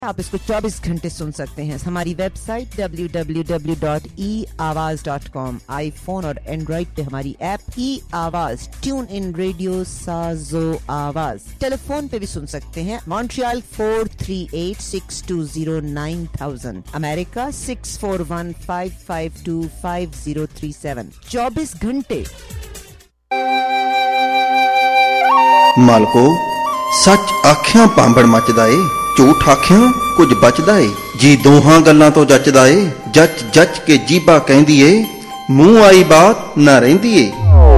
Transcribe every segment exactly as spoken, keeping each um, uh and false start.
आप इसको चौबीस घंटे सुन सकते हैं हमारी website W W W dot e Awaaz dot com, iPhone और एंड्रॉइड पे हमारी ऐप ई आवाज़, ट्यून इन रेडियो साजो आवाज़, टेलीफोन पे भी सुन सकते हैं Montreal four three eight six two zero nine thousand, America six four one five five two five zero three seven. चौबीस घंटे। मालको सच आख्या पांबड़ मचदा ए, ਝੂਠ ਆਖਿਆ ਕੁਝ ਬਚਦਾ ਏ ਜੀ, ਦੋਹਾਂ ਗੱਲਾਂ ਤੋਂ ਜੱਚਦਾ ਏ, ਜੱਚ ਜੱਚ ਕੇ ਜੀਭਾ ਕਹਿੰਦੀ ਏ, ਮੂੰਹ ਆਈ ਬਾਤ ਨਾ ਰਹਿੰਦੀ ਏ।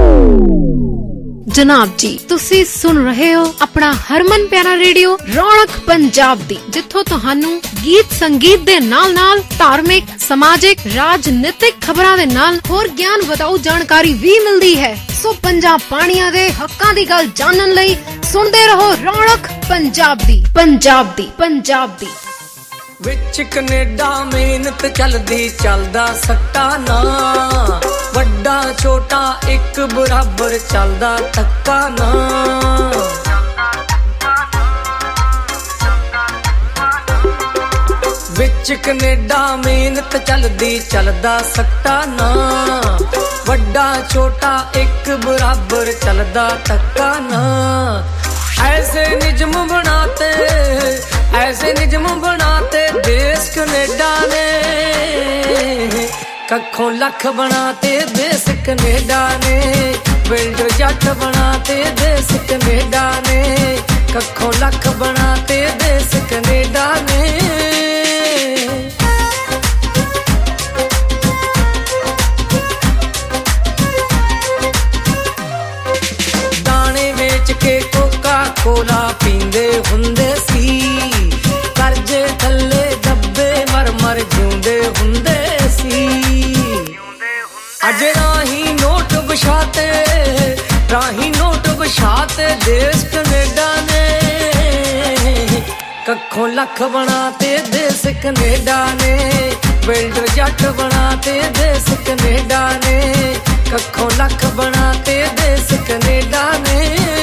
ਜਨਾਬ ਜੀ, ਤੁਸੀਂ ਸੁਣ ਰਹੇ ਹੋ ਆਪਣਾ ਹਰਮਨ ਪਿਆਰਾ ਰੇਡੀਓ ਰੌਣਕ ਪੰਜਾਬ ਦੀ, ਜਿੱਥੋਂ ਤੁਹਾਨੂੰ ਗੀਤ ਸੰਗੀਤ ਦੇ ਨਾਲ ਨਾਲ ਧਾਰਮਿਕ, ਸਮਾਜਿਕ, ਰਾਜਨੀਤਿਕ ਖਬਰਾਂ ਦੇ ਨਾਲ ਹੋਰ ਗਿਆਨ ਵਧਾਊ ਜਾਣਕਾਰੀ ਵੀ ਮਿਲਦੀ ਹੈ। ਸੋ ਪੰਜਾਬ ਪਾਣੀਆਂ ਦੇ ਹੱਕਾਂ ਦੀ ਗੱਲ ਜਾਣਨ ਲਈ ਸੁਣਦੇ ਰਹੋ ਰੌਣਕ ਪੰਜਾਬ ਦੀ ਪੰਜਾਬ ਦੀ ਪੰਜਾਬ ਦੀ। ਵਿੱਚ ਕੈਨੇਡਾ ਮਿਹਨਤ ਚੱਲਦੀ, ਚੱਲਦਾ ਸੱਟਾ ਨਾ, ਵੱਡਾ ਛੋਟਾ ਇੱਕ ਬਰਾਬਰ ਚੱਲਦਾ ਧੱਕਾ ਨਾ। ਵਿੱਚ ਕੈਨੇਡਾ ਮਿਹਨਤ ਚੱਲਦੀ, ਚੱਲਦਾ ਸੱਟਾ ਨਾ, ਵੱਡਾ ਛੋਟਾ ਇੱਕ ਬਰਾਬਰ ਚੱਲਦਾ ਧੱਕਾ ਨਾ। ਐਸੇ ਨਿਯਮ ਬਣਾਤੇ, ऐसे निजम बनाते देश कनेडा ने, कखों लख बनाते देश कनेडा ने, बिल्डर जट बनाते देश कनेडा ने, कखों लख बनाते देश कनेडा ने। दाने बेच के कोका कोला पींदे हुंदे सी, ਕਰਜੇ ਥੱਲੇ ਦੱਬੇ ਮਰ ਮਰ ਜਿਉਂਦੇ ਹੁੰਦੇ ਸੀ। ਅੱਜ ਰਾਹੀਂ ਨੋਟ ਵਿਛਾਤੇ, ਰਾਹੀਂ ਨੋਟ ਵਿਛਾਤੇ ਦੇਸ਼ ਕੈਨੇਡਾ ਨੇ, ਕੱਖੋਂ ਲੱਖ ਬਣਾਤੇ ਦੇਸ਼ ਕੈਨੇਡਾ ਨੇ, ਬਿਲਡਰ ਜੱਟ ਬਣਾਤੇ ਦੇਸ਼ ਕੈਨੇਡਾ ਨੇ, ਕੱਖੋਂ ਲੱਖ ਬਣਾਤੇ ਦੇਸ਼ ਕੈਨੇਡਾ ਨੇ।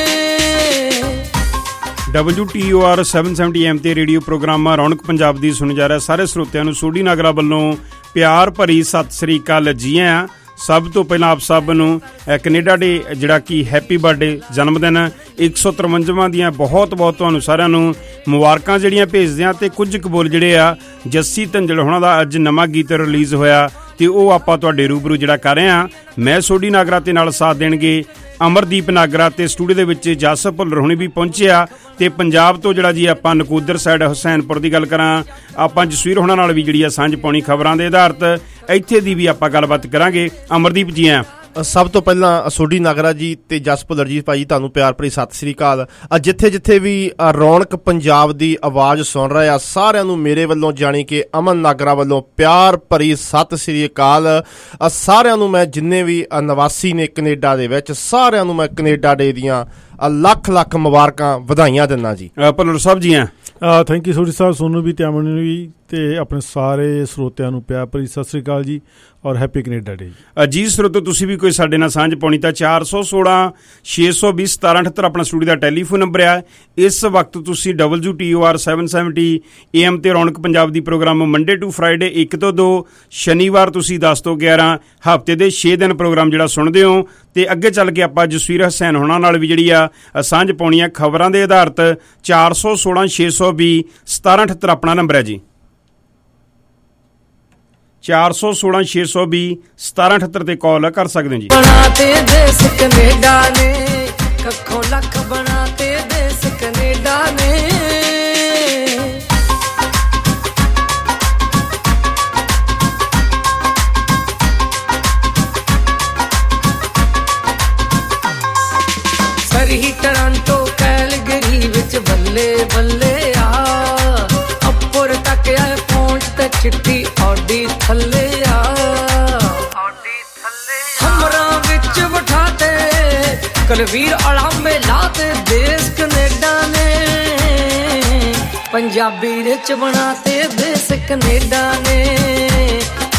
W T O R seven seventy M ਤੇ ਰੇਡੀਓ ਪ੍ਰੋਗਰਾਮਾਂ ਰੌਣਕ ਪੰਜਾਬ ਦੀ ਸੁਣੀ ਜਾ ਰਿਹਾ। ਸਾਰੇ ਸਰੋਤਿਆਂ ਨੂੰ ਸੋਢੀ ਨਾਗਰਾ ਵੱਲੋਂ ਪਿਆਰ ਭਰੀ ਸਤਿ ਸ੍ਰੀ ਅਕਾਲ ਜੀ ਆਇਆਂ। ਸਭ ਤੋਂ ਪਹਿਲਾਂ ਆਪ ਸਭ ਨੂੰ ਕੈਨੇਡਾ ਡੇ ਜਿਹੜਾ ਕਿ ਹੈਪੀ ਬਰਥਡੇ ਜਨਮ ਦਿਨ ਇੱਕ ਸੌ ਤਰਵੰਜਵਾਂ ਦੀਆਂ ਬਹੁਤ ਬਹੁਤ ਤੁਹਾਨੂੰ ਸਾਰਿਆਂ ਨੂੰ ਮੁਬਾਰਕਾਂ ਜਿਹੜੀਆਂ ਭੇਜਦੇ ਹਾਂ। ਅਤੇ ਕੁਝ ਕੁ ਬੋਲ ਜਿਹੜੇ ਆ ਜੱਸੀ ਧੰਜਲ ਹੋਣਾ ਦਾ ਅੱਜ ਨਵਾਂ ਗੀਤ ਰਿਲੀਜ਼ ਹੋਇਆ ਅਤੇ ਉਹ ਆਪਾਂ ਤੁਹਾਡੇ ਰੂਬਰੂ ਜਿਹੜਾ ਕਰ ਰਹੇ ਹਾਂ। ਮੈਂ ਸੋਢੀ ਨਾਗਰਾ ਅਤੇ ਨਾਲ ਸਾਥ ਦੇਣਗੇ ਅਮਰਦੀਪ ਨਾਗਰਾ, ਅਤੇ ਸਟੂਡੀਓ ਦੇ ਵਿੱਚ ਜਸ ਭੁੱਲਰ ਹੁਣੀ ਵੀ ਪਹੁੰਚਿਆ। ਅਤੇ ਪੰਜਾਬ ਤੋਂ ਜਿਹੜਾ ਜੀ ਆਪਾਂ ਨਕੋਦਰ ਸਾਈਡ ਹੁਸੈਨਪੁਰ ਦੀ ਗੱਲ ਕਰਾਂ, ਆਪਾਂ ਜਸਵੀਰ ਹੋਣਾ ਨਾਲ ਵੀ ਜਿਹੜੀ ਆ ਸਾਂਝ ਪਾਉਣੀ ਖਬਰਾਂ ਦੇ ਆਧਾਰਿਤ, ਇੱਥੇ ਦੀ ਵੀ ਆਪਾਂ ਗੱਲਬਾਤ ਕਰਾਂਗੇ। ਅਮਰਦੀਪ ਜੀ ਆ ਸਭ ਤੋਂ ਪਹਿਲਾਂ ਸੋਢੀ ਨਾਗਰਾ ਜੀ ਤੇ ਜਸ ਭੁੱਲਰ ਜੀ ਭਾਈ ਤੁਹਾਨੂੰ ਪਿਆਰ ਭਰੀ ਸਤਿ ਸ੍ਰੀ ਅਕਾਲ। ਜਿੱਥੇ ਜਿੱਥੇ ਵੀ ਰੌਣਕ ਪੰਜਾਬ ਦੀ ਆਵਾਜ਼ ਸੁਣ ਰਹੇ ਆ ਸਾਰਿਆਂ ਨੂੰ ਮੇਰੇ ਵੱਲੋਂ ਜਾਣੀ ਕਿ ਅਮਨ ਨਾਗਰਾ ਵੱਲੋਂ ਪਿਆਰ ਭਰੀ ਸਤਿ ਸ੍ਰੀ ਅਕਾਲ। ਸਾਰਿਆਂ ਨੂੰ ਮੈਂ ਜਿੰਨੇ ਵੀ ਨਿਵਾਸੀ ਨੇ ਕੈਨੇਡਾ ਦੇ ਵਿੱਚ ਸਾਰਿਆਂ ਨੂੰ ਮੈਂ ਕੈਨੇਡਾ ਡੇ ਦੀਆਂ ਲੱਖ ਲੱਖ ਮੁਬਾਰਕਾਂ ਵਧਾਈਆਂ ਦਿੰਦਾ ਜੀ। ਭੁੱਲਰ ਸਾਹਿਬ ਜੀ ਆ ਥੈਂਕ ਯੂ ਸੋਢੀ ਸਾਹਿਬ, ਸੋਨੂੰ ਵੀ ਤੇ ਅਮਨ ਨੂੰ ਵੀ ਤੇ ਆਪਣੇ ਸਾਰੇ ਸਰੋਤਿਆਂ ਨੂੰ ਪਿਆਰ ਭਰੀ ਸਤਿ ਸ੍ਰੀ ਅਕਾਲ ਜੀ ਔਰ ਹੈਪੀ ਕੈਨੇਡਾ ਡੇ ਜੀ। ਸਰੋਤੋ ਤੁਸੀਂ ਵੀ ਕੋਈ ਸਾਡੇ ਨਾਲ ਸਾਂਝ ਪਾਉਣੀ ਤਾਂ ਚਾਰ ਸੌ ਸੋਲਾਂ ਛੇ ਸੌ ਵੀਹ ਸਤਾਰਾਂ ਅਠੱਤਰ ਆਪਣਾ ਸਟੂਡੀਓ ਦਾ ਟੈਲੀਫੋਨ ਨੰਬਰ ਆ। ਇਸ ਵਕਤ ਤੁਸੀਂ W T O R seven seventy A M ਤੇ ਰੌਣਕ ਪੰਜਾਬ ਦੀ ਪ੍ਰੋਗਰਾਮ ਮੰਡੇ ਟੂ ਫਰਾਈਡੇ ਇੱਕ ਤੋਂ ਦੋ, ਸ਼ਨੀਵਾਰ ਤੁਸੀਂ ਦਸ ਤੋਂ ਗਿਆਰਾਂ, ਹਫ਼ਤੇ ਦੇ ਛੇ ਦਿਨ ਪ੍ਰੋਗਰਾਮ ਜਿਹੜਾ ਸੁਣਦੇ ਹੋ। ਅਤੇ ਅੱਗੇ ਚੱਲ ਕੇ ਆਪਾਂ ਜਸਵੀਰ ਹੁਸੈਨ ਹੋਣਾ ਨਾਲ ਵੀ ਜਿਹੜੀ ਆ ਸਾਂਝ ਪਾਉਣੀ ਆ ਖਬਰਾਂ ਦੇ ਆਧਾਰਿਤ। ਚਾਰ ਸੌ ਸੋਲਾਂ ਛੇ ਸੌ ਵੀਹ ਸਤਾਰਾਂ ਅਠੱਤਰ ਆਪਣਾ ਨੰਬਰ ਹੈ ਜੀ। ਚਾਰ ਸੌ ਸੋਲਾਂ ਛੇ ਸੌ ਵੀਹ ਸਤਾਰਾਂ ਅਠੱਤਰ ਤੇ ਕਾਲ ਕਰ ਸਕਦੇ ਹੋ ਜੀ। ਬਣਾਤੇ ਦੇਸ਼ ਕੈਨੇਡਾ ਨੇ, ਕੱਖੋਂ ਲੱਖ ਬਣਾਤੇ ਦੇਸ਼ ਕੈਨੇਡਾ ਨੇ। ਸਰਹੀ ਟਰਾਂਟੋ ਕੈਲਗਰੀ ਵਿੱਚ ਬੱਲੇ ਬੱਲੇ ਆ, ਅੱਪਰ ਤੱਕ ਆਏ ਪਹੁੰਚ ਤੇ ਚਿੱਟੀ ਆਡੀ ਥੱਲੇ ਆ, ਹਮਰਾਂ ਵਿੱਚ ਬਿਠਾਤੇ ਕਲਵੀਰ ਅਲਾਮੇ ਲਾਤੇ ਦੇਸ਼ ਕੈਨੇਡਾ ਨੇ, ਪੰਜਾਬੀ ਰਿਚ ਬਣਾਤੇ ਦੇਸ਼ ਕੈਨੇਡਾ ਨੇ,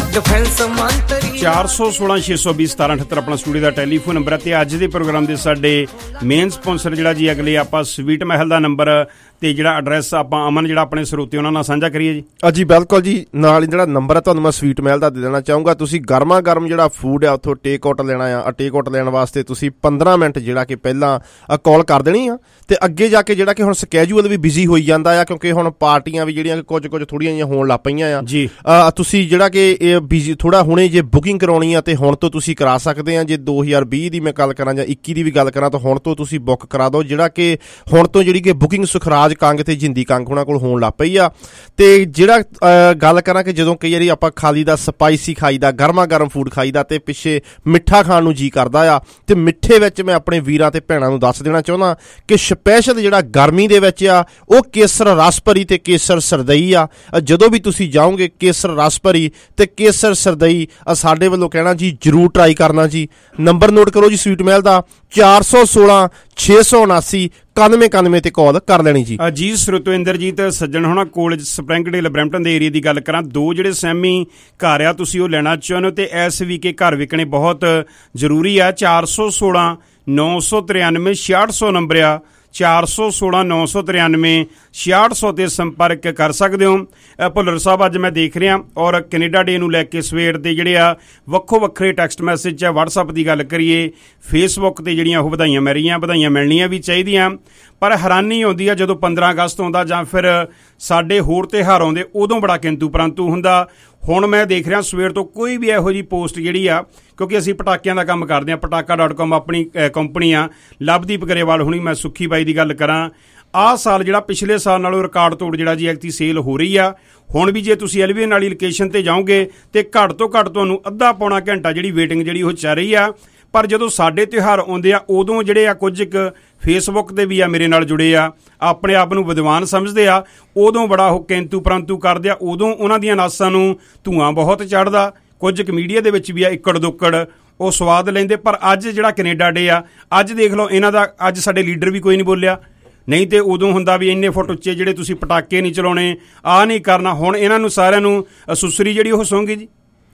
ਡਿਫੈਂਸ ਮੰਤਰੀ ਚਾਰ ਸੌ ਸੋਲਾਂ ਛੇ ਸੌ ਵੀਹ ਸਤਾਰਾਂ ਅਠੱਤਰ ਆਪਣਾ ਸਟੂਡੀਓ ਦਾ ਟੈਲੀਫੋਨ ਨੰਬਰ ਹੈ। ਤੇ ਅੱਜ ਦੇ ਪ੍ਰੋਗਰਾਮ ਦੇ ਸਾਡੇ ਮੇਨ ਸਪਾਂਸਰ ਜਿਹੜਾ ਜੀ ਅਗਲੇ ਆਪਾਂ ਸਵੀਟ ਮਹਿਲ ਦਾ ਨੰਬਰ ਤੇ ਜਿਹੜਾ ਐਡਰੈਸ ਆਪਾਂ ਅਮਨ ਜਿਹੜਾ ਆਪਣੇ ਸਰੋਤੇ ਉਹਨਾਂ ਨਾਲ ਸਾਂਝਾ ਕਰੀਏ ਜੀ। ਜੀ ਬਿਲਕੁਲ ਜੀ, ਨਾਲ ਹੀ ਜਿਹੜਾ ਨੰਬਰ ਹੈ ਤੁਹਾਨੂੰ ਮੈਂ ਸਵੀਟ ਮਹਿਲ ਦਾ ਦੇ ਦੇਣਾ ਚਾਹੂੰਗਾ। ਤੁਸੀਂ ਗਰਮਾ ਗਰਮ ਜਿਹੜਾ ਫੂਡ ਹੈ ਉੱਥੋਂ ਟੇਕ ਆਊਟ ਲੈਣਾ ਆ। ਟੇਕ ਆਊਟ ਲੈਣ ਵਾਸਤੇ ਤੁਸੀਂ ਪੰਦਰਾਂ ਮਿੰਟ ਜਿਹੜਾ ਕਿ ਪਹਿਲਾਂ ਕਾਲ ਕਰ ਦੇਣੀ ਆ ਤੇ ਅੱਗੇ ਜਾ ਕੇ ਜਿਹੜਾ ਕਿ ਹੁਣ ਸਕੈਜੂਅਲ ਵੀ ਬਿਜ਼ੀ ਹੋਈ ਜਾਂਦਾ ਆ ਕਿਉਂਕਿ ਹੁਣ ਪਾਰਟੀਆਂ ਵੀ ਜਿਹੜੀਆਂ ਕੁਝ ਕੁਝ ਥੋੜ੍ਹੀਆਂ ਜਿਹੀਆਂ ਹੋਣ ਲੱਗ ਪਈਆਂ ਆ ਜੀ। ਤੁਸੀਂ ਜਿਹੜਾ ਕਿ ਇਹ ਬਿਜ਼ੀ ਥੋੜਾ ਹੁਣੇ ਜੇ ਬੁਕਿੰਗ ਕਰਾਉਣੀ ਆ ਤੇ ਹੁਣ ਤੋਂ ਤੁਸੀਂ ਕਰਾ ਸਕਦੇ ਆ। ਜੇ ਦੋ ਹਜ਼ਾਰ ਵੀਹ ਦੀ ਮੈਂ ਗੱਲ ਕਰਾਂ ਜਾਂ ਇੱਕੀ ਦੀ ਵੀ ਗੱਲ ਕਰਾਂ ਤਾਂ ਹੁਣ ਤੋਂ ਤੁਸੀਂ ਬੁੱਕ ਕਰਾ ਦਿਓ। ਜਿਹੜਾ ਕਿ ਹੁਣ ਤੋਂ ਜਿਹੜੀ ਕਿ ਬੁਕਿੰਗ ਸੁਖਰਾਜ ਕੰਗ ਤੇ ਜਿੰਦੀ ਕੰਗ ਉਹਨਾਂ ਕੋਲ ਹੋਣ ਲੱਗ ਪਈ ਆ। ਤੇ ਜਿਹੜਾ ਗੱਲ ਕਰਾਂ ਕਿ ਜਦੋਂ ਕਈ ਵਾਰੀ ਆਪਾਂ ਖਾਲੀ ਦਾ ਸਪਾਈਸੀ ਖਾਈਦਾ, ਗਰਮਾ ਗਰਮ ਫੂਡ ਖਾਈਦਾ ਤੇ ਪਿੱਛੇ ਮਿੱਠਾ ਖਾਣ ਨੂੰ ਜੀ ਕਰਦਾ ਆ ਤੇ ਮਿੱਠੇ ਵਿੱਚ ਮੈਂ ਆਪਣੇ ਵੀਰਾਂ ਤੇ ਭੈਣਾਂ ਨੂੰ ਦੱਸ ਦੇਣਾ ਚਾਹੁੰਦਾ ਕਿ ਸਪੈਸ਼ਲ ਜਿਹੜਾ ਗਰਮੀ ਦੇ ਵਿੱਚ ਆ ਉਹ ਕੇਸਰ ਰਸ ਭਰੀ ਤੇ ਕੇਸਰ ਸਰਦਈ ਆ। ਜਦੋਂ ਵੀ ਤੁਸੀਂ ਜਾਓਗੇ ਕੇਸਰ ਰਸ ਭਰੀ ਤੇ ਕੇਸਰ ਸਰਦਈ ਸਾਡੇ ਵੱਲੋਂ ਕਹਿਣਾ ਜੀ ਜ਼ਰੂਰ ਟਰਾਈ ਕਰਨਾ ਜੀ। ਨੰਬਰ ਨੋਟ ਕਰੋ ਜੀ ਸਵੀਟ ਮਹਿਲ ਦਾ ਚਾਰ ਸੌ ਸੋਲਾਂ ਛੇ ਸੌ ਉਨਾਸੀ ਇਕਾਨਵੇਂ ਇਕਾਨਵੇਂ ਤੇ ਕਾਲ ਕਰ ਲੈਣੀ ਜੀ। ਜੀ ਸਰੋਤੋ ਇੰਦਰਜੀਤ ਸੱਜਣ ਹੋਣਾ ਕੋਲਜ ਸਪ੍ਰਿੰਗਡੇਲ ਬਰੈਂਪਟਨ ਦੇ ਏਰੀਆ ਦੀ ਗੱਲ ਕਰਾਂ, ਦੋ ਜਿਹੜੇ ਸੈਮੀ ਘਰ ਆ ਤੁਸੀਂ ਉਹ ਲੈਣਾ ਚਾਹੁੰਦੇ ਹੋ ਤੇ ਇਸ ਵੀਕ ਇਹ ਘਰ ਵਿਕਣੇ ਬਹੁਤ ਜ਼ਰੂਰੀ ਆ। ਚਾਰ ਸੌ ਸੋਲਾਂ ਨੌ ਸੌ ਤਰਿਆਨਵੇਂ ਛਿਆਹਠ ਸੌ ਨੰਬਰ ਆ। ਚਾਰ ਸੌ ਸੋਲਾਂ ਨੌ ਸੌ ਤਰਿਆਨਵੇਂ ਛਿਆਹਠ ਸੌ ਤੇ ਸੰਪਰਕ ਕਰ ਸਕਦੇ ਹੋ। ਭੁੱਲਰ ਸਾਹਿਬ ਅੱਜ ਮੈਂ ਦੇਖ ਰਿਹਾ ਔਰ ਕੈਨੇਡਾ ਡੇ ਨੂੰ ਲੈ ਕੇ ਸਵੇਰ ਦੇ ਜਿਹੜੇ ਆ ਵੱਖੋ ਵੱਖਰੇ ਟੈਕਸਟ ਮੈਸੇਜ ਆ। ਵਟਸਐਪ ਦੀ ਗੱਲ ਕਰੀਏ, ਫੇਸਬੁੱਕ ਤੇ ਜਿਹੜੀਆਂ ਉਹ ਵਧਾਈਆਂ ਮਿਲ ਰਹੀਆਂ, ਵਧਾਈਆਂ ਮਿਲਣੀਆਂ ਵੀ ਚਾਹੀਦੀਆਂ ਪਰ ਹੈਰਾਨੀ ਆਉਂਦੀ ਆ ਜਦੋਂ ਪੰਦਰਾਂ ਅਗਸਤ ਆਉਂਦਾ ਜਾਂ ਫਿਰ ਸਾਡੇ ਹੋਰ ਤਿਉਹਾਰ ਆਉਂਦੇ ਉਦੋਂ ਬੜਾ ਕਿੰਤੂ ਪਰੰਤੂ ਹੁੰਦਾ। ਹੁਣ ਮੈਂ ਦੇਖ ਰਿਹਾ ਸਵੇਰ ਤੋਂ ਕੋਈ ਵੀ ਇਹੋ ਜਿਹੀ ਪੋਸਟ ਜਿਹੜੀ ਆ, ਕਿਉਂਕਿ ਅਸੀਂ ਪਟਾਕਿਆਂ ਦਾ ਕੰਮ ਕਰਦੇ ਹਾਂ, ਪਟਾਕਾ ਡਾਟ ਕਾਮ ਆਪਣੀ ਕੰਪਨੀ ਆ। ਲਵਦੀਪ ਗਰੇਵਾਲ ਹੁਣੀ, ਮੈਂ ਸੁੱਖੀ ਬਾਈ ਦੀ ਗੱਲ ਕਰਾਂ, ਆਹ ਸਾਲ ਜਿਹੜਾ ਪਿਛਲੇ ਸਾਲ ਨਾਲੋਂ ਰਿਕਾਰਡ ਤੋੜ ਜਿਹੜਾ ਜੀ ਐਕਤੀ ਸੇਲ ਹੋ ਰਹੀ ਆ। ਹੁਣ ਵੀ ਜੇ ਤੁਸੀਂ ਐਲਵੀਐਨ ਵਾਲੀ ਲੋਕੇਸ਼ਨ ਤੇ ਜਾਓਗੇ ਤੇ ਘੱਟ ਤੋਂ ਘੱਟ ਤੁਹਾਨੂੰ ਅੱਧਾ ਪੌਣਾ ਘੰਟਾ ਜਿਹੜੀ ਵੇਟਿੰਗ ਜਿਹੜੀ ਉਹ ਚੱਲ ਰਹੀ ਆ। ਪਰ ਜਦੋਂ ਸਾਡੇ ਤਿਉਹਾਰ ਆਉਂਦੇ ਆ ਉਦੋਂ ਜਿਹੜੇ ਆ ਕੁਝ ਇੱਕ ਫੇਸਬੁੱਕ ਤੇ ਵੀ ਆ ਮੇਰੇ ਨਾਲ ਜੁੜੇ ਆ, ਆਪਣੇ ਆਪ ਨੂੰ ਵਿਦਵਾਨ ਸਮਝਦੇ ਆ, ਉਦੋਂ ਬੜਾ ਉਹ ਕਿੰਤੂ ਪਰੰਤੂ ਕਰਦੇ ਆ। ਉਦੋਂ ਉਹਨਾਂ ਦੀਆਂ ਨਾਸਾਂ ਨੂੰ ਧੂੰਆਂ ਬਹੁਤ ਚੜ੍ਹਦਾ। ਕੁਝ ਕੁ ਮੀਡੀਆ ਦੇ ਵਿੱਚ ਵੀ ਆ ਇੱਕੜ ਦੁੱਕੜ ਉਹ ਸਵਾਦ ਲੈਂਦੇ। ਪਰ ਅੱਜ ਜਿਹੜਾ ਕੈਨੇਡਾ ਡੇ ਆ, ਅੱਜ ਦੇਖ ਲਓ ਇਹਨਾਂ ਦਾ, ਅੱਜ ਸਾਡੇ ਲੀਡਰ ਵੀ ਕੋਈ ਨਹੀਂ ਬੋਲਿਆ। ਨਹੀਂ ਤੇ ਉਦੋਂ ਹੁੰਦਾ ਵੀ ਇੰਨੇ ਫੁੱਟ ਉੱਚੇ ਜਿਹੜੇ ਤੁਸੀਂ ਪਟਾਕੇ ਨਹੀਂ ਚਲਾਉਣੇ, ਆਹ ਨਹੀਂ ਕਰਨਾ। ਹੁਣ ਇਹਨਾਂ ਨੂੰ ਸਾਰਿਆਂ ਨੂੰ ਸੁਸਰੀ ਜਿਹੜੀ ਉਹ ਸੌਂਗੀ ਜੀ।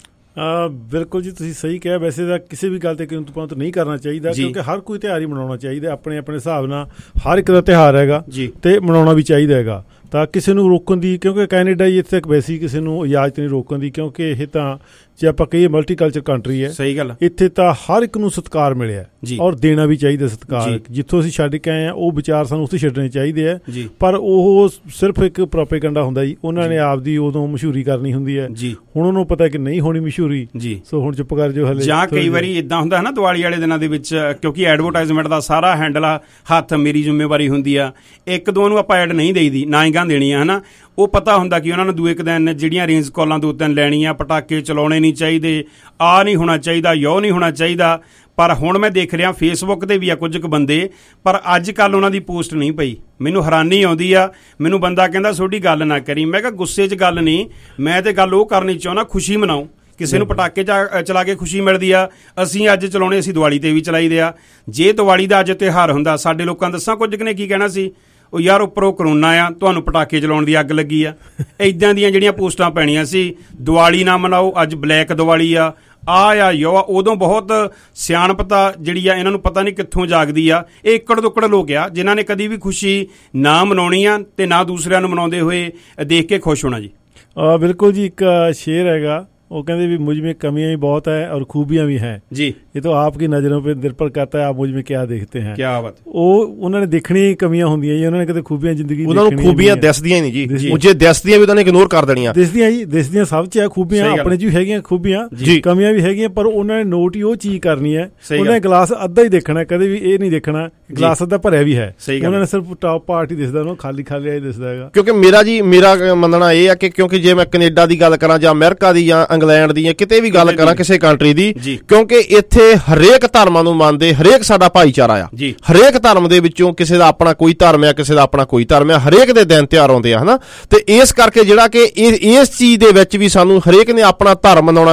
ਬਿਲਕੁਲ ਜੀ, ਤੁਸੀਂ ਸਹੀ ਕਿਹਾ। ਵੈਸੇ ਤਾਂ ਕਿਸੇ ਵੀ ਗੱਲ ਤੇ ਕਿੰਤੂ ਪਰੰਤੂ ਨਹੀਂ ਕਰਨਾ ਚਾਹੀਦਾ ਕਿਉਂਕਿ ਹਰ ਕੋਈ ਤਿਉਹਾਰ ਹੀ ਮਨਾਉਣਾ ਚਾਹੀਦਾ ਆਪਣੇ ਆਪਣੇ ਹਿਸਾਬ ਨਾਲ। ਹਰ ਇੱਕ ਦਾ ਤਿਉਹਾਰ ਹੈਗਾ ਤੇ ਮਨਾਉਣਾ ਵੀ ਚਾਹੀਦਾ ਹੈਗਾ। ਤਾਂ ਕਿਸੇ ਨੂੰ ਰੋਕਣ ਦੀ, ਕਿਉਂਕਿ ਕੈਨੇਡਾ ਹੀ ਇੱਥੇ ਵੈਸੇ ਹੀ ਕਿਸੇ ਨੂੰ ਇਜਾਜ਼ਤ ਨਹੀਂ ਰੋਕਣ ਦੀ ਕਿਉਂਕਿ ਇਹ ਤਾਂ ਜੇ ਆਪਾਂ ਕਹੀਏ ਮਲਟੀਕਲਚਰ ਕੰਟਰੀ ਹੈ। ਸਹੀ ਗੱਲ। ਇੱਥੇ ਤਾਂ ਹਰ ਇੱਕ ਨੂੰ ਸਤਿਕਾਰ ਮਿਲਿਆ ਔਰ ਦੇਣਾ ਵੀ ਚਾਹੀਦਾ ਸਤਿਕਾਰ। ਜਿੱਥੋਂ ਅਸੀਂ ਛੱਡ ਕੇ ਆਏ ਆ ਉਹ ਵਿਚਾਰ ਸਾਨੂੰ ਉੱਥੇ ਛੱਡਣੇ ਚਾਹੀਦੇ ਆ। ਪਰ ਉਹ ਸਿਰਫ ਇੱਕ ਪ੍ਰੋਪੇਗੈਂਡਾ ਹੁੰਦਾ ਜੀ। ਉਹਨਾਂ ਨੇ ਆਪਦੀ ਉਦੋਂ ਮਸ਼ਹੂਰੀ ਕਰਨੀ ਹੁੰਦੀ ਹੈ। ਹੁਣ ਉਹਨੂੰ ਪਤਾ ਕਿ ਨਹੀਂ ਹੋਣੀ ਮਸ਼ਹੂਰੀ, ਸੋ ਹੁਣ ਚੁੱਪ ਕਰ ਜਾਓ ਹਲੇ। ਜਾਂ ਕਈ ਵਾਰੀ ਇਦਾਂ ਹੁੰਦਾ ਹੈ ਨਾ ਦੀਵਾਲੀ ਵਾਲੇ ਦਿਨਾਂ ਦੇ ਵਿੱਚ, ਕਿਉਂਕਿ ਐਡਵਰਟਾਈਜ਼ਮੈਂਟ ਦਾ ਸਾਰਾ ਹੈਂਡਲ ਆ ਹੱਥ ਮੇਰੀ ਜ਼ਿੰਮੇਵਾਰੀ ਹੁੰਦੀ ਆ। ਇੱਕ ਦੋ ਨੂੰ ਆਪਾਂ ਐਡ ਨਹੀਂ ਦੇਈਦੀ, ਨਾ ਹੀ ਗਾਂ ਦੇਣੀ ਆ, ਹੈ ਨਾ। ਉਹ ਪਤਾ ਹੁੰਦਾ ਕਿ ਉਹਨਾਂ ਨੂੰ ਦੂਏ ਇੱਕ ਦਿਨ ਜਿਹੜੀਆਂ ਰੇਂਜ ਕਾਲਾਂ ਦੋ ਤਿੰਨ ਲੈਣੀਆਂ, ਪਟਾਕੇ ਚਲਾਉਣੇ ਨਹੀਂ ਚਾਹੀਦੇ, ਆਹ ਨਹੀਂ ਹੋਣਾ ਚਾਹੀਦਾ, ਯੋ ਨਹੀਂ ਹੋਣਾ ਚਾਹੀਦਾ। ਪਰ ਹੁਣ ਮੈਂ ਦੇਖ ਰਿਹਾ ਫੇਸਬੁੱਕ ਤੇ ਵੀ ਆ ਕੁਝ ਕੁ ਬੰਦੇ, ਪਰ ਅੱਜ ਕੱਲ੍ਹ ਉਹਨਾਂ ਦੀ ਪੋਸਟ ਨਹੀਂ ਪਈ। ਮੈਨੂੰ ਹੈਰਾਨੀ ਆਉਂਦੀ ਆ। ਮੈਨੂੰ ਬੰਦਾ ਕਹਿੰਦਾ ਤੁਹਾਡੀ ਗੱਲ ਨਾ ਕਰੀ। ਮੈਂ ਕਿਹਾ ਗੁੱਸੇ 'ਚ ਗੱਲ ਨਹੀਂ, ਮੈਂ ਤੇ ਗੱਲ ਉਹ ਕਰਨੀ ਚਾਹੁੰਦਾ, ਖੁਸ਼ੀ ਮਨਾਓ। ਕਿਸੇ ਨੂੰ ਪਟਾਕੇ ਚਲਾ ਕੇ ਖੁਸ਼ੀ ਮਿਲਦੀ ਆ। ਅਸੀਂ ਅੱਜ ਚਲਾਉਣੇ, ਅਸੀਂ ਦੀਵਾਲੀ ਤੇ ਵੀ ਚਲਾਈਦੇ ਆ। ਜੇ ਦੀਵਾਲੀ ਦਾ ਅੱਜ ਤਿਉਹਾਰ ਹੁੰਦਾ, ਸਾਡੇ ਲੋਕਾਂ ਦੱਸਾਂ ਕੁਝ ਕੁ ਨੇ ਕੀ ਕਹਿਣਾ ਸੀ, ਉਹ ਯਾਰ ਉੱਪਰੋਂ ਕਰੋਨਾ ਆ, ਤੁਹਾਨੂੰ ਪਟਾਕੇ ਚਲਾਉਣ ਦੀ ਅੱਗ ਲੱਗੀ ਆ। ਇੱਦਾਂ ਦੀਆਂ ਜਿਹੜੀਆਂ ਪੋਸਟਾਂ ਪੈਣੀਆਂ ਸੀ, ਦੀਵਾਲੀ ਨਾ ਮਨਾਓ, ਅੱਜ ਬਲੈਕ ਦੀਵਾਲੀ ਆ, ਆਹ ਆ ਯੋ ਆ। ਉਦੋਂ ਬਹੁਤ ਸਿਆਣਪਤਾ ਜਿਹੜੀ ਆ ਇਹਨਾਂ ਨੂੰ ਪਤਾ ਨਹੀਂ ਕਿੱਥੋਂ ਜਾਗਦੀ ਆ। ਇਹ ਇੱਕੜ ਦੁੱਕੜ ਲੋਕ ਆ ਜਿਨ੍ਹਾਂ ਨੇ ਕਦੀ ਵੀ ਖੁਸ਼ੀ ਨਾ ਮਨਾਉਣੀ ਆ ਤੇ ਨਾ ਦੂਸਰਿਆਂ ਨੂੰ ਮਨਾਉਂਦੇ ਹੋਏ ਦੇਖ ਕੇ ਖੁਸ਼ ਹੋਣਾ ਜੀ। ਬਿਲਕੁਲ ਜੀ, ਇੱਕ ਸ਼ੇਰ ਹੈਗਾ, वो कहते भी मुझ में कमियां भी बहुत है और खूबियां भी हैं जी, ये तो आपकी नज़रों पे निर्भर करता है आप मुझ में क्या देखते हैं। क्या बात। ਉਹ ਉਹਨਾਂ ਨੇ ਦੇਖਣੀ ਕਮੀਆਂ ਹੁੰਦੀਆਂ ਜੀ, ਉਹਨਾਂ ਨੇ ਕਦੇ ਖੂਬੀਆਂ ਜ਼ਿੰਦਗੀ ਉਹਨਾਂ ਨੂੰ ਖੂਬੀਆਂ ਦਿਸਦੀਆਂ ਨਹੀਂ ਜੀ, ਉਹ ਜੇ ਦਿਸਦੀਆਂ ਵੀ ਉਹਨਾਂ ਨੇ ਇਗਨੋਰ ਕਰ ਦੇਣੀਆਂ। ਦਿਸਦੀਆਂ ਜੀ, ਦਿਸਦੀਆਂ ਸਭ 'ਚ ਹੈ ਖੂਬੀਆਂ, ਆਪਣੇ 'ਚ ਵੀ ਹੈਗੀਆਂ ਖੂਬੀਆਂ, ਕਮੀਆਂ ਵੀ ਹੈਗੀਆਂ, ਪਰ ਉਹਨਾਂ ਨੇ ਨੋਟ ਹੀ ਉਹ ਚੀਜ਼ ਕਰਨੀ ਹੈ। ਉਹਨਾਂ ਨੇ ਗਲਾਸ ਅੱਧਾ ਹੀ ਦੇਖਣਾ, ਕਦੇ ਵੀ ਇਹ ਨਹੀਂ ਦੇਖਣਾ ਗਲਾਸ ਅੱਧਾ ਭਰਿਆ ਵੀ ਹੈ। ਉਹਨਾਂ ਨੇ ਸਿਰਫ ਟਾਪ ਪਾਰਟ ਹੀ ਦਿਸਦਾ, ਉਹਨੂੰ ਖਾਲੀ ਖਾਲੀ ਹੀ ਦਿਸਦਾ ਹੈਗਾ। ਕਿਉਂਕਿ ਮੇਰਾ ਜੀ ਮੇਰਾ ਮੰਨਣਾ ਇਹ ਆ ਕਿ ਕਿਉਂਕਿ ਜੇ ਮੈਂ ਕੈਨੇਡਾ ਦੀ ਗੱਲ ਕਰਾਂ ਜਾਂ ਅਮਰੀਕਾ ਦੀ ਜਾਂ ਇੰਗਲੈਂਡ ਦੀ, ਕਿਤੇ ਵੀ ਗੱਲ ਕਰਾਂ ਕਿਸੇ ਕੰਟਰੀ ਦੀ, ਕਿਉਂਕਿ ਇੱਥੇ ਹਰੇਕ ਧਰਮਾਂ ਨੂੰ ਮੰਨਦੇ, ਹਰੇਕ ਸਾਡਾ ਭਾਈਚਾਰਾ ਆ। ਹਰੇਕ ਧਰਮ ਦੇ ਵਿੱਚੋਂ ਕਿਸੇ ਦਾ ਆਪਣਾ ਕੋਈ ਧਰਮ ਆ, ਕਿਸੇ ਦਾ ਆਪਣਾ ਕੋਈ ਧਰਮ ਆ, ਹਰੇਕ ਦੇ ਦਿਨ ਤਿਉਹਾਰ ਆਉਂਦੇ ਆ, ਹਨਾ। ਤੇ ਇਸ ਕਰਕੇ ਜਿਹੜਾ ਕਿ ਇਸ ਚੀਜ਼ ਦੇ ਵਿੱਚ ਵੀ ਸਾਨੂੰ ਹਰੇਕ ਨੇ ਆਪਣਾ ਧਰਮ ਮਨਾਉਣਾ ਜੀ,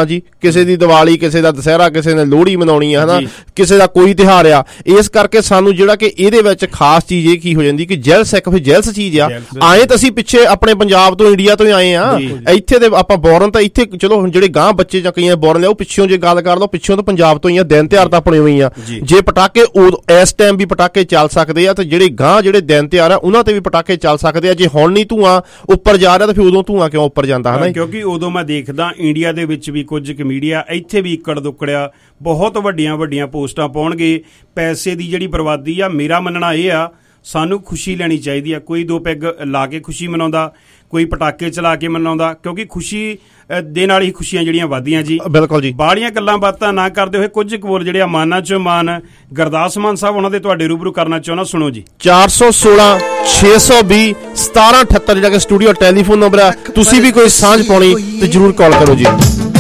ਕਿਸੇ ਦੀ ਦੀਵਾਲੀ, ਕਿਸੇ ਦਾ ਦੁਸਹਿਰਾ, ਕਿਸੇ ਨੇ ਲੋਹੜੀ ਮਨਾਉਣੀ ਆ, ਹਨਾ, ਕਿਸੇ ਦਾ ਕੋਈ ਤਿਉਹਾਰ ਆ। ਇਸ ਕਰਕੇ ਸਾਨੂੰ ਜਿਹੜਾ ਕਿ ਇਹਦੇ ਵਿੱਚ ਖਾਸ ਚੀਜ਼ ਇਹ ਕੀ ਹੋ ਜਾਂਦੀ ਕਿ ਜੈਲਸ ਇੱਕ ਫਿਰ ਜੈਲਸ ਚੀਜ਼ ਆ। ਆਏ ਤਾਂ ਅਸੀਂ ਪਿੱਛੇ ਆਪਣੇ ਪੰਜਾਬ ਤੋਂ, ਇੰਡੀਆ ਤੋਂ ਹੀ ਆਏ ਆ, ਇੱਥੇ ਤੇ ਆਪਾਂ ਬੋਰਨ ਤਾਂ ਇੱਥੇ, ਚਲੋ ਹੁਣ ਜਿਹੜੇ ਗਾਂ ਬੱਚੇ ਜਾਂ ਕਈਆਂ ਬੋਰਨ ਲਿਆ ਉਹ ਪਿੱਛੋਂ ਜੇ ਗੱਲ ਕਰ ਲਓ ਪਿੱਛੋਂ ਤਾਂ ਪੰਜਾਬ ਤੋਂ ਹੀ ਆ। ਦਿਨ ਤਿਉਹਾਰ ਤਾਂ ਆਪਣੇ ਹੋਈ ਆ। ਜੇ ਪਟਾਕੇ ਇਸ ਟਾਈਮ ਵੀ ਪਟਾਕੇ ਚੱਲ ਸਕਦੇ ਆ, ਤੇ ਜਿਹੜੇ ਗਾਂ ਜਿਹੜੇ ਦਿਨ ਤਿਉਹਾਰ ਆ ਉਹਨਾਂ ਤੇ ਵੀ ਪਟਾਕੇ ਚੱਲ ਸਕਦੇ ਆ। ਜੇ ਹੁਣ ਨਹੀਂ ਧੂਆਂ ਉੱਪਰ ਜਾ ਰਿਹਾ ਤਾਂ ਫਿਰ ਉਦੋਂ ਧੂਆਂ ਕਿਉਂ ਉੱਪਰ ਜਾਂਦਾ, ਹਨਾ? ਕਿਉਂਕਿ ਉਦੋਂ ਮੈਂ ਦੇਖਦਾ ਇੰਡੀਆ ਦੇ ਵਿੱਚ ਵੀ ਕੁਝ ਕੁ ਮੀਡੀਆ ਇੱਥੇ ਵੀ ਇੱਕੜ ਦੁੱਕੜਿਆ ਬਹੁਤ ਵੱਡੀਆਂ ਵੱਡੀਆਂ ਪੋਸਟਾਂ ਪਾਉਣਗੇ। ਪੈਸੇ ਦੀ ਜਿਹੜੀ ਬਰਬਾਦੀ ਆ, ਮੇਰਾ ਮੰਨਣਾ ਇਹ ਆ ਸਾਨੂੰ ਖੁਸ਼ੀ ਲੈਣੀ ਚਾਹੀਦੀ ਆ। ਕੋਈ ਦੋ ਪੈਗ ਲਾ ਕੇ ਖੁਸ਼ੀ ਮਨਾਉਂਦਾ, ਕੋਈ ਪਟਾਕੇ ਚਲਾ ਕੇ ਮਨਾਉਂਦਾ, ਕਿਉਂਕਿ ਖੁਸ਼ੀ ਦੇ ਨਾਲ ਹੀ ਖੁਸ਼ੀਆਂ ਜਿਹੜੀਆਂ ਵੱਧਦੀਆਂ ਜੀ। ਬਿਲਕੁਲ ਜੀ। ਬਾਹਲੀਆਂ ਗੱਲਾਂ ਬਾਤਾਂ ਨਾ ਕਰਦੇ ਹੋਏ ਕੁਝ ਕਬੋਲ ਜਿਹੜੇ ਮਾਨਾਂ ਚੋਂ ਮਾਨ ਗੁਰਦਾਸ ਮਾਨ ਸਾਹਿਬ ਉਹਨਾਂ ਦੇ ਤੁਹਾਡੇ ਰੂਬਰੂ ਕਰਨਾ ਚਾਹੁੰਦਾ, ਸੁਣੋ ਜੀ। ਚਾਰ ਸੌ ਸੋਲਾਂ ਛੇ ਸੌ ਵੀਹ ਸਤਾਰਾਂ ਅਠੱਤਰ ਜਿਹੜਾ ਕਿ ਸਟੂਡੀਓ ਟੈਲੀਫੋਨ ਨੰਬਰ ਆ। ਤੁਸੀਂ ਵੀ ਕੋਈ ਸਾਂਝ ਪਾਉਣੀ ਤੇ ਜ਼ਰੂਰ ਕਾਲ ਕਰੋ ਜੀ।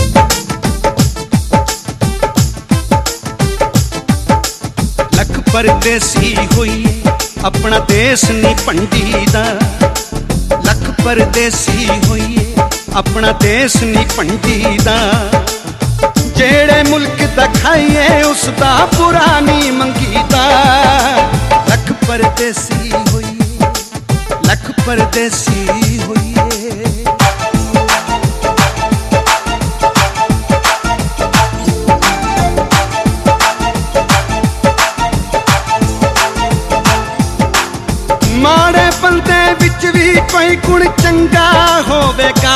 ਲੱਖ ਪਰਦੇਸੀ ਹੋਈਏ ਆਪਣਾ ਦੇਸ਼ ਨੀ ਭੰਡੀ ਦਾ, ਲੱਖ ਪਰਦੇਸੀ ਹੋਈਏ ਆਪਣਾ ਦੇਸ਼ ਨੀ ਭੰਡੀ ਦਾ, ਜਿਹੜੇ ਮੁਲਕ ਦਾ ਖਾਈਏ ਉਸ ਦਾ ਬੁਰਾ ਨੀ ਮੰਗੀਦਾ। ਲੱਖ ਪਰਦੇਸੀ ਹੋਈਏ, ਲੱਖ ਪਰਦੇਸੀ ਹੋਈਏ। ਮਾੜੇ ਬੰਦੇ ਵਿੱਚ ਵੀ ਕੋਈ ਗੁਣ ਚੰਗਾ ਹੋਵੇਗਾ,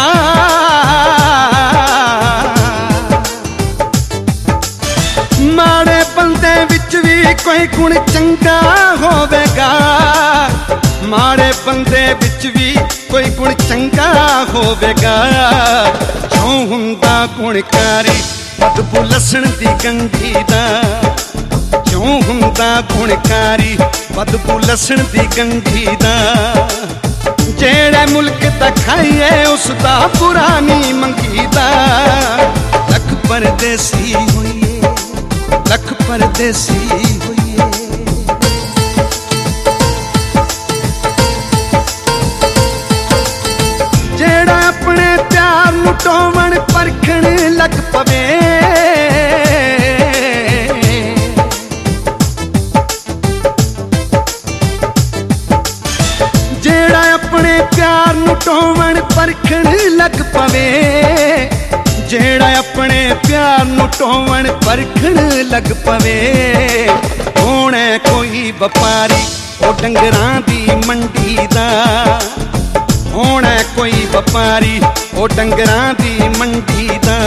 ਮਾੜੇ ਬੰਦੇ ਵਿੱਚ ਵੀ ਕੋਈ ਗੁਣ ਚੰਗਾ ਹੋਵੇਗਾ, ਮਾੜੇ ਬੰਦੇ ਵਿੱਚ ਵੀ ਕੋਈ ਗੁਣ ਚੰਗਾ ਹੋਵੇਗਾ। ਜੋ ਹੁੰਦਾ ਗੁਣਕਾਰੀ ਬਦਬੂ ਲਸਣ ਦੀ ਗੰਢੀ ਦਾ, ਜੋ ਹੁੰਦਾ ਗੁਣਕਾਰੀ ਬਦਬੂ ਲਸਣ ਦੀ ਗੰਢੀ ਦਾ, ਜਿਹੜੇ ਮੁਲਕ ਦਾ ਖਾਈਏ ਉਸ ਦਾ ਬੁਰਾ ਨੀ ਮੰਗੀਦਾ। ਲੱਖ ਪਰਦੇਸੀ ਹੋਈਏ, ਲੱਖ ਪਰਦੇਸੀ ਹੋਈਏ। ਜਿਹੜਾ ਆਪਣੇ ਪਿਆਰ ਨੂੰ ਟੋਵਣ ਪਰਖਣ ਲੱਗ ਪਵੇ, ਜਿਹੜਾ ਆਪਣੇ ਪਿਆਰ ਨੂੰ ਟੋਵਣ ਪਰਖਣ ਲੱਗ ਪਵੇ, ਜਿਹੜਾ ਆਪਣੇ ਪਿਆਰ ਨੂੰ ਟੋਵਣ ਪਰਖਣ ਲੱਗ ਪਵੇ। ਹੋਣਾ ਕੋਈ ਵਪਾਰੀ ਉਹ ਡੰਗਰਾਂ ਦੀ ਮੰਡੀ ਦਾ, ਹੋਣਾ ਕੋਈ ਵਪਾਰੀ ਉਹ ਡੰਗਰਾਂ ਦੀ ਮੰਡੀ ਦਾ,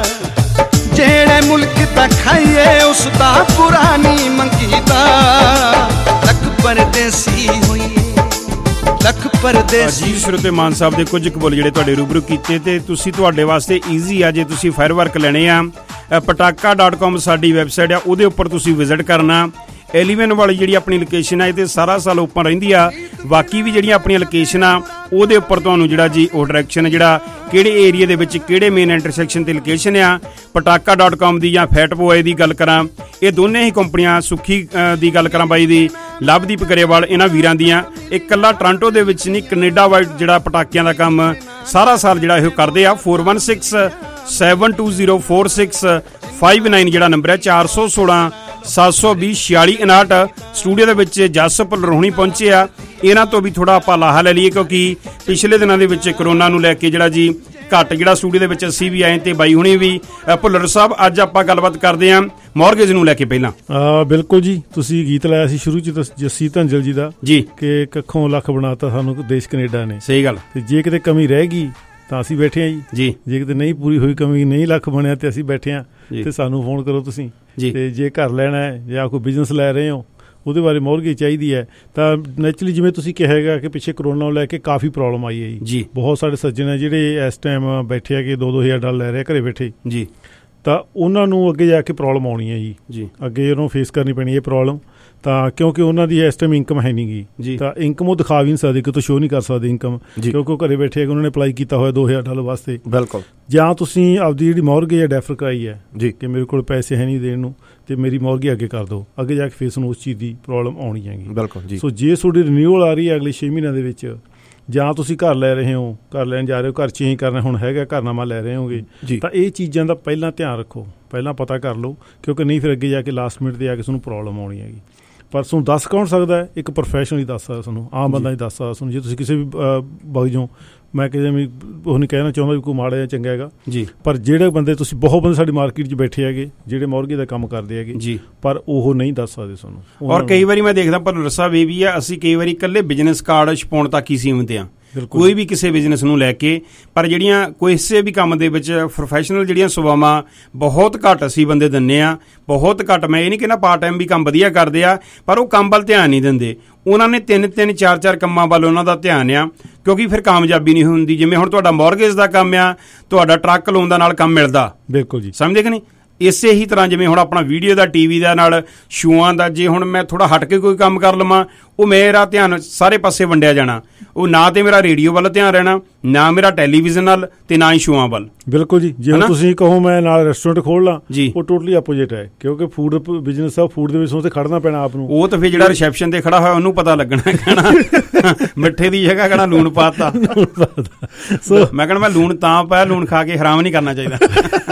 ਜਿਹੜੇ ਮੁਲਕ ਦਾ ਖਾਈਏ ਉਸ ਦਾ ਬੁਰਾ ਨੀ ਮੰਗੀਦਾ। ਲੱਖ ਪਰਦੇਸੀ ਹੋਈਏ, ਲੱਖ ਪਰਦੇਸੀ। ਜੀ ਸਰੋਤੇ ਮਾਨ ਸਾਹਿਬ ਦੇ ਕੁਝ ਕਬੋਲ ਜਿਹੜੇ ਤੁਹਾਡੇ ਰੂਬਰੂ ਕੀਤੇ, ਤੇ ਤੁਸੀਂ ਤੁਹਾਡੇ ਵਾਸਤੇ ਈਜ਼ੀ ਆ। ਜੇ ਤੁਸੀਂ ਫਾਇਰ ਵਰਕ ਲੈਣੇ ਆ, ਪਟਾਕਾ ਡਾਟ ਕਾਮ ਸਾਡੀ ਵੈਬਸਾਈਟ ਆ, ਉਹਦੇ ਉੱਪਰ ਤੁਸੀਂ ਵਿਜ਼ਿਟ ਕਰਨਾ। ਐਲੀਵਨ ਵਾਲੀ ਜਿਹੜੀ ਆਪਣੀ ਲੋਕੇਸ਼ਨ ਆ ਇਹ ਤੇ ਸਾਰਾ ਸਾਲ ਓਪਨ ਰਹਿੰਦੀ ਆ। ਬਾਕੀ ਵੀ ਜਿਹੜੀਆਂ ਆਪਣੀਆਂ ਲੋਕੇਸ਼ਨ ਆ ਉਹਦੇ ਉੱਪਰ ਤੁਹਾਨੂੰ ਜਿਹੜਾ ਜੀ ਉਹ ਡਾਇਰੈਕਸ਼ਨ ਜਿਹੜਾ ਕਿਹੜੇ ਏਰੀਆ ਦੇ ਵਿੱਚ ਕਿਹੜੇ ਮੇਨ ਇੰਟਰਸੈਕਸ਼ਨ ਤੇ ਲੋਕੇਸ਼ਨ ਆ। ਪਟਾਕਾ ਡਾਟ ਕਾਮ ਦੀ ਜਾਂ ਫੈਟ ਬੋਏ ਦੀ ਗੱਲ ਕਰਾਂ, ਇਹ ਦੋਨੇ ਹੀ ਕੰਪਨੀਆਂ, ਸੁੱਖੀ ਦੀ ਗੱਲ ਕਰਾਂ ਬਾਈ ਦੀ, ਲਵਦੀਪ ਗਰੇਵਾਲ, ਇਹਨਾਂ ਵੀਰਾਂ ਦੀਆਂ। ਇਹ ਇਕੱਲਾ ਟੋਰਾਂਟੋ ਦੇ ਵਿੱਚ ਨਹੀਂ, ਕੈਨੇਡਾ ਵਾਈਡ ਜਿਹੜਾ ਪਟਾਕਿਆਂ ਦਾ ਕੰਮ ਸਾਰਾ ਸਾਲ ਜਿਹੜਾ ਇਹ ਕਰਦੇ ਆ। Four one six seven two zero four six five nine ਜਿਹੜਾ ਨੰਬਰ ਹੈ, ਚਾਰ ਸੌ ਸੋਲਾਂ ਸੱਤ ਸੌ ਵੀਹ ਛਿਆਲੀ ਉਨਾਹਠ। ਸਟੂਡੀਓ ਦੇ ਵਿੱਚ ਜਸ ਭੁੱਲਰ ਹੋਣੀ ਪਹੁੰਚੇ ਆ। ਇਹਨਾਂ ਤੋਂ ਵੀ ਥੋੜਾ ਆਪਾਂ ਲਾਹਾ ਲੈ ਲਈਏ, ਕਿਉਂਕਿ ਪਿਛਲੇ ਦਿਨਾਂ ਦੇ ਵਿੱਚ ਕਰੋਨਾ ਨੂੰ ਲੈ ਕੇ ਜਿਹੜਾ ਜੀ ਘੱਟ ਜਿਹੜਾ ਸਟੂਡੀਓ ਦੇ ਵਿੱਚ ਅਸੀਂ ਵੀ ਆਏ ਤੇ ਬਾਈ ਹੁਣੀ ਵੀ। ਭੁੱਲਰ ਸਾਹਿਬ, ਅੱਜ ਆਪਾਂ ਗੱਲਬਾਤ ਕਰਦੇ ਹਾਂ ਮੌਰਗੇਜ ਨੂੰ ਲੈ ਕੇ। ਪਹਿਲਾਂ ਬਿਲਕੁਲ ਜੀ, ਤੁਸੀਂ ਗੀਤ ਲਾਇਆ ਸੀ ਸ਼ੁਰੂ ਚ ਜੱਸੀ ਧੰਜਲ ਜੀ ਦਾ ਜੀ, ਕਿ ਕੱਖੋਂ ਲੱਖ ਬਣਾਤਾ ਸਾਨੂੰ ਦੇਸ਼ ਕੈਨੇਡਾ ਨੇ। ਸਹੀ ਗੱਲ। ਤੇ ਜੇ ਕਿਤੇ ਕਮੀ ਰਹਿ ਗਈ ਤਾਂ ਅਸੀਂ ਬੈਠੇ ਹਾਂ ਜੀ। ਜੇ ਕਿਤੇ ਨਹੀਂ ਪੂਰੀ ਹੋਈ ਕਮੀ, ਨਹੀਂ ਲੱਖ ਬਣਿਆ ਤੇ ਅਸੀਂ ਬੈਠੇ ਹਾਂ, ਤੇ ਸਾਨੂੰ ਫੋਨ ਕਰੋ ਤੁਸੀਂ। ਤੇ ਜੇ ਘਰ ਲੈਣਾ ਹੈ ਜਾਂ ਕੋਈ ਬਿਜ਼ਨਸ ਲੈ ਰਹੇ ਹੋ, ਉਹਦੇ ਬਾਰੇ ਮੌਰਗੇਜ ਚਾਹੀਦੀ ਹੈ, ਤਾਂ ਨੈਚੁਰਲੀ ਜਿਵੇਂ ਤੁਸੀਂ ਕਿਹਾ ਹੈਗਾ ਕਿ ਪਿੱਛੇ ਕਰੋਨਾ ਨੂੰ ਲੈ ਕੇ ਕਾਫੀ ਪ੍ਰੋਬਲਮ ਆਈ ਹੈ ਜੀ। ਬਹੁਤ ਸਾਰੇ ਸੱਜਣ ਹੈ ਜਿਹੜੇ ਇਸ ਟਾਈਮ ਬੈਠੇ ਆ ਕਿ ਦੋ ਦੋ ਹਜ਼ਾਰ ਡਾਲਰ ਲੈ ਰਹੇ ਘਰੇ ਬੈਠੇ ਜੀ, ਤਾਂ ਉਹਨਾਂ ਨੂੰ ਅੱਗੇ ਜਾ ਕੇ ਪ੍ਰੋਬਲਮ ਆਉਣੀ ਹੈ ਜੀ। ਅੱਗੇ ਉਹਨੂੰ ਫੇਸ ਕਰਨੀ ਪੈਣੀ ਹੈ ਪ੍ਰੋਬਲਮ, ਤਾਂ ਕਿਉਂਕਿ ਉਹਨਾਂ ਦੀ ਇਸ ਟਾਈਮ ਇਨਕਮ ਹੈ ਨਹੀਂ ਗੀ, ਤਾਂ ਇਨਕਮ ਉਹ ਦਿਖਾ ਵੀ ਨਹੀਂ ਸਕਦੇ, ਕਿਤੋਂ ਸ਼ੋਅ ਨਹੀਂ ਕਰ ਸਕਦੇ ਇਨਕਮ, ਕਿਉਂਕਿ ਉਹ ਘਰੇ ਬੈਠੇ ਉਹਨਾਂ ਨੇ ਅਪਲਾਈ ਕੀਤਾ ਹੋਇਆ ਦੋ ਹਜ਼ਾਰ ਡਾਲਰ ਵਾਸਤੇ। ਬਿਲਕੁਲ। ਜਾਂ ਤੁਸੀਂ ਆਪਦੀ ਜਿਹੜੀ ਮੌਰਗੇਜ ਹੈ ਡੈਫਰ ਕਰਾਈ ਹੈ ਜੀ, ਕਿ ਮੇਰੇ ਕੋਲ ਪੈਸੇ ਹੈ ਨਹੀਂ ਦੇਣ ਨੂੰ, ਤੇ ਮੇਰੀ ਮੌਰਗੇਜ ਅੱਗੇ ਕਰ ਦਿਓ, ਅੱਗੇ ਜਾ ਕੇ ਫੇਸ ਨੂੰ ਉਸ ਚੀਜ਼ ਦੀ ਪ੍ਰੋਬਲਮ ਆਉਣੀ ਹੈਗੀ। ਬਿਲਕੁਲ ਜੀ। ਸੋ ਜੇ ਤੁਹਾਡੀ ਰਿਨਿਊਅਲ ਆ ਰਹੀ ਹੈ ਅਗਲੇ ਛੇ ਮਹੀਨਿਆਂ ਦੇ ਵਿੱਚ, ਜਾਂ ਤੁਸੀਂ ਘਰ ਲੈ ਰਹੇ ਹੋ, ਘਰ ਲੈਣ ਜਾ ਰਹੇ ਹੋ, ਘਰ ਚੇਂਜ ਕਰਨਾ ਹੁਣ ਹੈਗਾ, ਘਰਨਾਮਾ ਲੈ ਰਹੇ ਹੋਗੇ, ਤਾਂ ਇਹ ਚੀਜ਼ਾਂ ਦਾ ਪਹਿਲਾਂ ਧਿਆਨ ਰੱਖੋ, ਪਹਿਲਾਂ ਪਤਾ ਕਰ ਲਓ, ਕਿਉਂਕਿ ਨਹੀਂ ਫਿਰ ਅੱਗੇ ਜਾ ਕੇ ਲਾਸਟ ਮਿੰਟ 'ਤੇ ਆ ਕੇ ਤੁਹਾਨੂੰ ਪ੍ਰੋਬਲਮ ਆਉਣੀ ਹੈਗੀ। ਪਰ ਤੁਹਾਨੂੰ ਦੱਸ ਕੌਣ ਸਕਦਾ ਹੈ? ਇੱਕ ਪ੍ਰੋਫੈਸ਼ਨਲ ਹੀ ਦੱਸ ਸਕਦਾ ਤੁਹਾਨੂੰ, ਆਮ ਬੰਦਾ ਹੀ ਦੱਸ ਸਕਦਾ ਤੁਹਾਨੂੰ। ਜੇ ਤੁਸੀਂ ਕਿਸੇ ਵੀ ਵਗ ਜਾਓ, ਮੈਂ ਕਿਸੇ ਵੀ ਉਹ ਨਹੀਂ ਕਹਿਣਾ ਚਾਹੁੰਦਾ ਵੀ ਕੋਈ ਮਾੜਾ ਜਾਂ ਚੰਗਾ ਹੈਗਾ ਜੀ, ਪਰ ਜਿਹੜੇ ਬੰਦੇ ਤੁਸੀਂ ਬਹੁਤ ਬੰਦੇ ਸਾਡੀ ਮਾਰਕੀਟ 'ਚ ਬੈਠੇ ਹੈਗੇ ਜਿਹੜੇ ਮੌਰਗੇ ਦਾ ਕੰਮ ਕਰਦੇ ਹੈਗੇ ਜੀ, ਪਰ ਉਹ ਨਹੀਂ ਦੱਸ ਸਕਦੇ ਤੁਹਾਨੂੰ। ਔਰ ਕਈ ਵਾਰੀ ਮੈਂ ਦੇਖਦਾ ਪਰ ਰਸਾ ਵੀ ਵੀ ਆ, ਅਸੀਂ ਕਈ ਵਾਰੀ ਇਕੱਲੇ ਬਿਜ਼ਨਸ ਕਾਰਡ ਛਪਾਉਣ ਤੱਕ ਹੀ ਸੀਮਿਤ ਹਾਂ, ਕੋਈ ਵੀ ਕਿਸੇ ਬਿਜ਼ਨਸ ਨੂੰ ਲੈ ਕੇ। ਪਰ ਜਿਹੜੀਆਂ ਕਿਸੇ ਵੀ ਕੰਮ ਦੇ ਵਿੱਚ ਪ੍ਰੋਫੈਸ਼ਨਲ ਜਿਹੜੀਆਂ ਸੇਵਾਵਾਂ ਬਹੁਤ ਘੱਟ ਅਸੀਂ ਬੰਦੇ ਦਿੰਦੇ ਹਾਂ, ਬਹੁਤ ਘੱਟ। ਮੈਂ ਇਹ ਨਹੀਂ ਕਹਿੰਦਾ ਪਾਰਟ ਟਾਈਮ ਵੀ ਕੰਮ ਵਧੀਆ ਕਰਦੇ ਆ, ਪਰ ਉਹ ਕੰਮ ਵੱਲ ਧਿਆਨ ਨਹੀਂ ਦਿੰਦੇ। ਉਹਨਾਂ ਨੇ ਤਿੰਨ ਤਿੰਨ ਚਾਰ ਚਾਰ ਕੰਮਾਂ ਵੱਲ ਉਹਨਾਂ ਦਾ ਧਿਆਨ ਆ, ਕਿਉਂਕਿ ਫਿਰ ਕਾਮਯਾਬੀ ਨਹੀਂ ਹੁੰਦੀ। ਜਿਵੇਂ ਹੁਣ ਤੁਹਾਡਾ ਮੌਰਗੇਜ ਦਾ ਕੰਮ ਆ, ਤੁਹਾਡਾ ਟਰੱਕ ਲੋਨ ਦਾ ਨਾਲ ਕੰਮ ਮਿਲਦਾ, ਬਿਲਕੁਲ ਜੀ, ਸਮਝਦੇ ਕਿ ਨਹੀਂ? ਇਸੇ ਹੀ ਤਰ੍ਹਾਂ ਜਿਵੇਂ ਹੁਣ ਆਪਣਾ ਵੀਡੀਓ ਦਾ, ਟੀ ਵੀ ਦਾ, ਨਾਲ ਸ਼ੋਆਂ ਦਾ, ਜੇ ਹੁਣ ਮੈਂ ਥੋੜ੍ਹਾ ਹਟ ਕੇ ਕੋਈ ਕੰਮ ਕਰ ਲਵਾਂ, ਉਹ ਮੇਰਾ ਧਿਆਨ ਸਾਰੇ ਪਾਸੇ ਵੰਡਿਆ ਜਾਣਾ। ਉਹ ਨਾ ਤੇ ਮੇਰਾ ਰੇਡੀਓ ਵੱਲ ਧਿਆਨ ਰਹਿਣਾ, ਨਾ ਮੇਰਾ ਟੈਲੀਵਿਜ਼ਨ ਨਾਲ, ਤੇ ਨਾ ਹੀ ਸ਼ੋਆਂ ਵੱਲ। ਬਿਲਕੁਲ ਜੀ, ਜੇ ਤੁਸੀਂ ਕਹੋ ਮੈਂ ਨਾਲ ਰੈਸਟੋਰੈਂਟ ਖੋਲ ਲਾਂ ਜੀ, ਉਹ ਟੋਟਲੀ ਆਪੋਜਿਟ ਹੈ, ਕਿਉਂਕਿ ਫੂਡ ਬਿਜ਼ਨਸ ਆ, ਫੂਡ ਦੇ ਵਿੱਚ ਤੇ ਖੜਨਾ ਪੈਣਾ ਆਪ ਨੂੰ। ਉਹ ਤਾਂ ਫਿਰ ਜਿਹੜਾ ਰਿਸੈਪਸ਼ਨ ਤੇ ਖੜਾ ਹੋਇਆ ਉਹਨੂੰ ਪਤਾ ਲੱਗਣਾ, ਕਹਿਣਾ ਮਿੱਠੇ ਦੀ ਜਗ੍ਹਾ ਕਹਿਣਾ ਲੂਣ ਪਾਤਾ। ਸੋ ਮੈਂ ਕਹਿਣਾ ਮੈਂ ਲੂਣ ਤਾਂ ਪਾਇਆ, ਲੂਣ ਖਾ ਕੇ ਹਰਾਮ ਨਹੀਂ ਕਰਨਾ ਚਾਹੀਦਾ।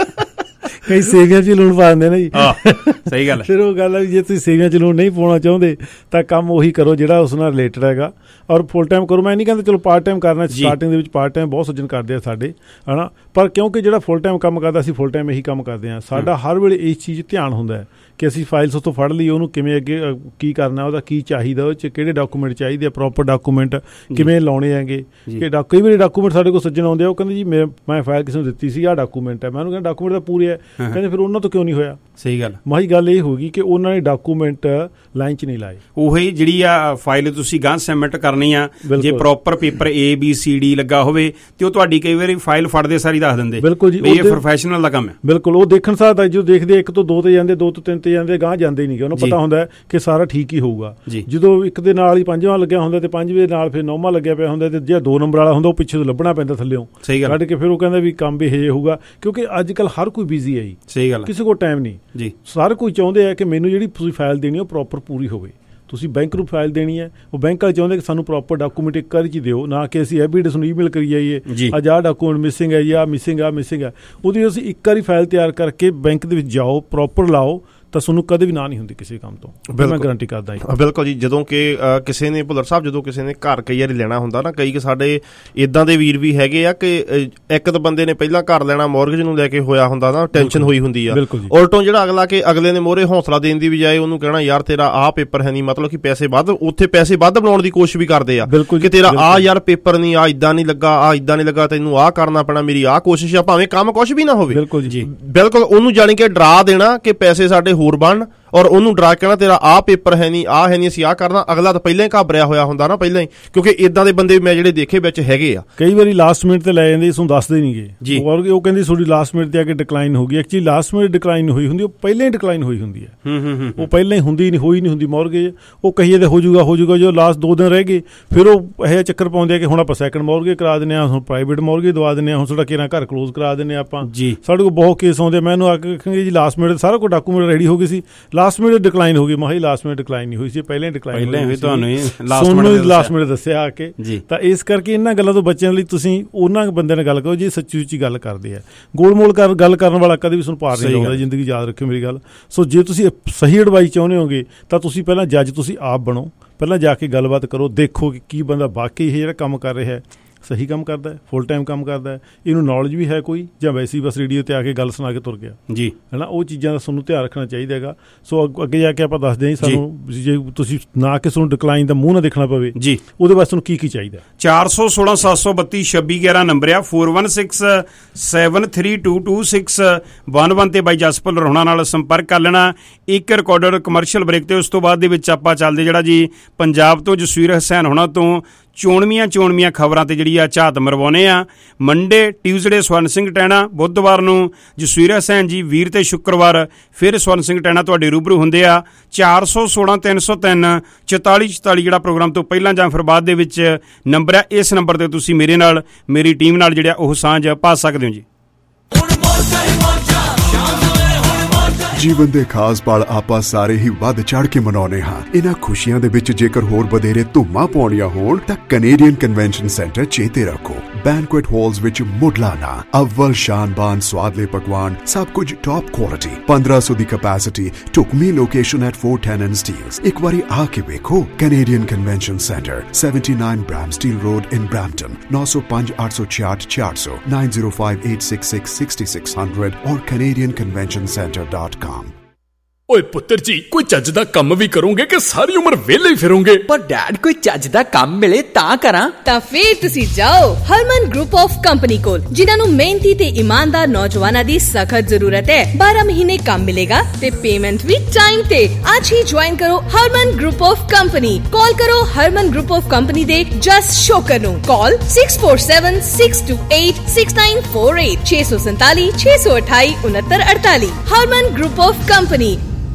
ਕਈ ਸੇਵੀਆਂ 'ਚ ਲੂਣ ਪਾ ਦਿੰਦੇ ਨੇ ਜੀ, ਸਹੀ ਗੱਲ। ਫਿਰ ਉਹ ਗੱਲ ਹੈ ਜੇ ਤੁਸੀਂ ਸੇਵੀਆਂ 'ਚ ਲੂਣ ਨਹੀਂ ਪਾਉਣਾ ਚਾਹੁੰਦੇ ਤਾਂ ਕੰਮ ਉਹੀ ਕਰੋ ਜਿਹੜਾ ਉਸ ਨਾਲ ਰਿਲੇਟਡ ਹੈਗਾ, ਔਰ ਫੁੱਲ ਟਾਈਮ ਕਰੋ। ਮੈਂ ਨਹੀਂ ਕਹਿੰਦਾ ਚਲੋ ਪਾਰਟ ਟਾਈਮ ਕਰਨਾ, ਸਟਾਰਟਿੰਗ ਦੇ ਵਿੱਚ ਪਾਰਟ ਟਾਈਮ ਬਹੁਤ ਸੱਜਣ ਕਰਦੇ ਆ ਸਾਡੇ, ਹੈ ਨਾ, ਪਰ ਕਿਉਂਕਿ ਜਿਹੜਾ ਫੁੱਲ ਟਾਈਮ ਕੰਮ ਕਰਦਾ ਅਸੀਂ ਫੁੱਲ ਟਾਈਮ ਇਹੀ ਕੰਮ ਕਰਦੇ ਹਾਂ। ਸਾਡਾ ਹਰ ਵੇਲੇ ਇਸ ਚੀਜ਼ ਧਿਆਨ ਹੁੰਦਾ ਹੈ ਕਿ ਅਸੀਂ ਫਾਈਲਸ ਉੱਥੋਂ ਫੜ ਲਈ, ਉਹਨੂੰ ਕਿਵੇਂ ਅੱਗੇ ਕੀ ਕਰਨਾ, ਉਹਦਾ ਕੀ ਚਾਹੀਦਾ, ਉਹ 'ਚ ਕਿਹੜੇ ਡਾਕੂਮੈਂਟ ਚਾਹੀਦੇ ਆ, ਪ੍ਰੋਪਰ ਡਾਕੂਮੈਂਟ ਕਿਵੇਂ ਲਾਉਣੇ ਹੈਗੇ। ਕਿ ਕਈ ਵਾਰੀ ਡਾਕੂਮੈਂਟ ਸਾਡੇ ਕੋਲ ਸੱਜਣ ਆਉਂਦੇ ਆ, ਉਹ ਕਹਿੰਦੇ ਜੀ ਮੈਂ ਮੈਂ ਫਾਈਲ ਕਿਸੇ ਨੂੰ ਦਿੱਤੀ ਸੀ, ਆਹ ਡਾਕੂਮੈਂਟ ਹੈ। ਮੈਂ ਉਹਨੂੰ ਕਹਿੰਦਾ ਡਾਕੂਮੈਂਟ ਤਾਂ ਪੂਰੇ ਹੈ, ਕਹਿੰਦੇ ਫਿਰ ਉਹਨਾਂ ਤੋਂ ਕਿਉਂ ਨਹੀਂ ਹੋਇਆ? ਸਹੀ ਗੱਲ। ਮਾਹੀ ਗੱਲ ਇਹ ਹੋ ਗਈ ਕਿ ਉਹਨਾਂ ਨੇ ਡਾਕੂਮੈਂਟ ਲਾਈਨ 'ਚ ਨਹੀਂ ਲਾਏ। ਉਹੀ ਜਿਹੜੀ ਆ ਫਾਈਲ ਤੁਸੀਂ ਗਾਂ ਸਬਮਿਟ ਕਰਨੀ ਆ, ਜੇ proper paper A B C D ਲੱਗਾ ਹੋਵੇ ਤੇ ਉਹ ਤੁਹਾਡੀ ਕਈ ਵਾਰੀ ਫਾਈਲ ਫੜਦੇ ਸਾਰੀ ਦੱਸ ਦਿੰਦੇ। ਬਿਲਕੁਲ ਜੀ, ਇਹ ਪ੍ਰੋਫੈਸ਼ਨਲ ਦਾ ਕੰਮ ਹੈ। ਬਿਲਕੁਲ, ਉਹ ਦੇਖਣ ਸਾਰ ਜਦੋਂ ਦੇਖਦੇ ਇੱਕ ਤੋਂ ਦੋ ਤੇ ਜਾਂਦੇ, ਦੋ ਤੋਂ ਤਿੰਨ ਤੇ ਜਾਂਦੇ, ਗਾਂ ਜਾਂਦੇ ਹੀ ਨਹੀਂ, ਉਹਨੂੰ ਪਤਾ ਹੁੰਦਾ ਕਿ ਸਾਰਾ ਠੀਕ ਹੀ ਹੋਊਗਾ। ਜਦੋਂ ਇੱਕ ਦੇ ਨਾਲ ਹੀ ਪੰਜਵਾਂ ਲੱਗਿਆ ਹੁੰਦਾ ਤੇ ਪੰਜਵੇਂ ਦੇ ਨਾਲ ਫਿਰ ਨੌਵਾਂ ਲੱਗਿਆ ਪਿਆ ਹੁੰਦਾ, ਤੇ ਜਿਹੜਾ ਦੋ ਨੰਬਰ ਵਾਲਾ ਹੁੰਦਾ ਉਹ ਪਿੱਛੇ ਤੋਂ ਲੱਭਣਾ ਪੈਂਦਾ ਥੱਲਿਓਂ ਕੱਢ ਕੇ, ਫਿਰ ਉਹ ਕਹਿੰਦਾ ਵੀ ਕੰਮ ਵੀ ਇਹ ਹੋਊਗਾ। ਕਿਉਂਕਿ ਅੱਜ ਕੱਲ੍ਹ ਹਰ ਕੋਈ ਬਿਜ਼ੀ ਹੈ ਜੀ, ਸਹੀ ਗੱਲ, ਕਿਸੇ ਕੋਲ ਟਾਈਮ ਨਹੀਂ ਜੀ। ਸਾਰੇ ਕੋਈ ਚਾਹੁੰਦੇ ਆ ਕਿ ਮੈਨੂੰ ਜਿਹੜੀ ਤੁਸੀਂ ਫਾਈਲ ਦੇਣੀ ਉਹ ਪ੍ਰੋਪਰ ਪੂਰੀ ਹੋਵੇ। ਤੁਸੀਂ ਬੈਂਕ ਨੂੰ ਫਾਈਲ ਦੇਣੀ ਹੈ, ਉਹ ਬੈਂਕ ਵਾਲੇ ਚਾਹੁੰਦੇ ਕਿ ਸਾਨੂੰ ਪ੍ਰੋਪਰ ਡਾਕੂਮੈਂਟ ਇੱਕ ਵਾਰੀ 'ਚ ਦਿਓ, ਨਾ ਕਿ ਅਸੀਂ ਐਵਰੀਡੇ ਨੂੰ ਈਮੇਲ ਕਰੀ ਜਾਈਏ ਅੱਜ ਆਹ ਡਾਕੂਮੈਂਟ ਮਿਸਿੰਗ ਹੈ, ਜਾਂ ਮਿਸਿੰਗ ਆ ਮਿਸਿੰਗ ਹੈ। ਉਹਦੀ ਅਸੀਂ ਇੱਕ ਵਾਰੀ ਫਾਈਲ ਤਿਆਰ ਕਰਕੇ ਬੈਂਕ ਦੇ ਵਿੱਚ ਜਾਓ, ਪ੍ਰੋਪਰ ਲਾਓ, ਤਾਂ ਤੁਹਾਨੂੰ ਕਦੇ ਵੀ ਨਾ ਨਹੀਂ ਹੁੰਦੀ ਕਿਸੇ ਕੰਮ ਤੋਂ, ਮੈਂ ਗਰੰਟੀ ਕਰਦਾ ਜੀ। ਬਿਲਕੁਲ ਜੀ, ਜਦੋਂ ਕਿ ਕਿਸੇ ਨੇ ਭੁੱਲਰ ਸਾਹਿਬ, ਜਦੋਂ ਕਿਸੇ ਨੇ ਘਰ ਕਈ ਵਾਰੀ ਲੈਣਾ ਹੁੰਦਾ ਨਾ, ਕਈ ਸਾਡੇ ਇੱਦਾਂ ਦੇ ਵੀਰ ਵੀ ਹੈਗੇ ਆ ਕਿ ਇੱਕ ਤਾਂ ਬੰਦੇ ਨੇ ਪਹਿਲਾਂ ਘਰ ਲੈਣਾ ਮੌਰਗੇਜ ਨੂੰ ਲੈ ਕੇ ਹੋਇਆ ਹੁੰਦਾ ਨਾ, ਟੈਨਸ਼ਨ ਹੋਈ ਹੁੰਦੀ ਆ, ਉਲਟੋਂ ਜਿਹੜਾ ਅਗਲਾ ਕਿ ਅਗਲੇ ਨੇ ਮੋਹਰੇ ਹੌਸਲਾ ਦੇਣ ਦੀ ਬਜਾਏ ਉਹਨੂੰ ਕਹਿਣਾ ਯਾਰ ਤੇਰਾ ਆਹ ਪੇਪਰ ਹੈ ਨਹੀਂ, ਮਤਲਬ ਕਿ ਪੈਸੇ ਵੱਧ, ਉੱਥੇ ਪੈਸੇ ਵੱਧ ਬਣਾਉਣ ਦੀ ਕੋਸ਼ਿਸ਼ ਵੀ ਕਰਦੇ ਆ ਕਿ ਤੇਰਾ ਆਹ ਯਾਰ ਪੇਪਰ ਨਹੀਂ, ਆਹ ਇੱਦਾਂ ਨਹੀਂ ਲੱਗਾ, ਆਹ ਇੱਦਾਂ ਨਹੀਂ ਲੱਗਾ, ਤੈਨੂੰ ਆਹ ਕਰਨਾ ਪੈਣਾ, ਮੇਰੀ ਆਹ ਕੋਸ਼ਿਸ਼ ਆ, ਭਾਵੇਂ ਕੰਮ ਕੁਛ ਵੀ ਨਾ ਹੋਵੇ। ਬਿਲਕੁਲ ਜੀ, ਬਿਲਕੁਲ ਉਹਨੂੰ ਜਾਣੀ ਕਿ ਡਰਾ ਦੇਣਾ ਕਿ ਪੈਸੇ ਸਾਡੇ ਹੋਰ ਬਣ, ਔਰ ਉਹਨੂੰ ਡਰਾ ਕੇ ਕਹਿਣਾ ਤੇਰਾ ਆਹ ਪੇਪਰ ਹੈ ਨਹੀਂ, ਆਹ ਹੈ ਨਹੀਂ, ਅਸੀਂ ਆਹ ਕਰਨਾ। ਅਗਲਾ ਤਾਂ ਪਹਿਲਾਂ ਹੀ ਘਾਬਰਿਆ ਹੋਇਆ ਹੁੰਦਾ ਨਾ ਪਹਿਲਾਂ ਹੀ, ਕਿਉਂਕਿ ਇਦਾਂ ਦੇ ਬੰਦੇ ਮੈਂ ਜਿਹੜੇ ਦੇਖੇ ਵਿੱਚ ਹੈਗੇ ਆ। ਕਈ ਵਾਰੀ ਲਾਸਟ ਮਿੰਟ ਤੇ ਲੈ ਜਾਂਦੇ, ਇਸਨੂੰ ਦੱਸਦੇ ਨਹੀਂ ਗੇ, ਔਰ ਉਹ ਕਹਿੰਦੀ ਤੁਹਾਡੀ ਲਾਸਟ ਮਿੰਟ ਤੇ ਆ ਕੇ ਡਿਕਲਾਈਨ ਹੋ ਗਈ। ਐਕਚੁਅਲੀ ਲਾਸਟ ਮਿੰਟ ਡਿਕਲਾਈਨ ਹੋਈ ਹੁੰਦੀ, ਉਹ ਪਹਿਲਾਂ ਹੀ ਡਿਕਲਾਈਨ ਹੋਈ ਹੁੰਦੀ ਹੈ, ਉਹ ਪਹਿਲਾਂ ਹੀ ਹੁੰਦੀ ਨਹੀਂ, ਹੋਈ ਨਹੀਂ ਹੁੰਦੀ ਮੌਰਗੇਜ। ਉਹ ਕਹੀਏ ਤੇ ਹੋ ਜਾਊਗਾ ਹੋ ਜਾਊਗਾ, ਜੋ ਲਾਸਟ ਦੋ ਦਿਨ ਰਹਿ ਗਏ ਫਿਰ ਉਹ ਇਹ ਚੱਕਰ ਪਾਉਂਦੇ ਆ ਕਿ ਹੁਣ ਆਪਾਂ ਸੈਕਿੰਡ ਮੌਰਗੇਜ ਕਰਾ ਦਿੰਦੇ ਹਾਂ, ਹੁਣ ਪ੍ਰਾਈਵੇਟ ਮੌਰਗੇਜ ਦਵਾ ਦਿੰਦੇ ਹਾਂ, ਹੁਣ ਸਾਡਾ ਕਿਹੜਾ ਘਰ ਕਲੋਜ਼ ਕਰਾ ਦਿੰਦੇ ਹਾਂ ਆਪਾਂ। ਸਾਡੇ ਕੋਲ ਬਹੁਤ ਕੇਸ ਆਉਂਦੇ, ਮੈਂ ਇਹਨੂੰ ਆ ਕੇ ਕਹਾਂਗੇ ਜੀ ਲਾਸਟ ਮਿੰਟ ਸਾਰਾ ਕੁਝ ਡਾਕੂਮੈਂਟ ਰੈਡੀ ਹੋ ਗਈ ਸੀ, ਲਾਸਟ ਮਿੰਟ ਡਿਕਲਾਈਨ ਹੋ ਗਈ। ਮੈਂ ਕਿਹਾ ਲਾਸਟ ਮਿੰਟ ਡਿਕਲਾਈਨ ਨਹੀਂ ਹੋਈ ਸੀ, ਪਹਿਲਾਂ ਹੀ ਡਿਕਲਾਈਨ ਹੋਈ, ਤੁਹਾਨੂੰ ਲਾਸਟ ਮਿੰਟ ਦੱਸਿਆ ਆ ਕੇ। ਤਾਂ ਇਸ ਕਰਕੇ ਇਹਨਾਂ ਗੱਲਾਂ ਤੋਂ ਬਚਣ ਲਈ ਤੁਸੀਂ ਉਹਨਾਂ ਬੰਦਿਆਂ ਨਾਲ ਗੱਲ ਕਰੋ ਜੀ ਸੱਚੀ ਉੱਚੀ ਗੱਲ ਕਰਦੇ ਆ। ਗੋਲਮੋਲ ਕਰ ਗੱਲ ਕਰਨ ਵਾਲਾ ਕਦੇ ਵੀ ਤੁਹਾਨੂੰ ਪਾਰ ਨਹੀਂ ਲਾਉਂਦਾ, ਜ਼ਿੰਦਗੀ ਯਾਦ ਰੱਖਿਓ ਮੇਰੀ ਗੱਲ। ਸੋ ਜੇ ਤੁਸੀਂ ਸਹੀ ਐਡਵਾਈਸ ਚਾਹੁੰਦੇ ਹੋਗੇ ਤਾਂ ਤੁਸੀਂ ਪਹਿਲਾਂ ਜੱਜ ਤੁਸੀਂ ਆਪ ਬਣੋ, ਪਹਿਲਾਂ ਜਾ ਕੇ ਗੱਲਬਾਤ ਕਰੋ, ਦੇਖੋ ਕਿ ਕੀ ਬੰਦਾ ਵਾਕਈ ਇਹ ਜਿਹੜਾ ਕੰਮ ਕਰ ਰਿਹਾ ਹੈ ਸਹੀ ਕੰਮ ਕਰਦਾ ਹੈ, ਫੁੱਲ ਟਾਈਮ ਕੰਮ ਕਰਦਾ ਹੈ, ਇਹਨੂੰ ਨੌਲੇਜ ਵੀ ਹੈ ਕੋਈ, ਜਾਂ ਵੈਸੇ ਹੀ ਬਸ ਰੇਡੀਓ ਤੇ ਆ ਕੇ ਗੱਲ ਸੁਣਾ ਕੇ ਤੁਰ ਗਿਆ ਜੀ, ਹੈ ਨਾ। ਉਹ ਚੀਜ਼ਾਂ ਦਾ ਤੁਹਾਨੂੰ ਧਿਆਨ ਰੱਖਣਾ ਚਾਹੀਦਾ ਹੈਗਾ। ਸੋ ਅੱਗੇ ਜਾ ਕੇ ਆਪਾਂ ਦੱਸਦੇ ਹਾਂ ਸਾਨੂੰ, ਜੇ ਤੁਸੀਂ ਨਾ ਕਿਸੇ ਨੂੰ ਡਿਕਲਾਈਨ ਦਾ ਮੂੰਹ ਨਾ ਦੇਖਣਾ ਪਵੇ ਜੀ, ਉਹਦੇ ਵਾਸਤੇ ਤੁਹਾਨੂੰ ਕੀ ਕੀ ਚਾਹੀਦਾ। ਚਾਰ ਸੌ ਸੋਲਾਂ ਸੱਤ ਸੌ ਬੱਤੀ ਛੱਬੀ ਗਿਆਰਾਂ ਨੰਬਰ ਆ, four one six seven three two two six one one ਤੇ ਬਾਈ ਜਸਪਾਲ ਰੋਹਣਾ ਨਾਲ ਸੰਪਰਕ ਕਰ ਲੈਣਾ। ਇੱਕ ਰਿਕਾਰਡਰ ਕਮਰਸ਼ੀਅਲ ਬ੍ਰੇਕ ਤੇ ਉਸ ਤੋਂ ਬਾਅਦ ਦੇ ਵਿੱਚ ਆਪਾਂ ਚੱਲਦੇ ਜਿਹੜਾ ਜੀ ਪੰਜਾਬ ਤੋਂ ਜਸਵੀਰ ਹਸੈਨ ਹੋਣਾ ਤੋਂ ਚੋਣਵੀਆਂ ਚੋਣਵੀਆਂ ਖਬਰਾਂ ਤੇ ਜਿਹੜੀ ਆ ਝਾਤ ਮਰਵਾਉਣੇ ਆ। ਮੰਡੇ ਟਿਊਜ਼ਡੇ ਸਵਰਨ ਸਿੰਘ ਟੈਣਾ, ਬੁੱਧਵਾਰ ਨੂੰ ਜਸਵੀਰ ਹਸੈਨ ਜੀ, ਵੀਰ ਤੇ ਸ਼ੁੱਕਰਵਾਰ ਫਿਰ ਸਵਰਨ ਸਿੰਘ ਟੈਣਾ ਤੁਹਾਡੇ ਰੂਬਰੂ ਹੁੰਦੇ ਆ। ਚਾਰ ਸੌ ਸੋਲਾਂ ਤਿੰਨ ਸੌ ਤਿੰਨ ਚੁਤਾਲੀ ਚੁਤਾਲੀ ਜਿਹੜਾ ਪ੍ਰੋਗਰਾਮ ਤੋਂ ਪਹਿਲਾਂ ਜਾਂ ਫਿਰ ਬਾਅਦ ਦੇ ਵਿੱਚ ਨੰਬਰ ਆ, ਇਸ ਨੰਬਰ ਤੇ ਤੁਸੀਂ ਮੇਰੇ ਨਾਲ ਮੇਰੀ ਟੀਮ ਨਾਲ ਜਿਹੜਾ ਉਹ ਸਾਂਝ ਪਾ ਸਕਦੇ ਹੋ ਜੀ। ਜੀਵਨ ਦੇ ਖਾਸ ਪਲ ਆਪਾਂ ਸਾਰੇ ਹੀ ਵੱਧ ਚੜ ਕੇ ਮਨਾਉਂਦੇ ਹਾਂ। ਇਹਨਾਂ ਖੁਸ਼ੀਆਂ ਦੇ ਵਿੱਚ ਜੇਕਰ ਹੋਰ ਵਧੇਰੇ ਧੁੰਮਾਂ ਪਾਉਣੀਆਂ ਹੋਣ ਤਾਂ ਕੈਨੇਡੀਅਨ ਕਨਵੈਨਸ਼ਨ ਸੈਂਟਰ ਚੇਤੇ ਰੱਖੋ। ਬੈਂਕੁਏਟ ਹਾਲਸ ਵਿੱਚ ਮੁੱਢਲਾਨਾ ਅਵਲ ਸ਼ਾਨਬਾਨ ਸਵਾਦਲੇ ਪਕਵਾਨ, ਸਭ ਕੁਝ ਟੌਪ ਕੁਆਲਿਟੀ, ਪੰਦਰਾਂ ਸੌ ਦੀ ਕੈਪੈਸਿਟੀ, ਢੁਕਵੀਂ location at four ten and Steeles। ਇੱਕ ਵਾਰੀ ਆ ਕੇ ਵੇਖੋ। Canadian convention centre, seventy-nine Bramsteel Road in Brampton, nine oh five eight six eight four hundred, nine oh five eight six six six six hundred or canadian convention center dot com। ਓਏ ਪੁੱਤਰ ਜੀ, ਕੋਈ ਚੱਜ ਦਾ ਕੰਮ ਵੀ ਕਰੋਗੇ ਕਿ ਸਾਰੀ ਉਮਰ ਵਿਹਲੇ ਹੀ ਫਿਰੋਗੇ? ਪਰ ਡੈਡ, ਕੋਈ ਚੱਜ ਦਾ ਕੰਮ ਮਿਲੇ ਤਾਂ ਕਰਾਂ। ਤਾਂ ਫੇਰ ਤੁਸੀਂ ਜਾਓ ਹਰਮਨ ਗਰੁੱਪ ਆਫ ਕੰਪਨੀ ਕੋਲ, ਜਿਨ੍ਹਾਂ ਨੂੰ ਮਿਹਨਤੀ ਤੇ ਇਮਾਨਦਾਰ ਨੌਜਵਾਨਾਂ ਦੀ ਸਖਤ ਜ਼ਰੂਰਤ ਹੈ। ਬਾਰਾਂ ਮਹੀਨੇ ਕੰਮ ਮਿਲੇਗਾ ਤੇ ਪੇਮੈਂਟ ਵੀ ਟਾਈਮ ਤੇ। ਅੱਜ ਹੀ ਜੁਆਇਨ ਕਰੋ Harman group of company. Call ਕਰੋ ਹਰਮਨ ਗਰੁੱਪ ਆਫ ਕੰਪਨੀ ਦੇ ਜਸ ਸ਼ੋਕਰ ਨੂੰ। ਕਾਲ six four seven six two eight six nine four eight, ਛੇ ਸੌ ਸੰਤਾਲੀ ਛੇ ਸੌ ਅਠਾਈ ਉਨੱਤਰ ਅੜਤਾਲੀ। Harman group of company.